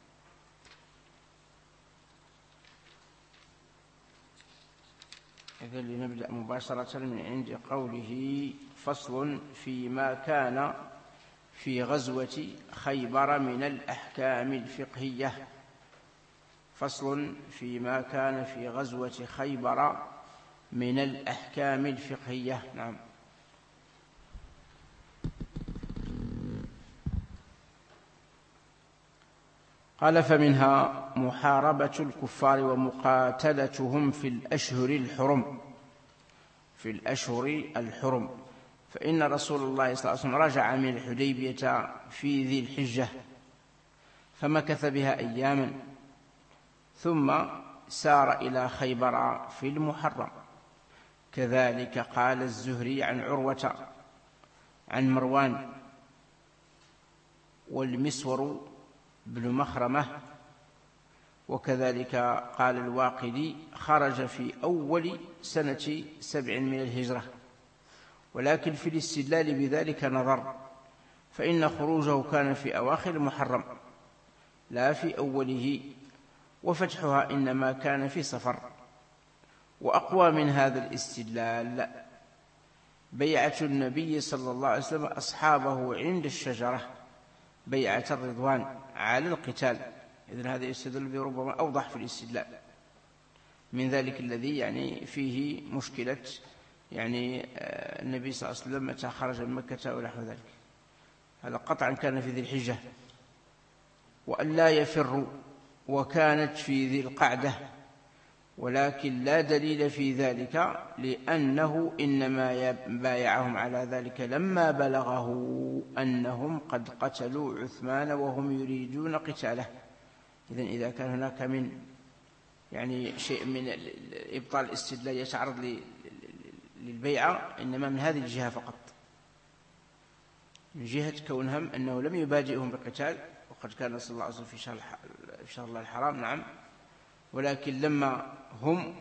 إذن لنبدأ مباشرة من عند قوله: فصل فيما كان في غزوة خيبر من الأحكام الفقهية. فصل فيما كان في غزوة خيبر من الأحكام الفقهية. نعم. قال: فمنها محاربة الكفار ومقاتلتهم في الأشهر الحرم. فإن رسول الله صلى الله عليه وسلم رجع من الحديبية في ذي الحجة، فمكث بها أياما، ثم سار إلى خيبر في المحرم. كذلك قال الزهري عن عروة عن مروان والمسور بن مخرمة. وكذلك قال الواقدي: خرج في أول سنة 7 من الهجرة. ولكن في الاستدلال بذلك نظر، فإن خروجه كان في أواخر المحرم لا في أوله، وفتحها إنما كان في صفر. وأقوى من هذا الاستدلال بيعة النبي صلى الله عليه وسلم أصحابه عند الشجرة بيعة الرضوان على القتال. إذن هذا يستدل بربما أوضح في الاستدلال من ذلك الذي يعني فيه مشكلة يعني النبي صلى الله عليه وسلم متى خرج من مكة ونحو ذلك. هذا قطعا كان في ذي الحجة، وأن لا يفروا، وكانت في ذي القعدة، ولكن لا دليل في ذلك، لأنه إنما بايعهم على ذلك لما بلغه أنهم قد قتلوا عثمان وهم يريدون قتاله. إذن إذا كان هناك من يعني شيء من إبطال الاستدلال يتعرض للبيعة، إنما من هذه الجهة فقط، من جهة كونهم أنه لم يبادئهم بقتال، وقد كان صلى الله عليه وسلم في شهر الله الحرام. نعم. ولكن لما هم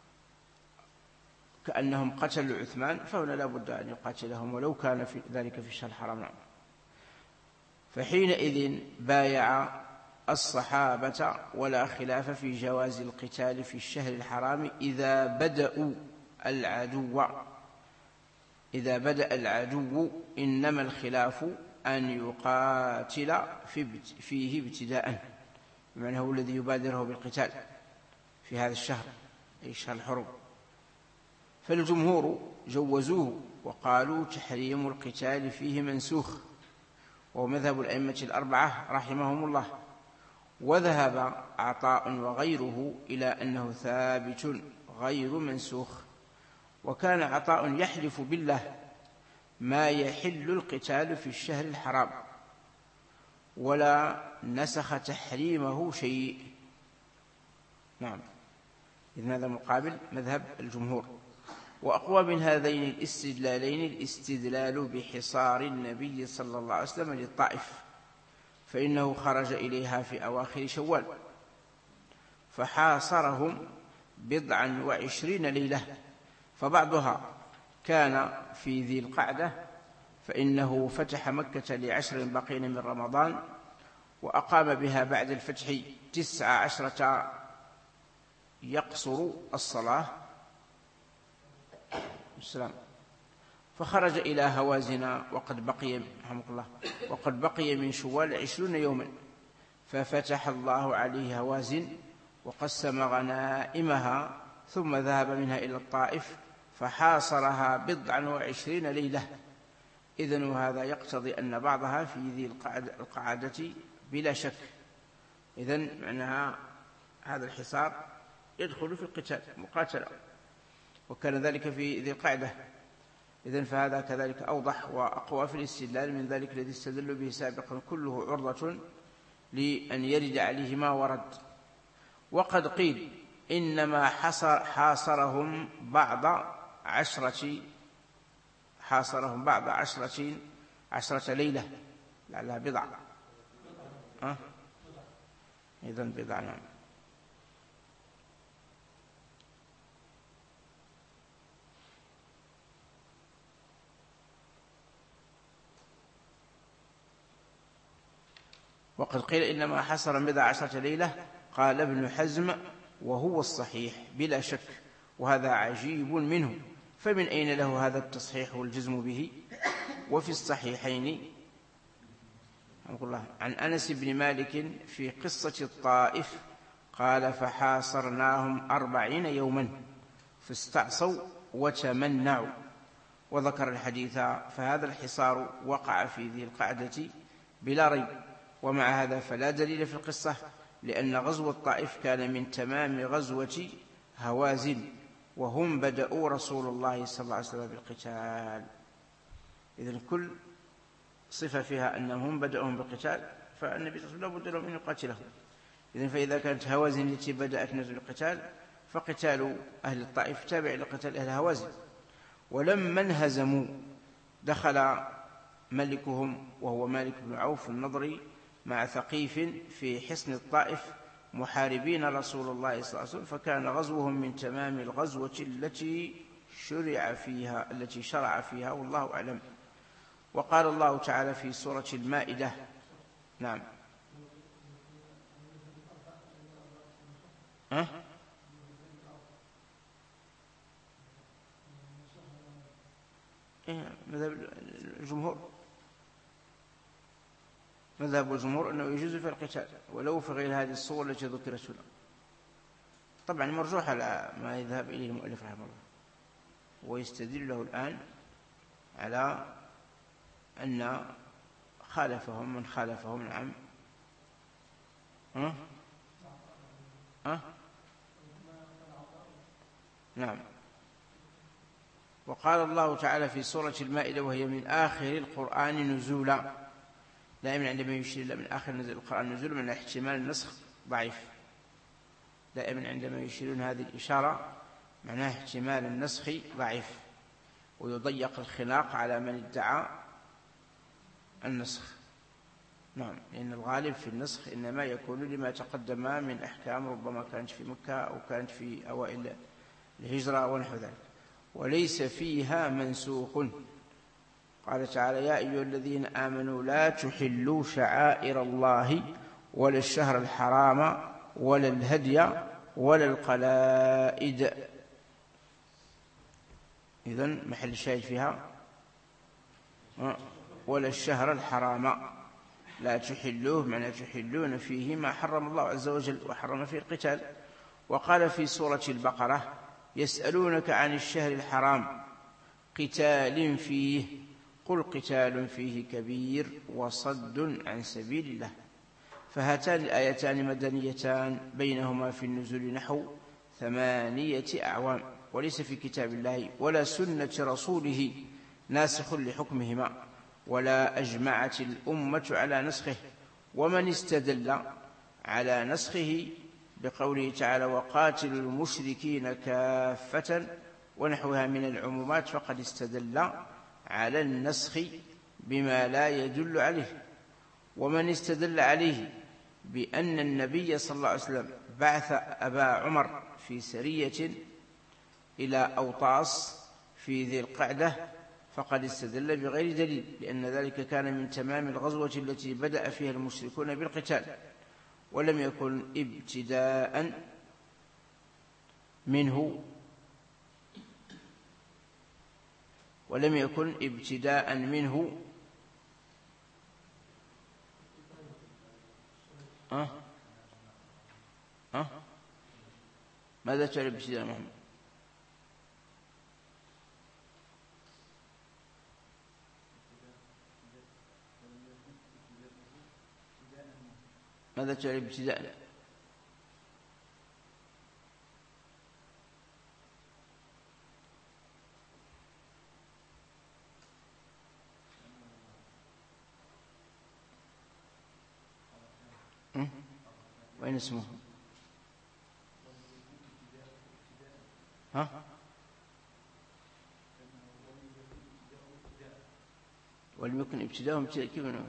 كأنهم قتلوا عثمان فهنا لا بد أن يقاتلهم ولو كان في ذلك في الشهر الحرام. نعم. فحينئذ بايع الصحابة، ولا خلاف في جواز القتال في الشهر الحرام إذا بدأ العدو، إنما الخلاف أن يقاتل فيه ابتداء، بمعنى هو الذي يبادره بالقتال في هذا الشهر، أي الشهر الحرم. فالجمهور جوزوه وقالوا تحريم القتال فيه منسوخ، وهو مذهب الأئمة الأربعة رحمهم الله. وذهب عطاء وغيره إلى أنه ثابت غير منسوخ. وكان عطاء يحلف بالله ما يحل القتال في الشهر الحرام، ولا نسخ تحريمه شيء. نعم. إذن هذا مقابل مذهب الجمهور. وأقوى من هذين الاستدلالين الاستدلال بحصار النبي صلى الله عليه وسلم للطائف، فإنه خرج إليها في أواخر شوال، فحاصرهم 20 ليلة، فبعضها كان في ذي القعدة، فإنه فتح مكة ل10 بقين من رمضان، وأقام بها بعد الفتح 19 يقصر الصلاة والسلام. فخرج إلى هوازن وقد بقي من شوال 20 يوما، ففتح الله عليه هوازن وقسم غنائمها، ثم ذهب منها إلى الطائف فحاصرها 20 ليلة. إذن وهذا يقتضي أن بعضها في ذي القعدة بلا شك. إذن معناها هذا الحصار يدخل في القتال مقاتلة، وكان ذلك في ذي القعدة. إذن فهذا كذلك أوضح وأقوى في الاستدلال من ذلك الذي استدل به سابقا، كله عرضة لأن يرد عليه ما ورد. وقد قيل إنما حاصرهم بعض عشرة ليلة، لعلها بضع. إذن بضع. نعم. وقد قيل إنما حصر 11 ليلة. قال ابن حزم وهو الصحيح بلا شك، وهذا عجيب منه، فمن أين له هذا التصحيح والجزم به؟ وفي الصحيحين عن أنس بن مالك في قصة الطائف قال فحاصرناهم 40 يوما فاستعصوا وتمنعوا، وذكر الحديث. فهذا الحصار وقع في ذي القعدة بلا ريب، ومع هذا فلا دليل في القصة، لأن غزو الطائف كان من تمام غزوة هوازن، وهم بدأوا رسول الله صلى الله عليه وسلم بالقتال. إذن كل صفة فيها أنهم بدأهم بالقتال، فالنبي صلى الله عليه وسلم لابد لهم أن يقاتلهم. إذن فإذا كانت هوازن التي بدأت نزل القتال، فقتال أهل الطائف تابع لقتال أهل هوازن. ولما انهزموا دخل ملكهم وهو مالك بن عوف النضري مع ثقيف في حصن الطائف محاربين رسول الله صلى الله عليه وسلم، فكان غزوهم من تمام الغزوة التي شرع فيها والله أعلم. وقال الله تعالى في سورة المائدة. نعم. مذهب الجمهور أنه يجوز في القتال ولو في غير هذه الصور التي ذكرت هنا. طبعا مرجوح على ما يذهب إليه المؤلف رحمه الله، ويستدل له الآن على أن خالفهم من خالفهم. نعم. نعم. وقال الله تعالى في سورة المائدة وهي من آخر القرآن نزولا. دائما عندما يشير إلى من آخر نزل القرآن نزولا من احتمال النسخ ضعيف. دائما عندما يشيرون هذه الإشارة معناه احتمال النسخ ضعيف، ويضيق الخناق على من ادعى النسخ. نعم، لأن الغالب في النسخ إنما يكون لما تقدم من أحكام ربما كانت في مكة أو كانت في أوائل الهجرة ونحو ذلك، وليس فيها منسوخ. قال تعالى يا أيها الذين آمنوا لا تحلوا شعائر الله ولا الشهر الحرام ولا الهدي ولا القلائد. إذن محل الشاهد فيها ولا الشهر الحرام، لا تحلوه معنى تحلون فيه ما حرم الله عز وجل وحرم فيه القتال. وقال في سورة البقرة يسألونك عن الشهر الحرام قتال فيه قل قتال فيه كبير وصد عن سبيل الله. فهاتان الآيتان مدنيتان بينهما في النزول نحو 8 أعوام، وليس في كتاب الله ولا سنة رسوله ناسخ لحكمهما، ولا أجمعت الأمة على نسخه. ومن استدل على نسخه بقوله تعالى وقاتلوا المشركين كافة ونحوها من العمومات فقد استدل على النسخ بما لا يدل عليه. ومن استدل عليه بأن النبي صلى الله عليه وسلم بعث أبا عمر في سرية إلى أوطاس في ذي القعدة فقد استدل بغير دليل، لأن ذلك كان من تمام الغزوة التي بدأ فيها المشركون بالقتال، ولم يكن ابتداء منه ماذا تعرف ابتداء محمد؟ ماذا تعرف ابتداء؟ وين اسمه؟ ولم يكن ابتداءهم كيف نقول؟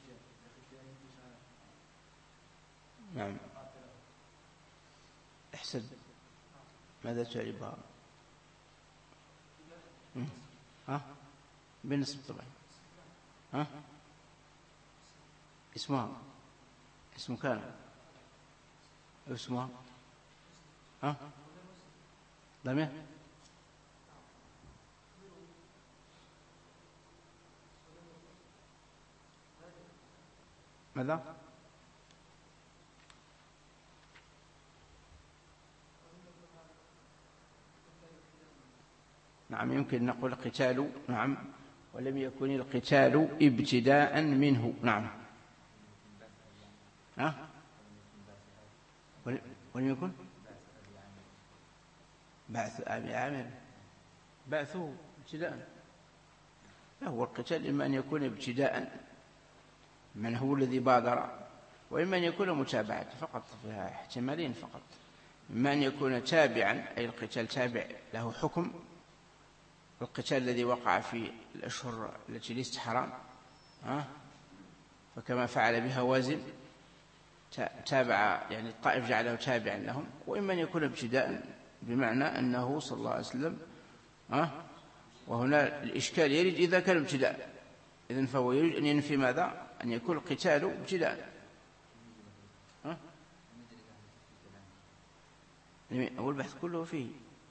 نعم السد ماذا تعربها؟ بالنسبة طبعا. اسمها اسم كان اسمها ضمير ماذا؟ نعم يمكن نقول قتال، نعم، ولم يكن القتال ابتداء منه. نعم. ولم يكن بعث أبي عامر بعثه ابتداء. لا، هو القتال إما أن يكون ابتداء من هو الذي بادر، وإما أن يكون متابعة فقط، فيها احتمالين فقط. إما أن يكون تابعا أي القتال تابع له حكم، القتال الذي وقع في الأشهر التي ليست حرام فكما فعل بهوازن تابع، يعني الطائف جعله تابعا لهم. وإما أن يكون ابتداء بمعنى أنه صلى الله عليه وسلم وهنا الإشكال يريد إذا كان ابتداء، إذن فهو يريد أن ينفي ماذا؟ أن يكون القتال ابتداء. أول بحث كله فيه.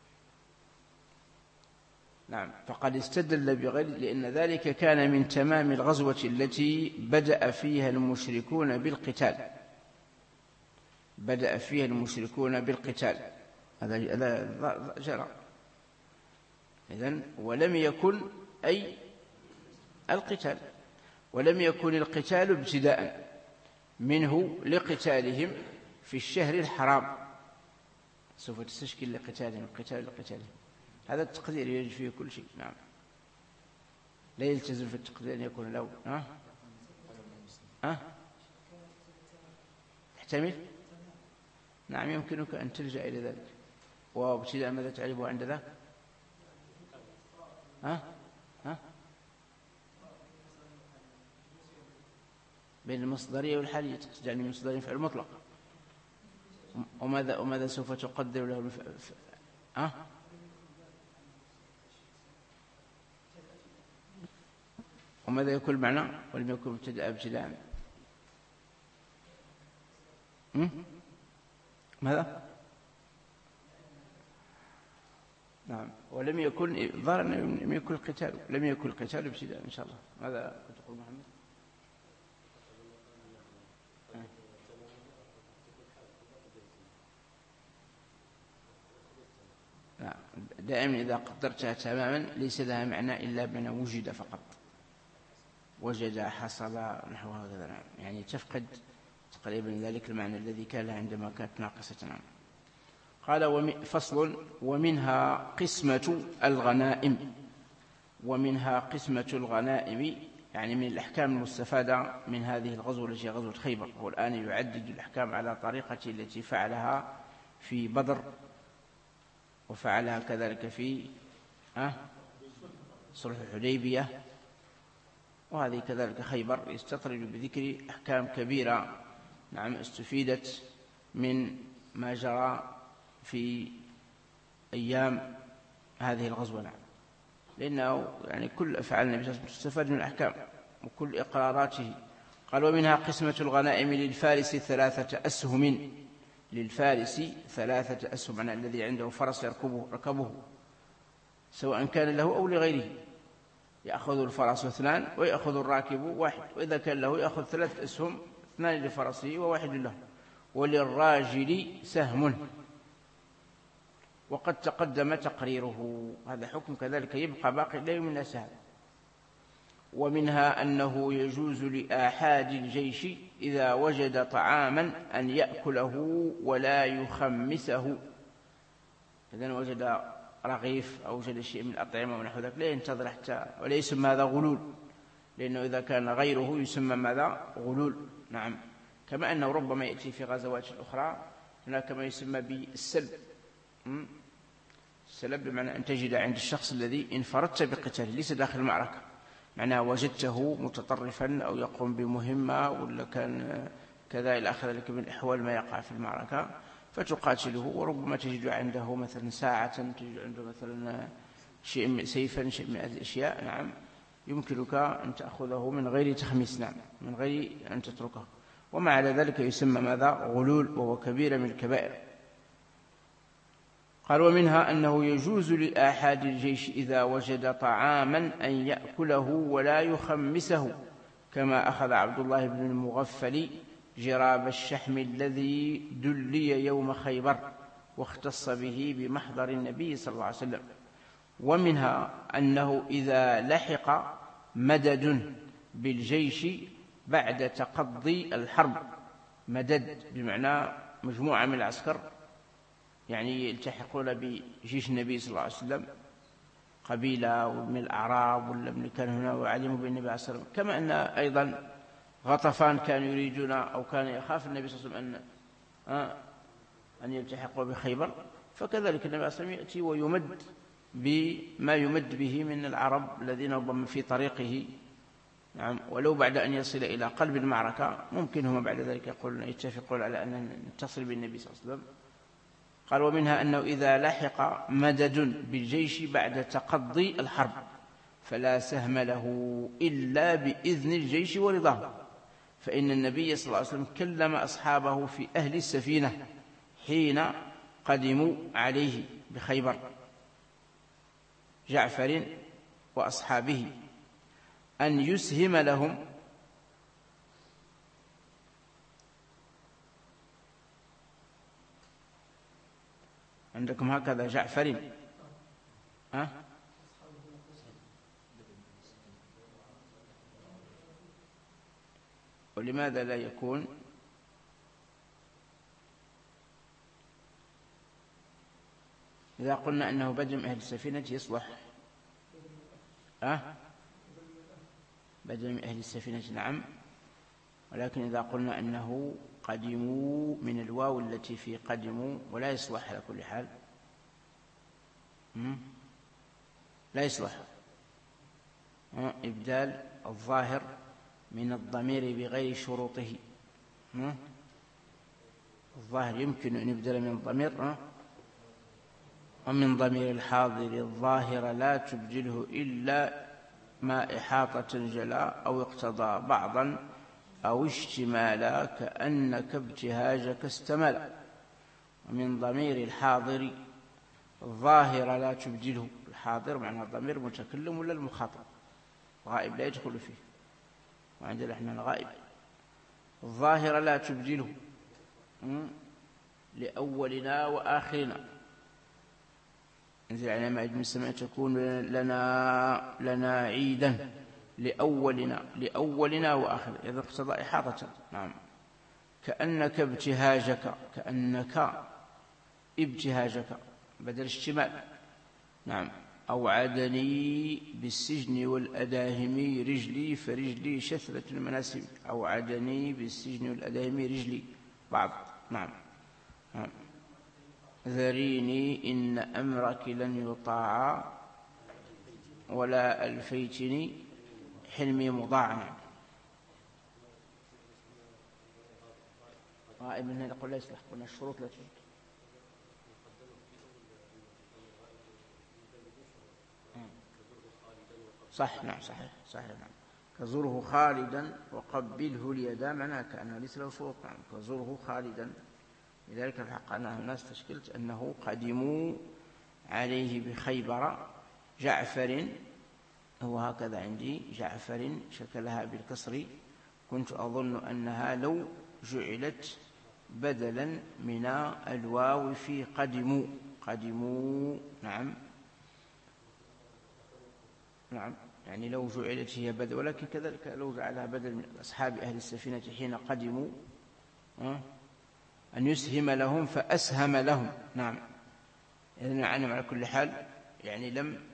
نعم. فقد استدل بغير، لأن ذلك كان من تمام الغزوة التي بدأ فيها المشركون بالقتال. بدأ فيها المشركون بالقتال، هذا جرى. إذن ولم يكن أي القتال، ولم يكن القتال ابتداء منه لقتالهم في الشهر الحرام. سوف تستشكل لقتالهم لقتالهم. هذا التقدير يجب فيه كل شيء. نعم. لا يلتزم في التقدير أن يكون له تحتمل. نعم يمكنك أن تلجأ إلى ذلك. وابتداء ماذا تعرفه عند ذاك؟ بين المصدرية والحالية تجعل المصدرين فعل مطلق. وماذا سوف تقدر له وماذا يكون معنى ولم يكن ابتداء؟ ماذا؟ نعم. ولم يكن ظاهر لم يكن القتال، لم يكن القتال ابتداء إن شاء الله. ماذا تقول محمد؟ دائما إذا قدرتها تماما ليس لها معنى إلا بأن وجد فقط، وجد حصل نحو هذا، يعني تفقد تقريبا ذلك المعنى الذي كان لها عندما كانت ناقصة. قال فصل: ومنها قسمة الغنائم. ومنها قسمة الغنائم يعني من الأحكام المستفادة من هذه الغزوة التي هي غزوة خيبر. هو الآن يعدد الأحكام على طريقة التي فعلها في بدر، وفعلها كذلك في صلح الحديبية، وهذه كذلك خيبر. يستطرد بذكر أحكام كبيرة نعم استفيدت من ما جرى في أيام هذه الغزوة. نعم. لأنه يعني كل أفعال النبي صلى الله عليه وسلم تستفاد من الأحكام وكل إقراراته. قال: ومنها قسمة الغنائم للفارس 3 أسهم. للفارس 3 أسهم، معنى الذي عنده فرس ركبه سواء كان له أو لغيره. يأخذ الفرس 2 ويأخذ الراكب 1، وإذا كان له يأخذ 3 أسهم، 2 لفرسه و1 له. وللراجل سهم، وقد تقدم تقريره. هذا حكم كذلك يبقى باقي لا يمنى سهم. ومنها أنه يجوز لآحاد الجيش إذا وجد طعاما أن يأكله ولا يخمسه. إذن وجد رغيف أو وجد شيء من الأطعمة ونحو ذلك لا ينتظر حتى، ولا يسمى هذا غلول، لأنه إذا كان غيره يسمى ماذا؟ غلول. نعم. كما أنه ربما يأتي في غزوات أخرى هناك ما يسمى بالسلب. السلب بمعنى أن تجد عند الشخص الذي انفردت بقتاله ليس داخل المعركة، معناه وجدته متطرفا أو يقوم بمهمة ولا كان كذا إلى آخر ذلك من أحوال ما يقع في المعركة، فتقاتله، وربما تجد عنده مثلا ساعة، تجد عنده مثلا شيء سيفا، شيء من هذه الأشياء، نعم، يمكنك أن تأخذه من غير تخميس، نعم، من غير أن تتركه. وما على ذلك يسمى ماذا؟ غلول، وهو كبيرة من الكبائر. قال: ومنها أنه يجوز لآحاد الجيش إذا وجد طعاما أن يأكله ولا يخمسه، كما أخذ عبد الله بن المغفل جراب الشحم الذي دلي يوم خيبر، واختص به بمحضر النبي صلى الله عليه وسلم. ومنها أنه إذا لحق مدد بالجيش بعد تقضي الحرب، مدد بمعنى مجموعة من العسكر يعني يلتحقون بجيش النبي صلى الله عليه وسلم، قبيلة من الأعراب ولا من كان هنا وعلموا بالنبي عليه الصلاة والسلام، كما أن أيضا غطفان كانوا يريدون أو كان يخاف النبي صلى الله عليه وسلم أن يلتحقوا بخيبر، فكذلك النبي عليه الصلاة والسلام يأتي ويمد بما يمد به من العرب الذين ربما في طريقه، نعم، ولو بعد أن يصل إلى قلب المعركة ممكن هم بعد ذلك يتفقون على أن نتصل بالنبي صلى الله عليه وسلم. قال: ومنها أنه إذا لحق مدد بالجيش بعد تقضي الحرب فلا سهم له إلا بإذن الجيش ورضاه، فإن النبي صلى الله عليه وسلم كلم أصحابه في أهل السفينة حين قدموا عليه بخيبر، جعفر وأصحابه، أن يسهم لهم عندكم هكذا جعفر، ولماذا لا يكون؟ إذا قلنا أنه بدل من أهل السفينة يصلح، بدل من أهل السفينة، نعم، ولكن إذا قلنا أنه قدموا من الواو التي في قدموا ولا يصلح على كل حال، لا يصلح إبدال الظاهر من الضمير بغير شروطه. الظاهر يمكن أن يبدل من الضمير، ومن ضمير الحاضر الظاهر لا تبدله إلا ما إحاطة الجلاء أو اقتضى بعضا أو اشتمالا كأنك ابتهاجك استملا. ومن ضمير الحاضر الظاهر لا تبدله، الحاضر معنى الضمير متكلم ولا المخاطب، غائب لا يدخل فيه، وعندنا احنا الغائب. الظاهر لا تبدله لأولنا وآخرنا، انزل علينا مائدة من السماء تكون لنا عيدا لأولنا وآخرنا، إذا اقتضى إحاطة، نعم. كأنك ابتهاجك، كأنك ابتهاجك بدل اشتمال، نعم. أوعدني بالسجن والأداهم رجلي فرجلي شثرة المناسب، أوعدني بالسجن والأداهم رجلي بعض، نعم. ذريني إن أمرك لن يطاع ولا ألفيتني حلمي مضاع. غائب منها نقول لا يصلح، قلنا الشروط لا تجد. صح، نعم، صحيح، نعم. كزره خالدا وقبله اليدا، معناها كأنه ليس له شروط، نعم. كزره خالدا، لذلك الحق أنها الناس تشكلت أنه قدموا عليه بخيبر. جعفر هو هكذا عندي، جعفر شكلها بالكسر، كنت أظن أنها لو جعلت بدلا من الواو في قدموا، نعم، يعني لو جعلت هي بدل، ولكن كذلك لو جعلها بدل من أصحاب أهل السفينة حين قدموا، أن يسهم لهم فأسهم لهم، نعم. إذن على كل حال يعني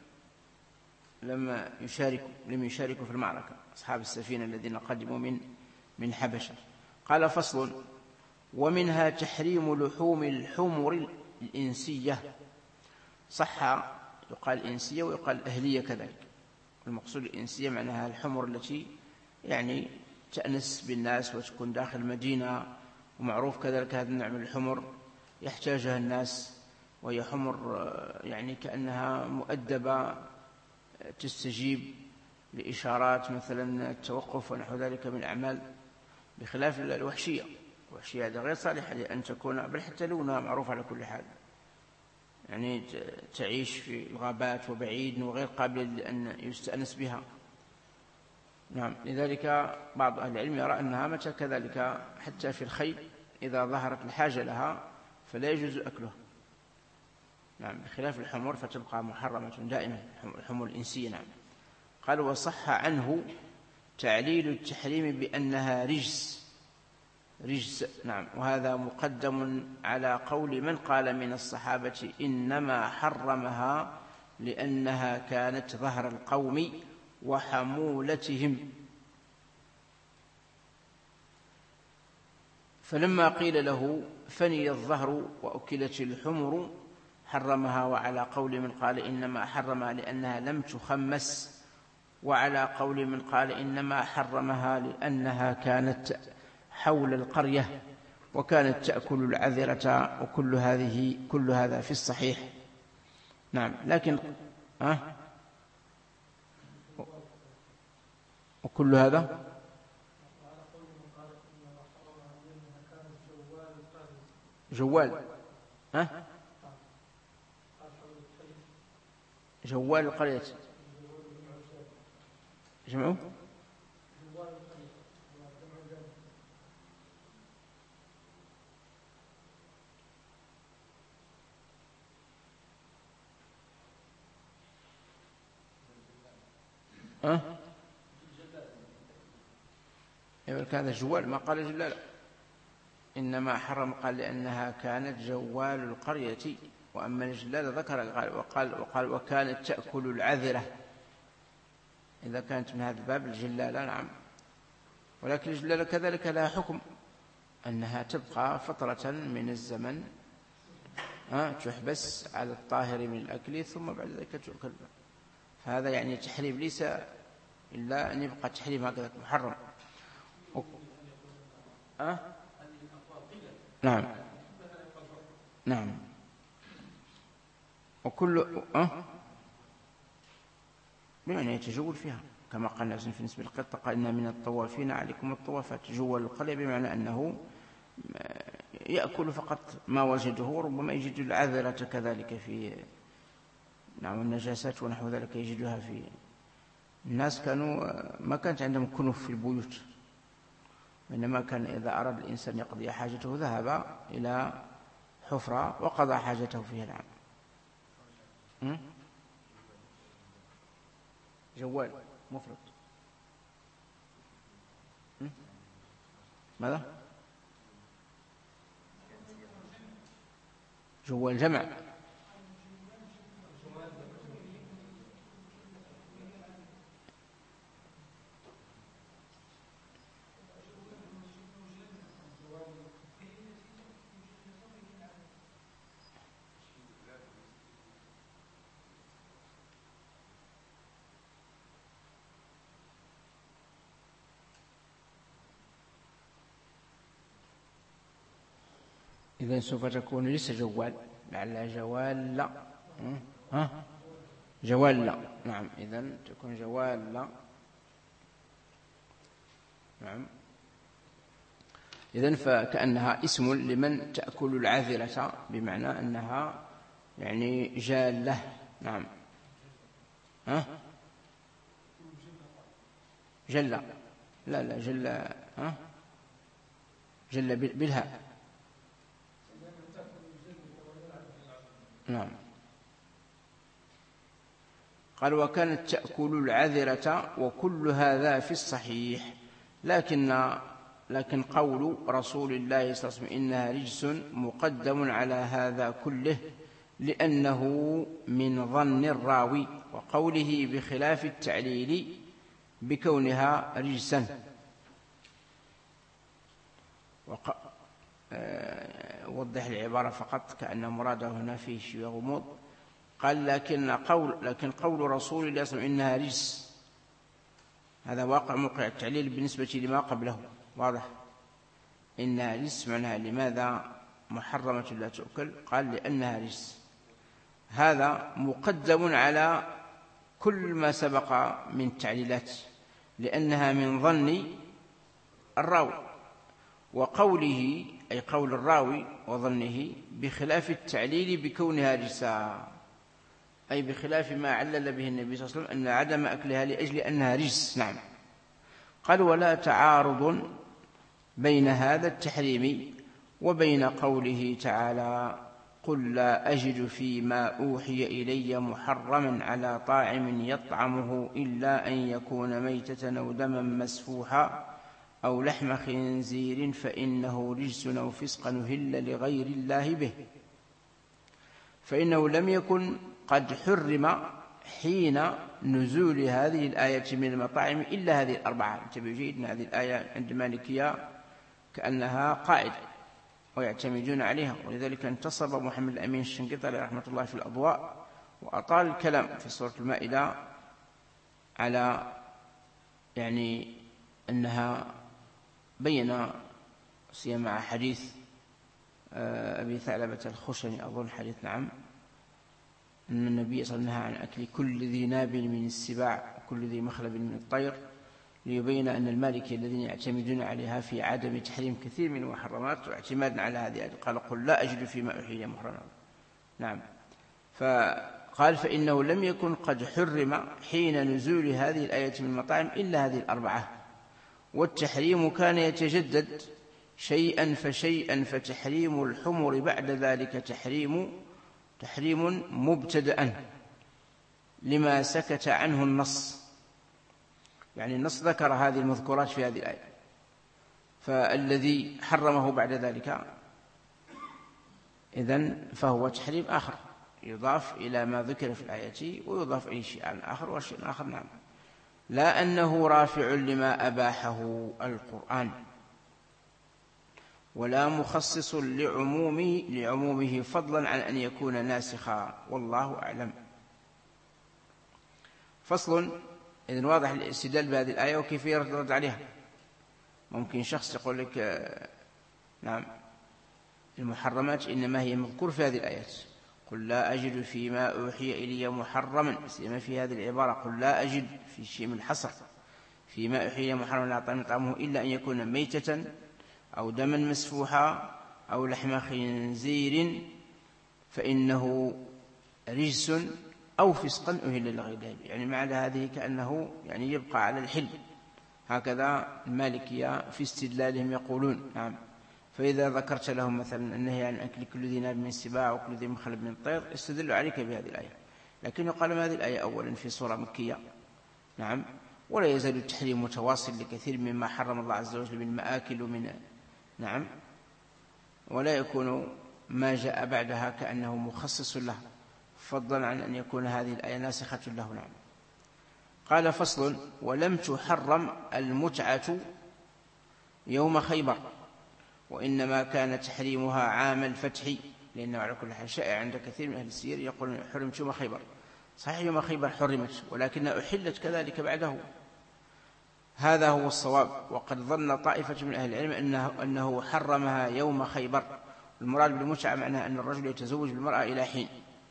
لم يشاركوا في المعركة أصحاب السفينة الذين قدموا من حبشة. قال: فصل: ومنها تحريم لحوم الحمر الإنسية. صح يقال إنسية ويقال أهلية كذلك، المقصود الإنسية معناها الحمر التي يعني تأنس بالناس وتكون داخل المدينة، ومعروف كذلك هذا النوع من الحمر يحتاجها الناس، وهي حمر يعني كأنها مؤدبة تستجيب لإشارات مثلا التوقف ونحو ذلك من الأعمال، بخلاف الوحشية. الوحشية هذه غير صالحة لأن تكون، بل حتى لونها معروف على كل حال، يعني تعيش في الغابات وبعيد وغير قابل لأن يستأنس بها. نعم، لذلك بعض أهل العلم يرى أنها متى كذلك حتى في الخيل إذا ظهرت الحاجة لها فلا يجوز أكله. نعم، بخلاف الحمر فتبقى محرمة دائما، الحمر الإنسية. نعم. قال وصح عنه تعليل التحريم بأنها رجس. نعم، وهذا مقدم على قول من قال من الصحابة إنما حرمها لأنها كانت ظهر القوم وحمولتهم. فلما قيل له فني الظهر وأكلت الحمر حرمها، وعلى قول من قال إنما حرمها لأنها لم تخمس، وعلى قول من قال إنما حرمها لأنها كانت حول القرية وكانت تأكل العذرة، كل هذا في الصحيح. نعم، لكن وكل هذا جوال جوال القرية جمعوا كان جوال، ما قال جلالة، إنما حرم قال لأنها كانت جوال القرية، وأما الجلالة ذكر وقال وكانت تأكل العذرة، إذا كانت من هذا الباب الجلالة. نعم، ولكن الجلالة كذلك لها حكم أنها تبقى فترة من الزمن تحبس على الطاهر من الأكل ثم بعد ذلك تؤكل. فهذا يعني تحريم ليس إلا أن يبقى تحريم هكذا محرم. نعم وكل بمعنى يتجول فيها، كما قال الناس في نسبة القطة قال إن من الطوافين عليكم الطوافات، تجول القرية بمعنى أنه يأكل فقط ما وجده، ربما يجد العذرة كذلك في النجاسات ونحو ذلك يجدها في الناس. كانوا ما كانت عندهم كنف في البيوت، وإنما كان إذا أراد الإنسان يقضي حاجته ذهب إلى حفرة وقضى حاجته فيها. نعم. جوال مفرد. ماذا؟ جوال جمع. إذن سوف تكون ليس جوال، لعل جوال لا. جوال لا. نعم، إذن تكون جوال لا. نعم، إذن فكأنها اسم لمن تأكل العذرة، بمعنى أنها يعني جالة. نعم. جلة لا جلة جلة بالهاء. نعم. قال وكانت تأكل العذرة وكل هذا في الصحيح، لكن قول رسول الله صلى الله عليه وسلم إنها رجس مقدم على هذا كله، لأنه من ظن الراوي، وقوله بخلاف التعليل بكونها رجسا. وضح العبارة فقط كأن مراده هنا فيه شيء غموض. قال لكن قول رسول الله صلى الله عليه وسلم إنها رجس، هذا واقع موقع التعليل بالنسبة لما قبله واضح. إنها رجس معناها لماذا محرمة لا تؤكل؟ قال لأنها رجس. هذا مقدم على كل ما سبق من تعليلات، لأنها من ظن الراوي، وقوله أي قول الراوي وظنه بخلاف التعليل بكونها رجسا، أي بخلاف ما علل به النبي صلى الله عليه وسلم أن عدم أكلها لأجل أنها رجس. نعم. قال ولا تعارض بين هذا التحريم وبين قوله تعالى قل لا أجد فيما أوحي إلي محرما على طاعم يطعمه إلا أن يكون ميتة أو دما مسفوحا أو لحم خنزير فإنه رجس أو فسقا أهل لغير الله به، فإنه لم يكن قد حرم حين نزول هذه الآية من المطاعم إلا هذه الأربعة. انتبهوا جيدا، هذه الآية عند مالكية كأنها قاعدة ويعتمدون عليها، ولذلك انتصب محمد الأمين الشنقيطي رحمة الله في الأضواء وأطال الكلام في سورة المائدة على أنها بين سيما حديث أبي ثعلبة الخشني أظن حديث، نعم، أن النبي صلى الله عليه وسلم نهى عن أكل كل ذي ناب من السباع وكل ذي مخلب من الطير، ليبين أن المالكي الذين يعتمدون عليها في عدم تحريم كثير من المحرمات واعتمادا على هذه قال قل لا أجد فيما أوحي محرما. نعم. فقال فإنه لم يكن قد حرم حين نزول هذه الآية من المطاعم إلا هذه الأربعة، والتحريم كان يتجدد شيئا فشيئا، فتحريم الحمر بعد ذلك تحريم مبتدأ لما سكت عنه النص، النص ذكر هذه المذكورات في هذه الآية، فالذي حرمه بعد ذلك إذن فهو تحريم آخر يضاف إلى ما ذكر في الآية ويضاف إلى شيء آخر وشيء آخر. نعم. لا أنه رافع لما أباحه القرآن ولا مخصص لعمومه فضلا عن أن يكون ناسخا، والله أعلم. فصل. إذن واضح الاستدلال بهذه الآية وكيف يرد عليها. ممكن شخص يقول لك نعم المحرمات إنما هي مذكور في هذه الآيات، قل لا أجد فيما أوحي إلي محرما، سيما في هذه العبارة قل لا أجد في شيء من الحصر فيما أوحي إلي محرما لا طعام يطعمه إلا أن يكون ميتة أو دما مسفوحا أو لحم خنزير فإنه رجس أو فسقا أهل لغير الله. معنى هذه كأنه يبقى على الحل. هكذا المالكية في استدلالهم يقولون. نعم. فإذا ذكرت لهم مثلا النهي عن أكل كل ذي ناب من السباع وكل ذي مخلب من الطير استدلوا عليك بهذه الآية، لكن يقال هذه الآية أولا في سورة مكية. نعم. ولا يزال التحريم متواصل لكثير مما حرم الله عز وجل من مآكل ومن نعم، ولا يكون ما جاء بعدها كأنه مخصص له فضلا عن أن يكون هذه الآية ناسخة له. نعم. قال فصل. ولم تحرم المتعة يوم خيبر، وإنما كان تحريمها عام الفتح، لأنه على كل حال شائع عند كثير من أهل السير يقول حرمت يوم خيبر. صحيح يوم خيبر حرمت، ولكنها أحلت كذلك بعده. هذا هو الصواب. وقد ظن طائفة من أهل العلم أنه حرمها يوم خيبر. المراد بالمتعة معناه أن الرجل يتزوج بالمرأة إلى حين،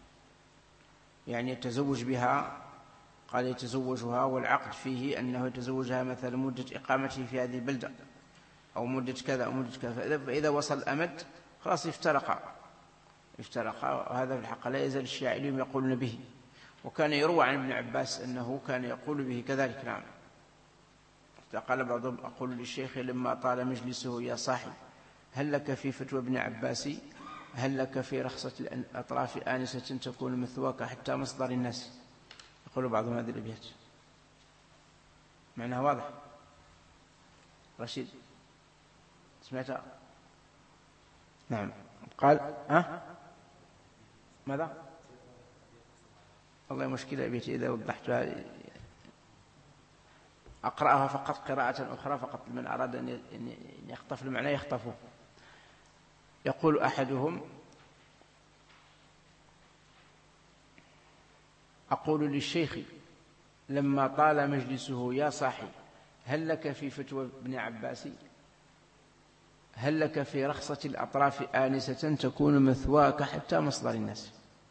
يتزوج بها، قال يتزوجها، والعقد فيه أنه يتزوجها مثلا مدة إقامته في هذه البلدة أو مدة كذا أو مدة كذا، فإذا وصل الأمد خلاص افترقا. وهذا في الحق لا يزال الشيعة اليوم يقولون به، وكان يروى عن ابن عباس أنه كان يقول به كذلك. نعم. قال بعضهم أقول للشيخ لما طال مجلسه يا صاحب هل لك في فتوى ابن عباس، هل لك في رخصة الأطراف آنسة تكون مثواك حتى مصدر الناس. يقول بعضهم هذه الأبيات معناها واضح. رشيد سمعتها؟ نعم. قال ماذا؟ والله مشكلة أبيتي إذا وضحتها أقرأها فقط قراءة أخرى فقط، من أراد أن يخطف المعنى يخطفه. يقول أحدهم أقول للشيخ لما طال مجلسه يا صاحي هل لك في فتوى ابن عباس، هل لك في رخصة الأطراف آنسة تكون مثواك حتى مصدر الناس؟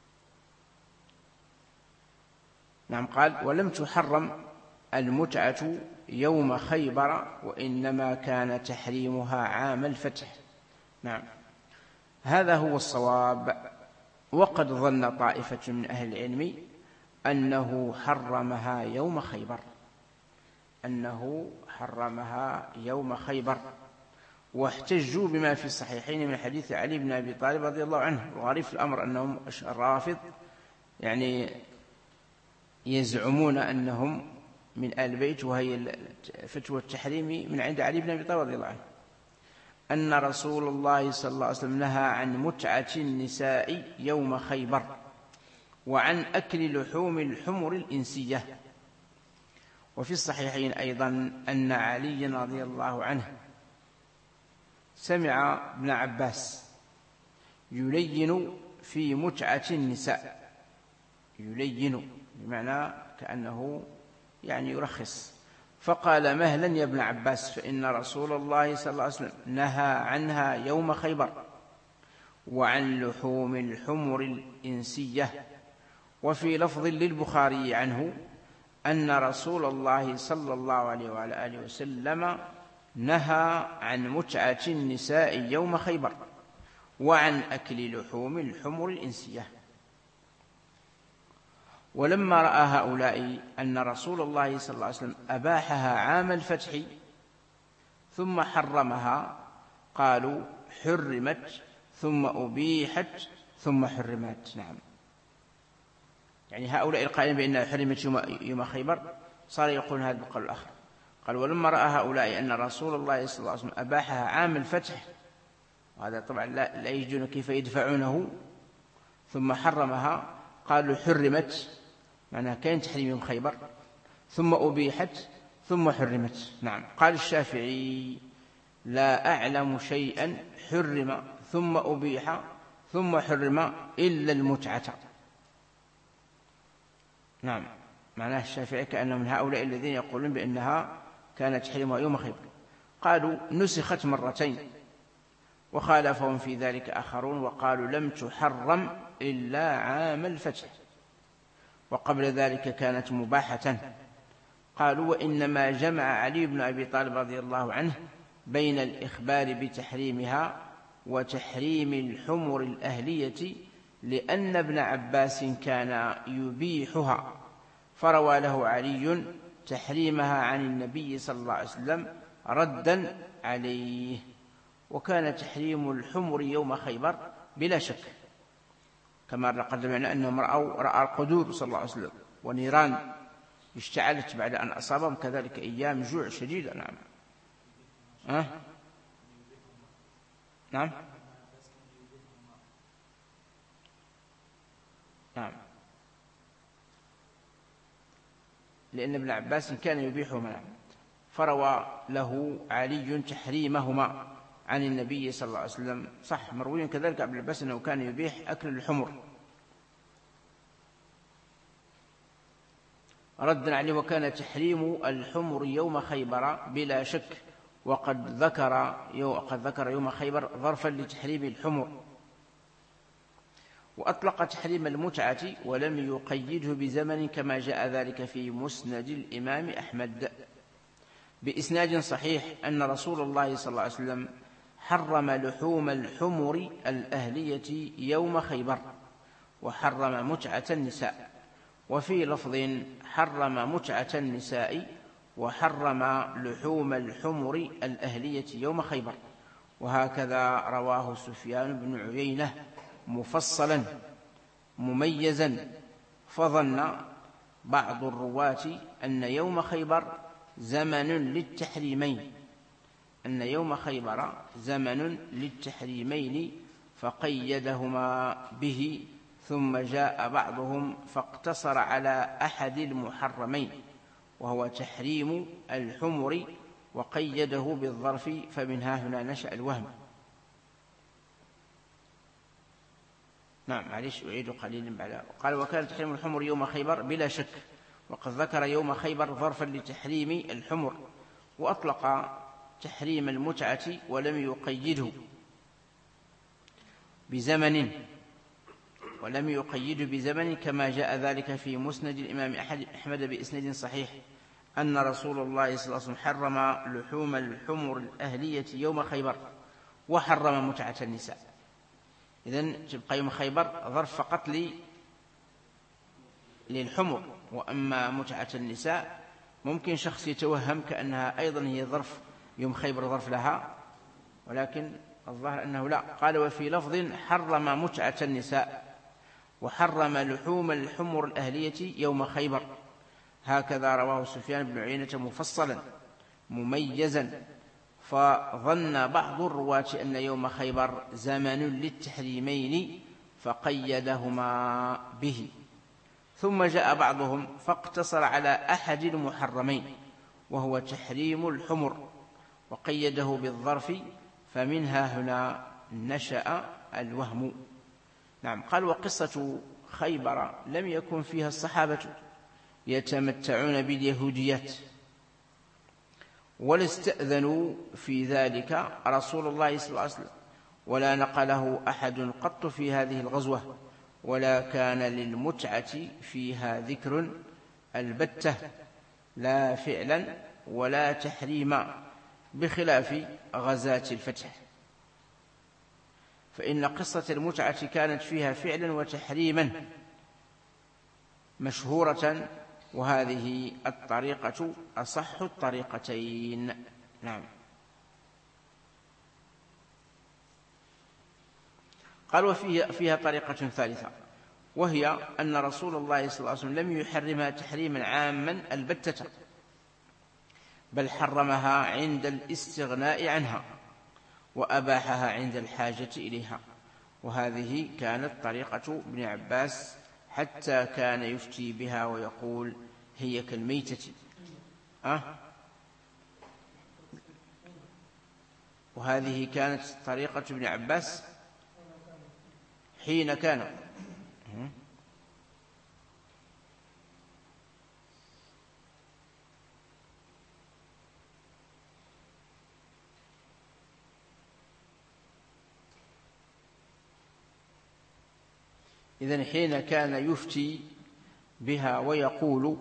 نعم. قال ولم تحرم المتعة يوم خيبر وإنما كان تحريمها عام الفتح. نعم، هذا هو الصواب. وقد ظن طائفة من أهل العلم أنه حرمها يوم خيبر، أنه حرمها يوم خيبر، واحتجوا بما في الصحيحين من حديث علي بن أبي طالب رضي الله عنه. وغريب في الأمر أنهم الرافض يعني يزعمون أنهم من آل البيت، وهي فتوى التحريم من عند علي بن أبي طالب رضي الله عنه، أن رسول الله صلى الله عليه وسلم نهى عن متعة النساء يوم خيبر وعن أكل لحوم الحمر الإنسية. وفي الصحيحين أيضا أن علي رضي الله عنه سمع ابن عباس يلين في متعة النساء، يلين بمعنى كأنه يعني يرخص، فقال مهلا يا ابن عباس فإن رسول الله صلى الله عليه وسلم نهى عنها يوم خيبر وعن لحوم الحمر الإنسية. وفي لفظ للبخاري عنه أن رسول الله صلى الله عليه وعلى آله وسلم نهى عن متعة النساء يوم خيبر وعن أكل لحوم الحمر الإنسية. ولما رأى هؤلاء أن رسول الله صلى الله عليه وسلم أباحها عام الفتح ثم حرمها قالوا حرمت ثم أبيحت ثم حرمت. نعم، يعني هؤلاء القائلين بأنها حرمت يوم خيبر صار يقولون هذا بالقول الآخر. قال ولما رأى هؤلاء أن رسول الله صلى الله عليه وسلم أباحها عام الفتح، وهذا طبعا لا يجدون كيف يدفعونه، ثم حرمها قالوا حرمت، معناها كان تحريم يوم خيبر، ثم أبيحت ثم حرمت. نعم. قال الشافعي لا أعلم شيئا حرم ثم أبيح ثم حرم إلا المتعة. نعم، معناه الشافعي كأنه من هؤلاء الذين يقولون بأنها كانت تحريمها يوم خيبر. قالوا نسخت مرتين، وخالفهم في ذلك آخرون وقالوا لم تحرم إلا عام الفتح، وقبل ذلك كانت مباحة. قالوا وإنما جمع علي بن أبي طالب رضي الله عنه بين الإخبار بتحريمها وتحريم الحمر الأهلية لأن ابن عباس كان يبيحها، فروى له علي تحريمها عن النبي صلى الله عليه وسلم ردا عليه. وكان تحريم الحمر يوم خيبر بلا شك كما قدمنا أنهم رأى القدور صلى الله عليه وسلم ونيران اشتعلت بعد أن أصابهم، كذلك أيام جوع شديدة. نعم. نعم. نعم، لأن ابن عباس كان يبيحهما، فروى له علي تحريمهما عن النبي صلى الله عليه وسلم. صح، مروي كذلك ابن عباس أنه كان يبيح أكل الحمر ردا عليه. وكان تحريم الحمر يوم خيبر بلا شك، وقد ذكر يوم خيبر ظرفا لتحريم الحمر، وأطلق تحريم المتعة ولم يقيده بزمن كما جاء ذلك في مسند الإمام أحمد بإسناد صحيح أن رسول الله صلى الله عليه وسلم حرم لحوم الحمر الأهلية يوم خيبر وحرم متعة النساء. وفي لفظ حرم متعة النساء وحرم لحوم الحمر الأهلية يوم خيبر. وهكذا رواه سفيان بن عيينة مفصلا مميزا، فظن بعض الرواة أن يوم خيبر زمن للتحريمين، أن يوم خيبر زمن للتحريمين فقيدهما به، ثم جاء بعضهم فاقتصر على أحد المحرمين وهو تحريم الحمر وقيده بالظرف، فمنها هنا نشأ الوهم. نعم، معلش أعيد قليلا بعدها. قال وكان تحريم الحمر يوم خيبر بلا شك، وقد ذكر يوم خيبر ظرفا لتحريم الحمر، وأطلق تحريم المتعة ولم يقيد بزمن كما جاء ذلك في مسند الإمام أحمد بإسناد صحيح أن رسول الله صلى الله عليه وسلم حرم لحوم الحمر الأهلية يوم خيبر وحرم متعة النساء. إذن تبقى يوم خيبر ظرف فقط للحمر، وأما متعة النساء ممكن شخص يتوهم كأنها أيضا هي ظرف يوم خيبر ظرف لها، ولكن الظاهر أنه لا. قال وفي لفظ حرم متعة النساء وحرم لحوم الحمر الأهلية يوم خيبر، هكذا رواه سفيان بن عيينة مفصلا مميزا. فظن بعض الرواة أن يوم خيبر زمن للتحريمين فقيدهما به، ثم جاء بعضهم فاقتصر على أحد المحرمين وهو تحريم الحمر وقيده بالظرف، فمنها هنا نشأ الوهم. نعم. قال وقصة خيبر لم يكن فيها الصحابة يتمتعون باليهوديات، ولا استأذنوا في ذلك رسول الله صلى الله عليه وسلم، ولا نقله أحد قط في هذه الغزوة، ولا كان للمتعة فيها ذكر البتة لا فعلا ولا تحريما، بخلاف غزاة الفتح، فإن قصة المتعة كانت فيها فعلا وتحريما مشهورة، وهذه الطريقة أصح الطريقتين. نعم. قال وفيها طريقة ثالثة، وهي أن رسول الله صلى الله عليه وسلم لم يحرمها تحريما عاما البتة، بل حرمها عند الاستغناء عنها وأباحها عند الحاجة إليها، وهذه كانت طريقة ابن عباس حتى كان يفتي بها ويقول هي كالميتة. وهذه كانت طريقة ابن عباس حين كان إذن حين كان يفتي بها ويقول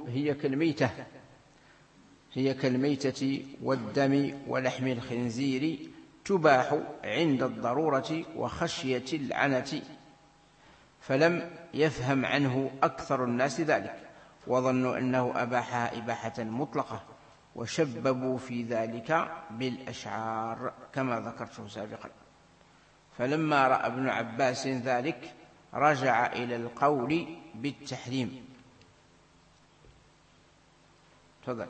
هي كالميتة والدم ولحم الخنزير تباح عند الضرورة وخشية العنة، فلم يفهم عنه أكثر الناس ذلك، وظنوا أنه أباحها إباحة مطلقة، وشببوا في ذلك بالأشعار كما ذكرته سابقا. فلما رأى ابن عباس ذلك رجع إلى القول بالتحريم. تفضل.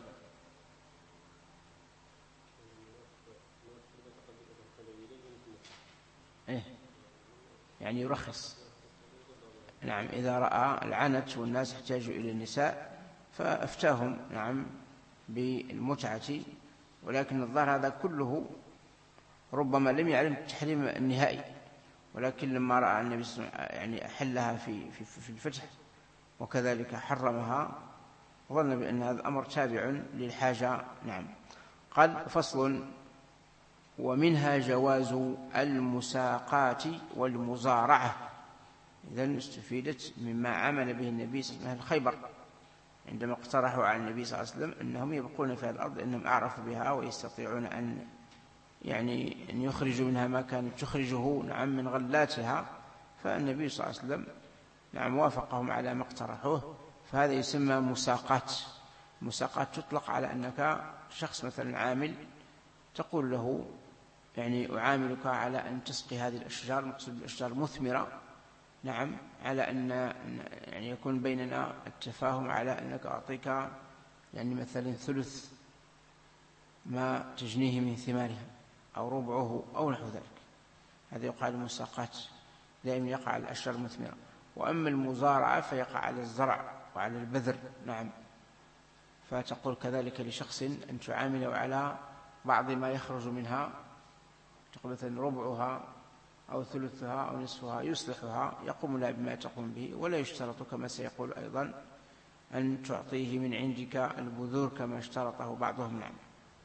يعني يرخص. نعم. إذا رأى العنت والناس يحتاجوا إلى النساء فأفتاهم نعم بالمتعة، ولكن الظاهر هذا كله ربما لم يعلم التحريم النهائي، ولكن لما رأى النبي صلى الله عليه وسلم يعني أحلها في الفتح وكذلك حرمها ظن بأن هذا أمر تابع للحاجة. نعم. قال فصل ومنها جواز المساقات والمزارعة. إذن استفيدت مما عمل به النبي صلى الله عليه وسلم الخيبر عندما اقترحوا على النبي صلى الله عليه وسلم أنهم يبقون في الأرض أنهم أعرفوا بها ويستطيعون أن يخرجوا منها ما كانت تخرجه نعم من غلاتها، فالنبي صلى الله عليه وسلم نعم وافقهم على ما اقترحوه، فهذا يسمى مساقات. مساقات تطلق على أنك شخص مثلا عامل تقول له يعني أعاملك على أن تسقي هذه الأشجار، مقصود الأشجار مثمرة، نعم، على أن يعني يكون بيننا التفاهم على أنك أعطيك يعني مثلا ثلث ما تجنيه من ثمارها أو ربعه أو نحو ذلك. هذا يقال مساقات، دائما يقع على الأشجار المثمرة. وأما المزارعة فيقع على الزرع وعلى البذر. نعم. فتقول كذلك لشخص أن تعامله على بعض ما يخرج منها، تقول مثلا ربعها أو ثلثها أو نصفها يصلحها، يقوم لها بما تقوم به، ولا يشترط كما سيقول أيضا أن تعطيه من عندك البذور كما اشترطه بعضهم. نعم.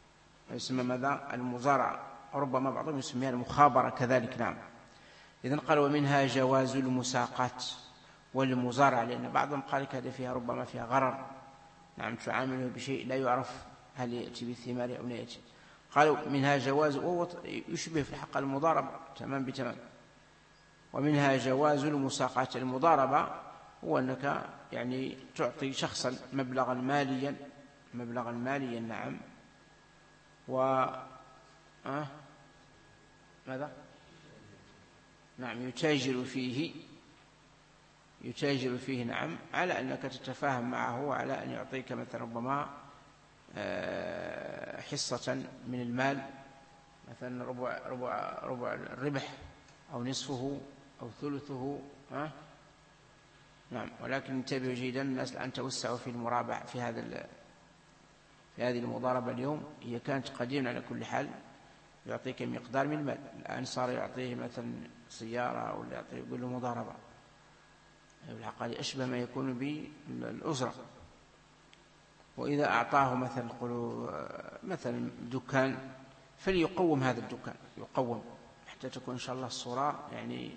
يسمى ماذا؟ المزارعة، وربما بعضهم يسميها المخابرة كذلك. نعم. إذن قال ومنها جواز المساقات والمزارعة، لأن بعضهم قال هذه فيها ربما فيها غرر. نعم، تعامله بشيء لا يعرف هل يأتي بالثمار أو لا يأتي. قالوا منها جواز، وهو يشبه في الحق المضاربة تمام بتمام. ومنها جواز المساقات. المضاربة هو أنك يعني تعطي شخصا مبلغا ماليا نعم، ماذا؟ نعم، يتاجر فيه نعم، على أنك تتفاهم معه على أن يعطيك مثلا ربما حصة من المال، مثلا ربع الربح أو نصفه أو ثلثه. نعم. ولكن انتبهوا جيدا الناس الآن توسعوا في المرابع في هذه المضاربة. اليوم هي كانت قديما على كل حال يعطيك مقدار من المال، الآن صار يعطيه مثلا سيارة أو يعطيه يقول له مضاربة. العقد أشبه ما يكون بالأجرة. وإذا أعطاه مثلا دكان فليقوم هذا الدكان، يقوم حتى تكون إن شاء الله الصورة يعني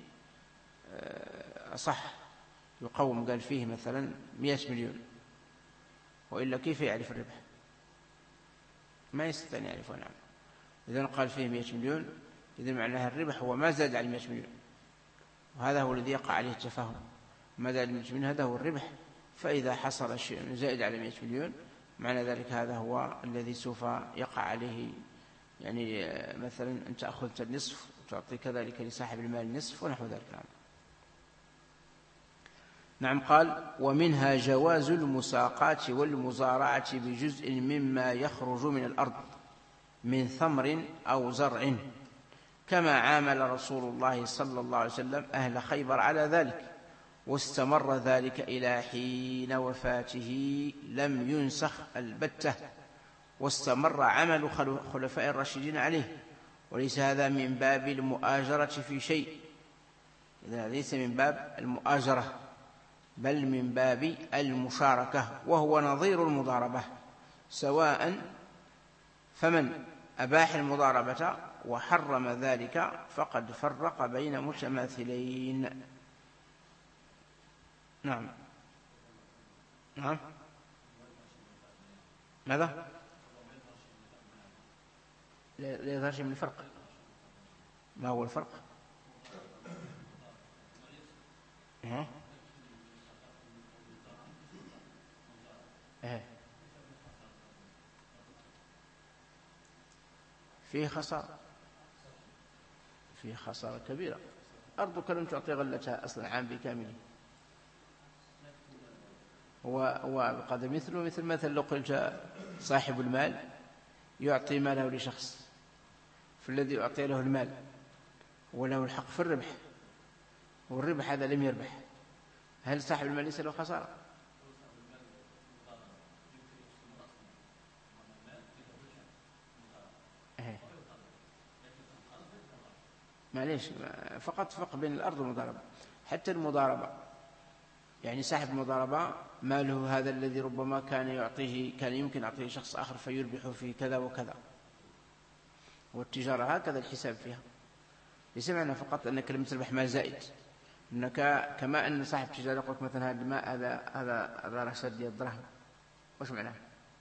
أصح. يقوم قال فيه مثلا 100 مليون، وإلا كيف يعرف الربح؟ ما يستطيع أن يعرفه. نعم. إذن قال فيه 100 مليون، إذن معناها الربح هو ما زاد على 100 مليون، وهذا هو الذي يقع عليه التفاهم. ما زاد على 100 مليون هذا هو الربح. فإذا حصل شيء زائد على 100 مليون معنى ذلك هذا هو الذي سوف يقع عليه، يعني مثلا أنت أخذت النصف وتعطي كذلك لصاحب المال النصف ونحو ذلك. نعم. قال ومنها جواز المساقات والمزارعة بجزء مما يخرج من الأرض من ثمر أو زرع، كما عامل رسول الله صلى الله عليه وسلم أهل خيبر على ذلك، واستمر ذلك إلى حين وفاته لم ينسخ البتة، واستمر عمل خلفاء الراشدين عليه. وليس هذا من باب المؤاجرة في شيء، إذا ليس من باب المؤاجرة بل من باب المشاركة، وهو نظير المضاربة سواء. فمن أباح المضاربة وحرم ذلك فقد فرق بين متماثلين. نعم. ماذا؟ لا يظهر شيء من الفرق. ما هو الفرق؟ فيه خسارة كبيرة. أرضك لم تعطي غلتها أصلا عام بكامله. هو قد مثل لو قلت صاحب المال يعطي ماله لشخص، فالذي يعطي له المال وله الحق في الربح، والربح هذا لم يربح، هل صاحب المال ليس له خسارة؟ معليش، فقط فرق بين الأرض والمضاربة. حتى المضاربة يعني صاحب المضاربة ماله هذا الذي ربما كان يمكن يعطيه شخص آخر فيربح فيه كذا وكذا، والتجارة هكذا الحساب فيها. ليس معنى فقط أنك لم تربح مال زائد، أنك كما أن صاحب التجارة يقول مثلا هذا الماء هذا رشد لي الدرهم، وش معناه؟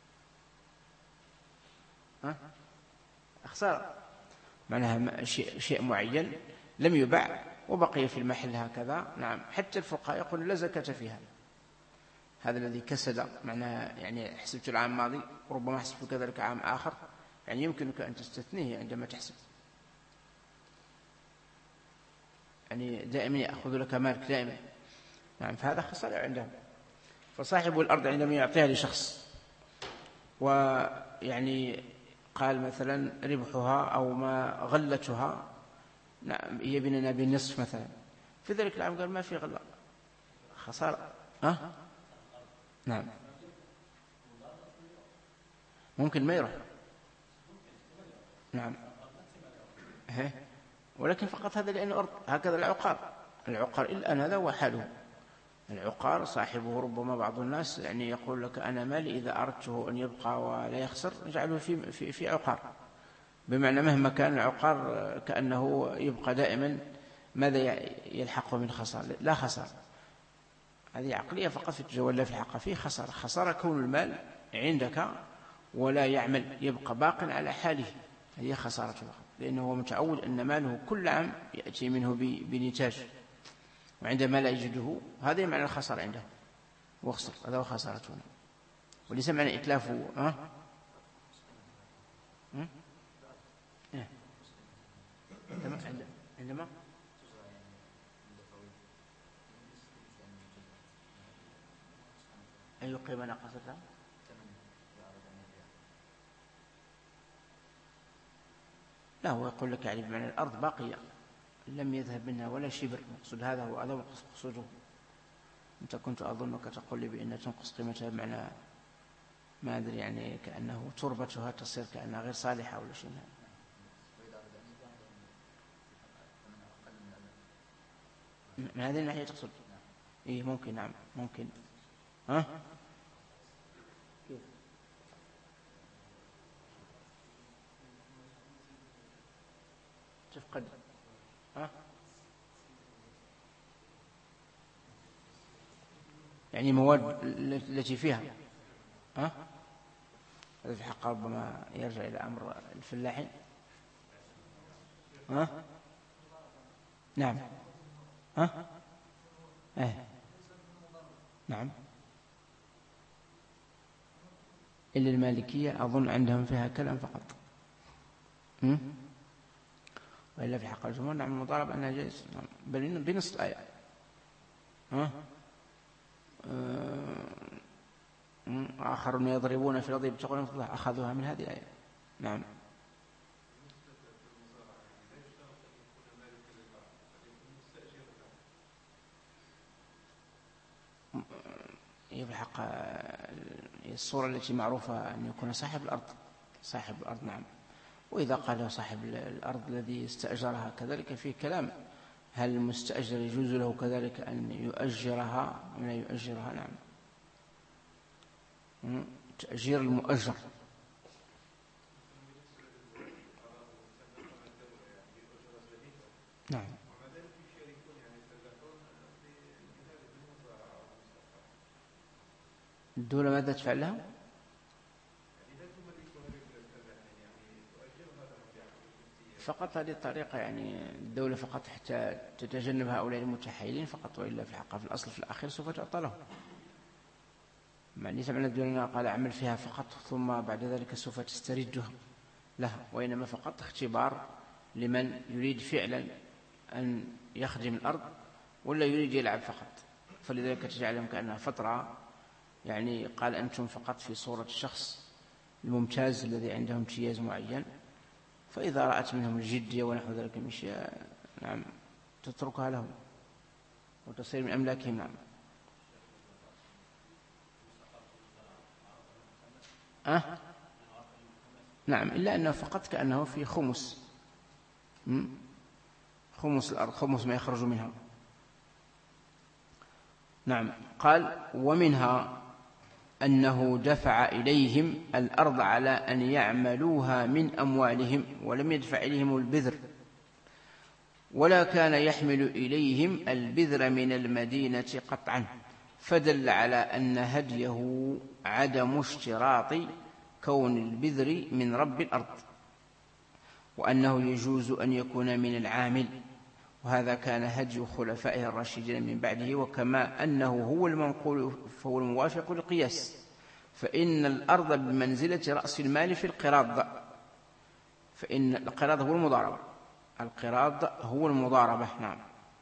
خسارة، معناها شيء معين لم يباع وبقي في المحل هكذا. نعم. حتى الفقهاء يقول لا زكاة فيها. هذا الذي كسد معناها يعني حسبت العام الماضي وربما حسبت كذلك عام آخر، يعني يمكنك أن تستثنيه عندما تحسب. يعني دائما يأخذ لك مالك دائما. نعم. فهذا خسارة عندهم. فصاحب الأرض عندما يعطيها لشخص ويعني قال مثلا ربحها أو ما غلتها نعم هي بيننا بالنصف مثلا، في ذلك العام قال ما في غلة، خسارة. نعم. ممكن ما يروح. نعم. ولكن فقط هذا لأنه أرض. هكذا العقار الآن هذا هو حاله. العقار صاحبه ربما بعض الناس يعني يقول لك أنا مالي إذا أردته أن يبقى ولا يخسر نجعله في عقار، بمعنى مهما كان العقار كأنه يبقى دائما ماذا يلحقه من خسارة؟ لا خسارة. هذه عقلية فقط في التجول، لا في الحق فيه خسارة. خسارة كون المال عندك ولا يعمل يبقى باق على حاله، هذه خسارة فقط، لأنه هو متعود أن ماله كل عام يأتي منه بنتاج، وعندما لا يجده هذا معنى الخسارة عنده واخسر، هذا هو خسارته. وليس معنى إتلافه عندما أي قيمة نقصتها لا، هو يقول لك يعني بمعنى الأرض باقية لم يذهب منها ولا شبر، مقصود هذا هو هذا مقصوده. أنت كنت أظنك تقول لي بأن تنقص قيمتها بمعنى ما أدري يعني كأنه تربتها تصير كأنها غير صالحة ولا شيء. من هذه الناحية تقصد؟ إيه ممكن، نعم ممكن. ها كيف؟ تفقد يعني مواد التي فيها هذا في الحق ربما يرجع إلى أمر الفلاحين. نعم نعم. إلا المالكية أظن عندهم فيها كلام فقط، وإلا في حق الجمهور نعم المضاربة أنها جائز، بل بنص الآية. آخرون يضربون في الأرض يبتغون فضلا أخذوها من هذه الآية. نعم. في الحق الصورة التي معروفة أن يكون صاحب الأرض نعم. وإذا قال صاحب الأرض الذي استأجرها كذلك فيه كلام، هل المستأجر يجوز له كذلك أن يؤجرها أم لا يؤجرها؟ نعم. تأجير المؤجر. نعم. الدولة ماذا تفعل لها؟ فقط هذه الطريقة يعني الدولة فقط حتى تتجنب هؤلاء المتحايلين فقط، وإلا في الحق في الأصل في الأخير سوف تعطى لهم. ليس معنى الدولة قال أعمل فيها فقط ثم بعد ذلك سوف تسترده لها، وإنما فقط اختبار لمن يريد فعلا أن يخدم الأرض ولا يريد يلعب فقط. فلذلك تجعلهم كأنها فترة، يعني قال أنتم فقط في صورة الشخص الممتاز الذي عنده امتياز معين، فإذا رأت منهم الجدية ونحو ذلك من شيء نعم تتركها لهم وتصير من أملاكهم. نعم. نعم، إلا أنه فقط كأنه في خمس الأرض، خمس ما يخرج منها. نعم. قال ومنها أنه دفع إليهم الأرض على أن يعملوها من أموالهم ولم يدفع إليهم البذر، ولا كان يحمل إليهم البذر من المدينة قطعا، فدل على أن هديه عدم اشتراط كون البذر من رب الأرض، وأنه يجوز أن يكون من العامل، وهذا كان هدي خلفائه الراشدين من بعده، وكما أنه هو المنقول فهو الموافق للقياس، فإن الأرض بمنزلة رأس المال في القراض، فإن القراض هو المضاربة. نعم.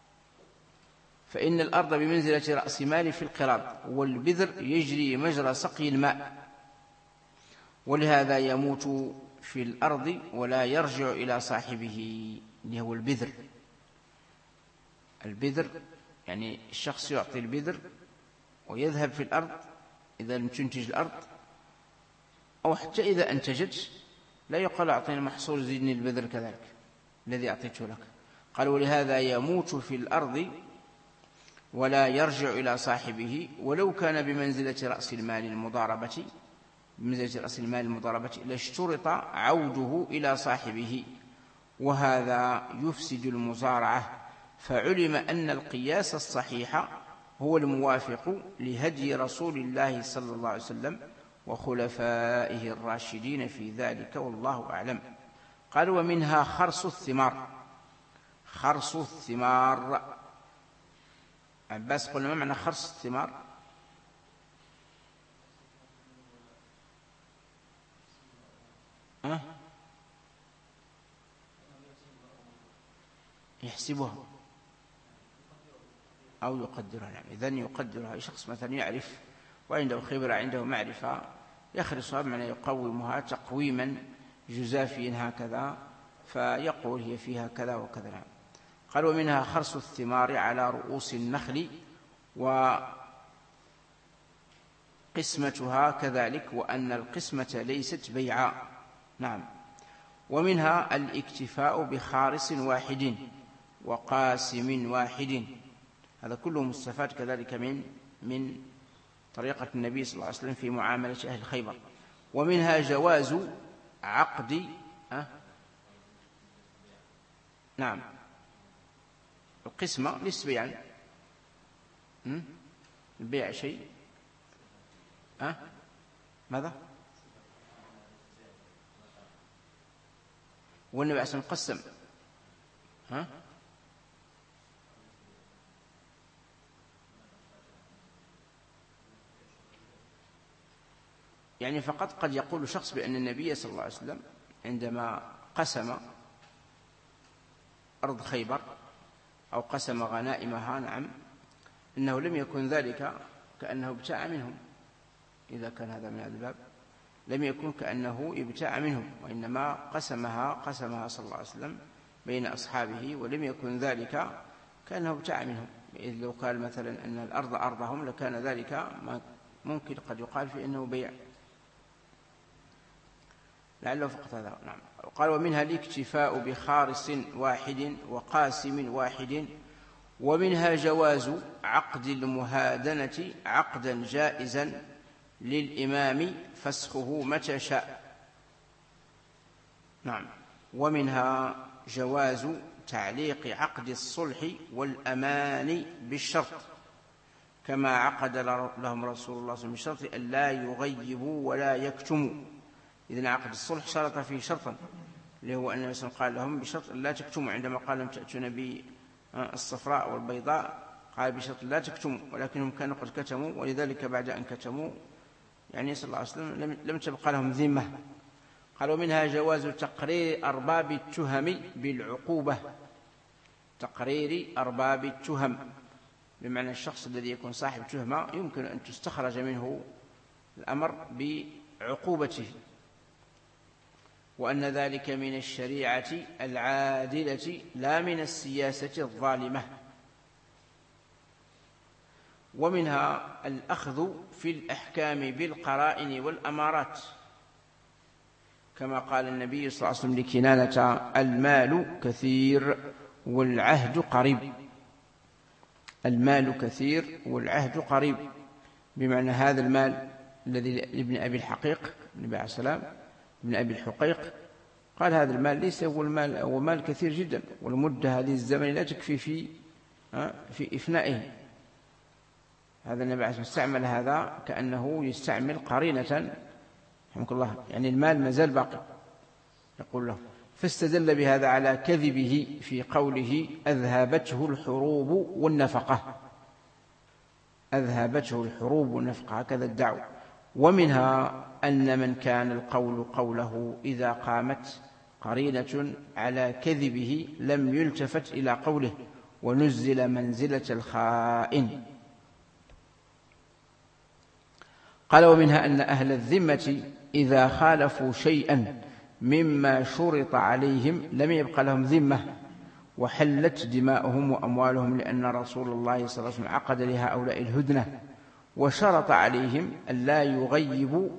فإن الأرض بمنزلة رأس مال في القراض، والبذر يجري مجرى سقي الماء، ولهذا يموت في الأرض ولا يرجع إلى صاحبه، اللي هو البذر يعني الشخص يعطي البذر ويذهب في الأرض إذا لم تنتج الأرض، أو حتى إذا أنتجت لا يقال أعطيني محصول زدني البذر كذلك الذي أعطيته لك. قال ولهذا يموت في الأرض ولا يرجع إلى صاحبه ولو كان بمنزلة رأس المال المضاربة لاشترط عوده إلى صاحبه، وهذا يفسد المزارعة. فعلم أن القياس الصحيح هو الموافق لهدي رسول الله صلى الله عليه وسلم وخلفائه الراشدين في ذلك، والله أعلم. قال: ومنها خرص الثمار. عباس قلنا: ما معنى خرص الثمار؟ يحسبها أو يقدرها. يعني إذن يقدرها. شخص مثلا يعرف وعنده خبرة، عنده معرفة، يخرصها بمعنى يقومها تقويما جزافيا هكذا، فيقول هي فيها كذا وكذا. قال: ومنها خرص الثمار على رؤوس النخل وقسمتها كذلك، وأن القسمة ليست بيعا. نعم. ومنها الاكتفاء بخارص واحد وقاسم واحد. هذا كله مستفاد كذلك من طريقة النبي صلى الله عليه وسلم في معاملة أهل خيبر. ومنها جواز عقد نعم القسمة ليس بيعا. البيع شيء ماذا؟ والنبي عليه الصلاة والسلام قسم يعني فقط قد يقول شخص بأن النبي صلى الله عليه وسلم عندما قسم أرض خيبر أو قسم غنائمها، نعم، إنه لم يكن ذلك كأنه ابتاع منهم. إذا كان هذا من الباب لم يكن كأنه ابتاع منهم، وإنما قسمها صلى الله عليه وسلم بين أصحابه، ولم يكن ذلك كأنه ابتاع منهم. إذ لو قال مثلا أن الأرض أرضهم لكان ذلك ممكن قد يقال في أنه بيع، لعله فقط هذا. نعم. قال: ومنها الاكتفاء بخارص واحد وقاسم واحد. ومنها جواز عقد المهادنة عقدا جائزا للإمام فسخه متى شاء. نعم. ومنها جواز تعليق عقد الصلح والأمان بالشرط، كما عقد لهم رسول الله صلى الله عليه وسلم بشرط أن لا يغيبوا ولا يكتموا. إذن عقد الصلح شرط فيه شرطا، اللي هو أن النبي قال لهم بشرط أن لا تكتموا. عندما قال لهم تأتون بالصفراء والبيضاء قال بشرط لا تكتموا، ولكنهم كانوا قد كتموا، ولذلك بعد أن كتموا يعني صلى الله عليه وسلم لم تبقى لهم ذمة. قالوا: منها جواز تقرير أرباب التهم بالعقوبة. تقرير أرباب التهم بمعنى الشخص الذي يكون صاحب تهمة يمكن أن تستخرج منه الأمر بعقوبته، وأن ذلك من الشريعة العادلة لا من السياسة الظالمة. ومنها الأخذ في الأحكام بالقرائن والأمارات، كما قال النبي صلى الله عليه وسلم لكنانة: المال كثير والعهد قريب. المال كثير والعهد قريب، بمعنى هذا المال الذي لابن أبي الحقيق النبي عليه السلام ابن أبي الحقيق قال: هذا المال ليس هو المال، هو مال كثير جدا، والمدة هذه الزمن لا تكفي في إفنائه. هذا النبي عليه السلام استعمل هذا كأنه يستعمل قرينة، رحمك الله، يعني المال ما زال باقي، يقول له. فاستدل بهذا على كذبه في قوله: أذهبته الحروب والنفقة. أذهبته الحروب والنفقة، هكذا الدعوة. ومنها أن من كان القول قوله إذا قامت قرينة على كذبه لم يلتفت إلى قوله، ونزل منزلة الخائن. قال: ومنها أن أهل الذمة إذا خالفوا شيئا مما شرط عليهم لم يبق لهم ذمة، وحلت دماؤهم وأموالهم، لأن رسول الله صلى الله عليه وسلم عقد لهؤلاء الهدنة وشرط عليهم ألا يغيبوا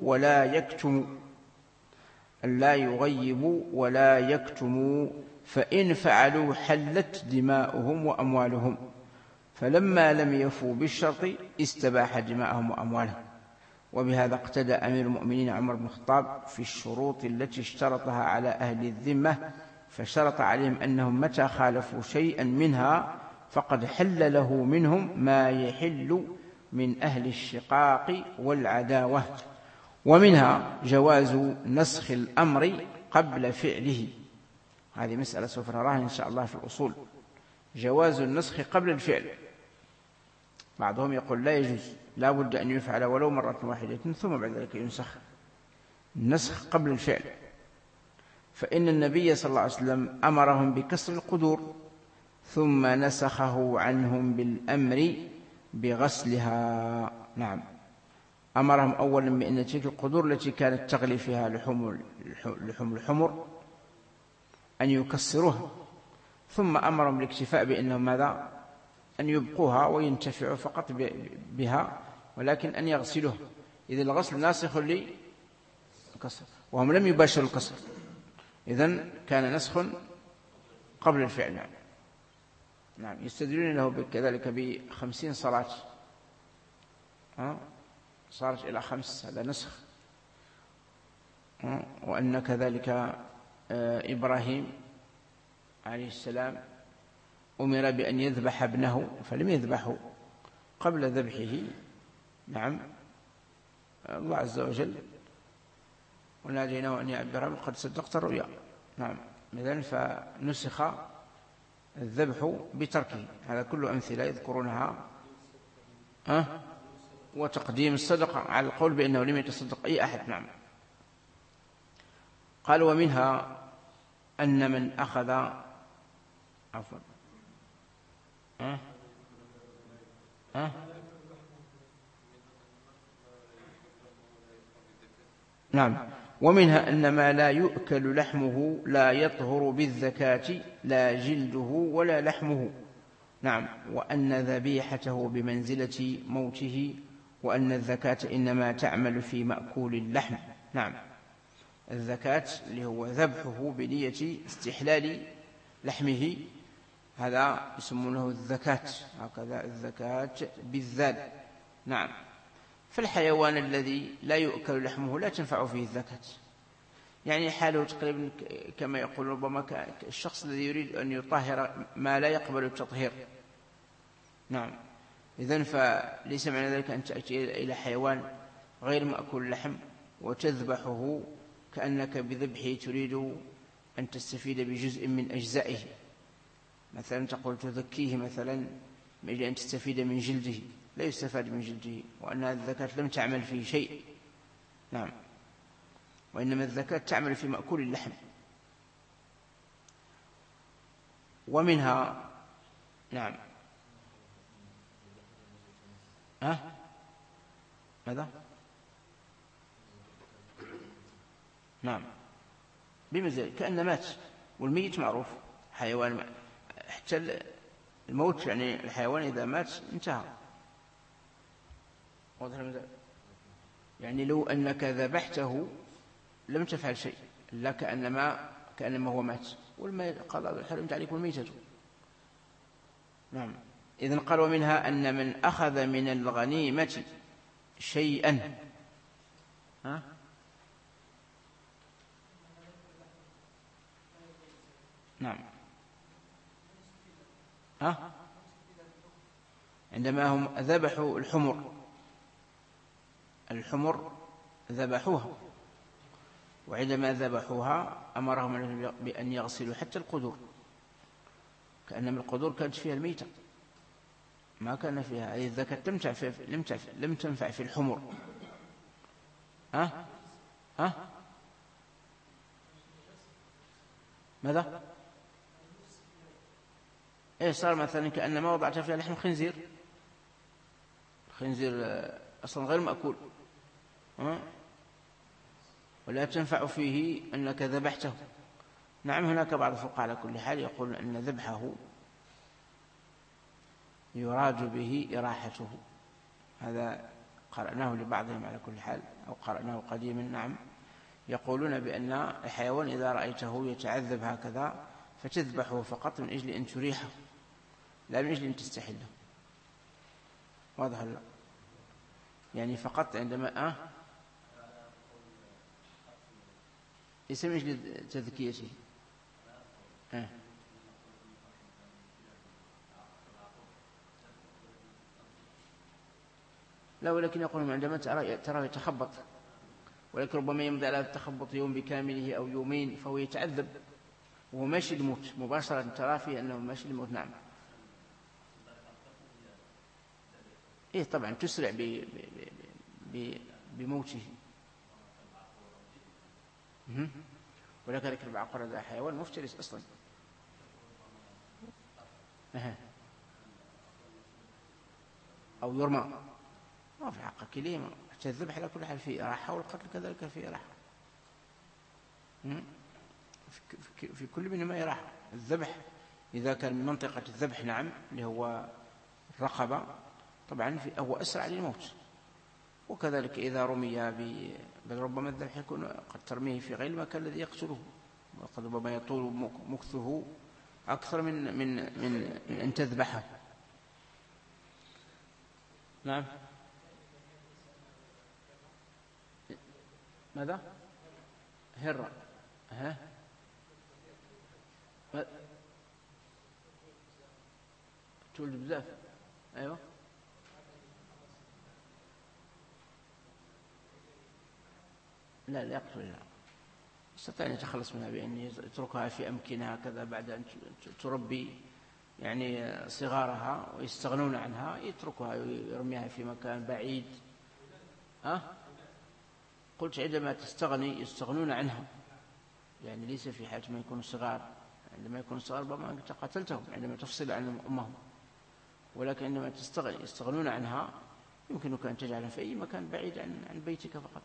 ولا يكتموا، فإن فعلوا حلت دماؤهم وأموالهم. فلما لم يفوا بالشرط استباح دماءهم وأموالهم. وبهذا اقتدى أمير المؤمنين عمر بن الخطاب في الشروط التي اشترطها على أهل الذمة، فشرط عليهم أنهم متى خالفوا شيئا منها فقد حل له منهم ما يحل من أهل الشقاق والعداوة. ومنها جواز نسخ الأمر قبل فعله. هذه مسألة سوف نراها إن شاء الله في الأصول. جواز النسخ قبل الفعل. بعضهم يقول لا يجوز، لا بد أن يفعل ولو مرة واحدة ثم بعد ذلك ينسخ. النسخ قبل الفعل، فإن النبي صلى الله عليه وسلم أمرهم بكسر القدور ثم نسخه عنهم بالأمر بغسلها. نعم، أمرهم أولا بأن تلك القدور التي كانت تغلي فيها لحوم الحمر أن يكسروها، ثم أمرهم بالاكتفاء بأنهم ماذا؟ أن يبقوها وينتفعوا فقط بها، ولكن أن يغسلوها. إذن الغسل ناسخ للكسر وهم لم يباشروا الكسر، إذن كان نسخ قبل الفعل. نعم، يستدلون له كذلك ب50 صلاة صارت إلى 5، هذا نسخ. وأن كذلك إبراهيم عليه السلام أمر بأن يذبح ابنه فلم يذبحه قبل ذبحه. نعم، الله عز وجل وناديناه أن يا إبراهيم قد صدقت الرؤيا. نعم، إذن فنسخ الذبح بتركه. هذا كله أمثلة يذكرونها. وتقديم الصدقة على القول بأنه لم يتصدق أي أحد. نعم. قال ومنها أن من أخذ عفوا نعم، ومنها أن ما لا يؤكل لحمه لا يطهر بالزكاة لا جلده ولا لحمه. نعم، وأن ذبيحته بمنزلة موته، وأن الزكاة إنما تعمل في مأكول اللحم. نعم، الزكاة اللي هو ذبحه بنية استحلال لحمه، هذا يسمونه الزكاة، هكذا الزكاة بالذال. نعم، فالحيوان الذي لا يؤكل لحمه لا تنفع فيه الزكاة، يعني حاله تقريبا كما يقول ربما الشخص الذي يريد أن يطهر ما لا يقبل التطهير. نعم، إذن فليس معنى ذلك أن تأتي إلى حيوان غير مأكول اللحم وتذبحه كأنك بذبحه تريد أن تستفيد بجزء من أجزائه، مثلا تقول تذكيه مثلا من أجل أن تستفيد من جلده، لا يستفاد من جلده، وأن الزكاة لم تعمل فيه شيء. نعم، وإنما الزكاة تعمل في مأكول اللحم. ومنها نعم ماذا؟ نعم، بمزاج كأن مات، والميت معروف حيوان، حتى الموت يعني الحيوان إذا مات انتهى. يعني لو أنك ذبحته لم تفعل شيء، لا كأنما هو مات، قال حرمت عليكم الميتة. نعم، إذن قال ومنها أن من أخذ من الغنيمة شيئا نعم عندما هم ذبحوا الحمر ذبحوها، وعندما ذبحوها أمرهم بأن يغسلوا حتى القدور، كأنما القدور كانت فيها الميتة، ما كان فيها أي الزكاة لم تنفع في الحمر. ماذا؟ صار مثلا كأنما وضعت فيها لحم خنزير، الخنزير أصلا غير مأكول، ولا تنفع فيه أنك ذبحته. نعم، هناك بعض الفقهاء على كل حال يقول أن ذبحه يراد به إراحته، هذا قرأناه لبعضهم على كل حال أو قرأناه قديما. نعم، يقولون بأن الحيوان إذا رأيته يتعذب هكذا فتذبحه فقط من أجل أن تريحه، لا من أجل أن تستحله. واضح لا؟ يعني فقط عندما يسميش لتذكيته. لا، ولكن يقولون عندما تراه يتخبط، ولكن ربما يمضي على التخبط يوم بكامله أو يومين فهو يتعذب وهو ماشي الموت مباشرة، ترى فيه أنه ماشي الموت. نعم. إيه طبعا تسرع بموته. ولكن البعقر هذا حيوان مفترس أصلا. أو يرمى ما في حق كليمة. الذبح على كل حال فيه راحة، والقتل كذلك فيه راحة. في كل منهما راحة. الذبح إذا كان من منطقة الذبح نعم اللي هو الرقبة طبعا هو أسرع للموت، وكذلك إذا رمي بل ربما الذبح يكون قد ترميه في غير المكان الذي يقتله، وقد ربما يطول مكثه أكثر من أن تذبحه. نعم. ماذا؟ هرة. تولد بزاف. أيوة. لا يقتل، لا يستطيع أن يتخلص منها بأن يتركها في أمكنها كذا بعد أن تربي يعني صغارها ويستغنون عنها، يتركها ويرميها في مكان بعيد. قلت عندما تستغني يستغنون عنها، يعني ليس في حاجة ما يكونوا صغار. عندما يكونوا صغار ربما أنت قتلتهم عندما تفصل عن أمهم، ولكن عندما يستغنون عنها يمكنك أن تجعلها في أي مكان بعيد عن بيتك فقط.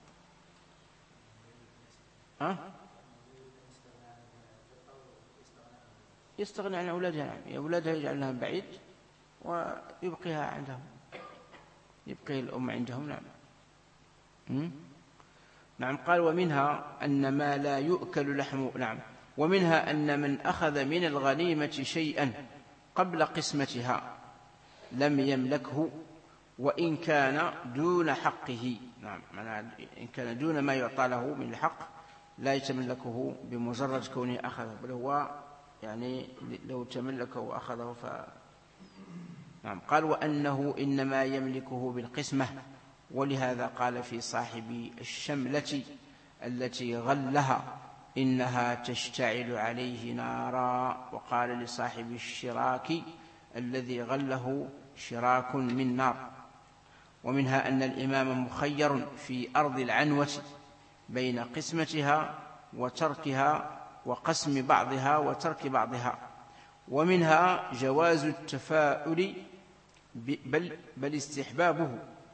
يستغني عن أولادها. نعم، أولادها يجعل لهم بعيد ويبقيها عندهم، يبقي الأم عندهم. نعم. نعم. قال ومنها أن ما لا يؤكل لحمه. نعم. ومنها أن من أخذ من الغنيمة شيئا قبل قسمتها لم يملكه وإن كان دون حقه. نعم، إن كان دون ما يعطى له من الحق لا يتملكه بمجرد كونه أخذه، بل هو يعني لو تملكه وأخذه نعم. قال وأنه إنما يملكه بالقسمة، ولهذا قال في صاحب الشملة التي غلها إنها تشتعل عليه نارا، وقال لصاحب الشراك الذي غله شراك من نار. ومنها أن الإمام مخير في أرض العنوة بين قسمتها وتركها وقسم بعضها وترك بعضها. ومنها جواز التفاؤل بل استحبابه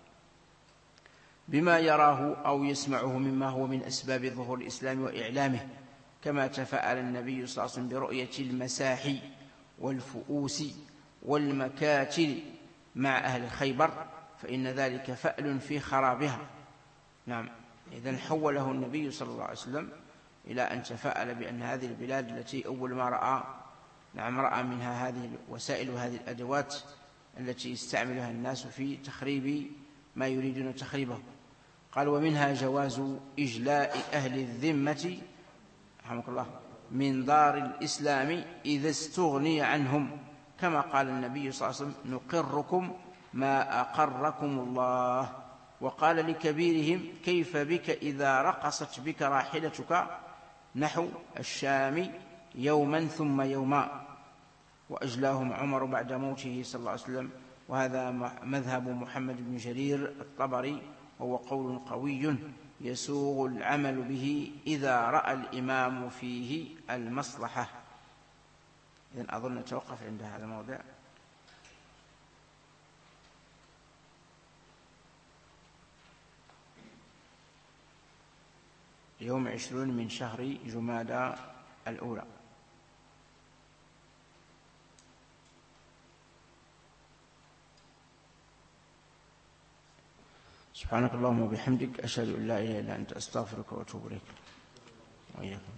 بما يراه أو يسمعه مما هو من أسباب ظهور الإسلام وإعلامه، كما تفاءل النبي صلى الله عليه وسلم برؤية المساحي والفؤوس والمكاتل مع أهل خيبر، فإن ذلك فأل في خرابها. نعم. إذن حوله النبي صلى الله عليه وسلم إلى أن تفاءل بأن هذه البلاد التي أول ما رأى منها هذه الوسائل وهذه الأدوات التي يستعملها الناس في تخريب ما يريدون تخريبه. قال ومنها جواز إجلاء أهل الذمة رحمك الله من دار الإسلام إذا استغني عنهم، كما قال النبي صلى الله عليه وسلم نقركم ما أقركم الله. وقال لكبيرهم كيف بك إذا رقصت بك راحلتك نحو الشام يوما ثم يوما. وأجلاهم عمر بعد موته صلى الله عليه وسلم، وهذا مذهب محمد بن جرير الطبري، وهو قول قوي يسوغ العمل به إذا رأى الإمام فيه المصلحة. إذن أظن نتوقف عند هذا الموضع. يوم 20 من شهر جمادى الأولى. سبحانك اللهم وبحمدك أشهد أن لا إله إلا أنت أستغفرك وأتوب إليك. وإياك.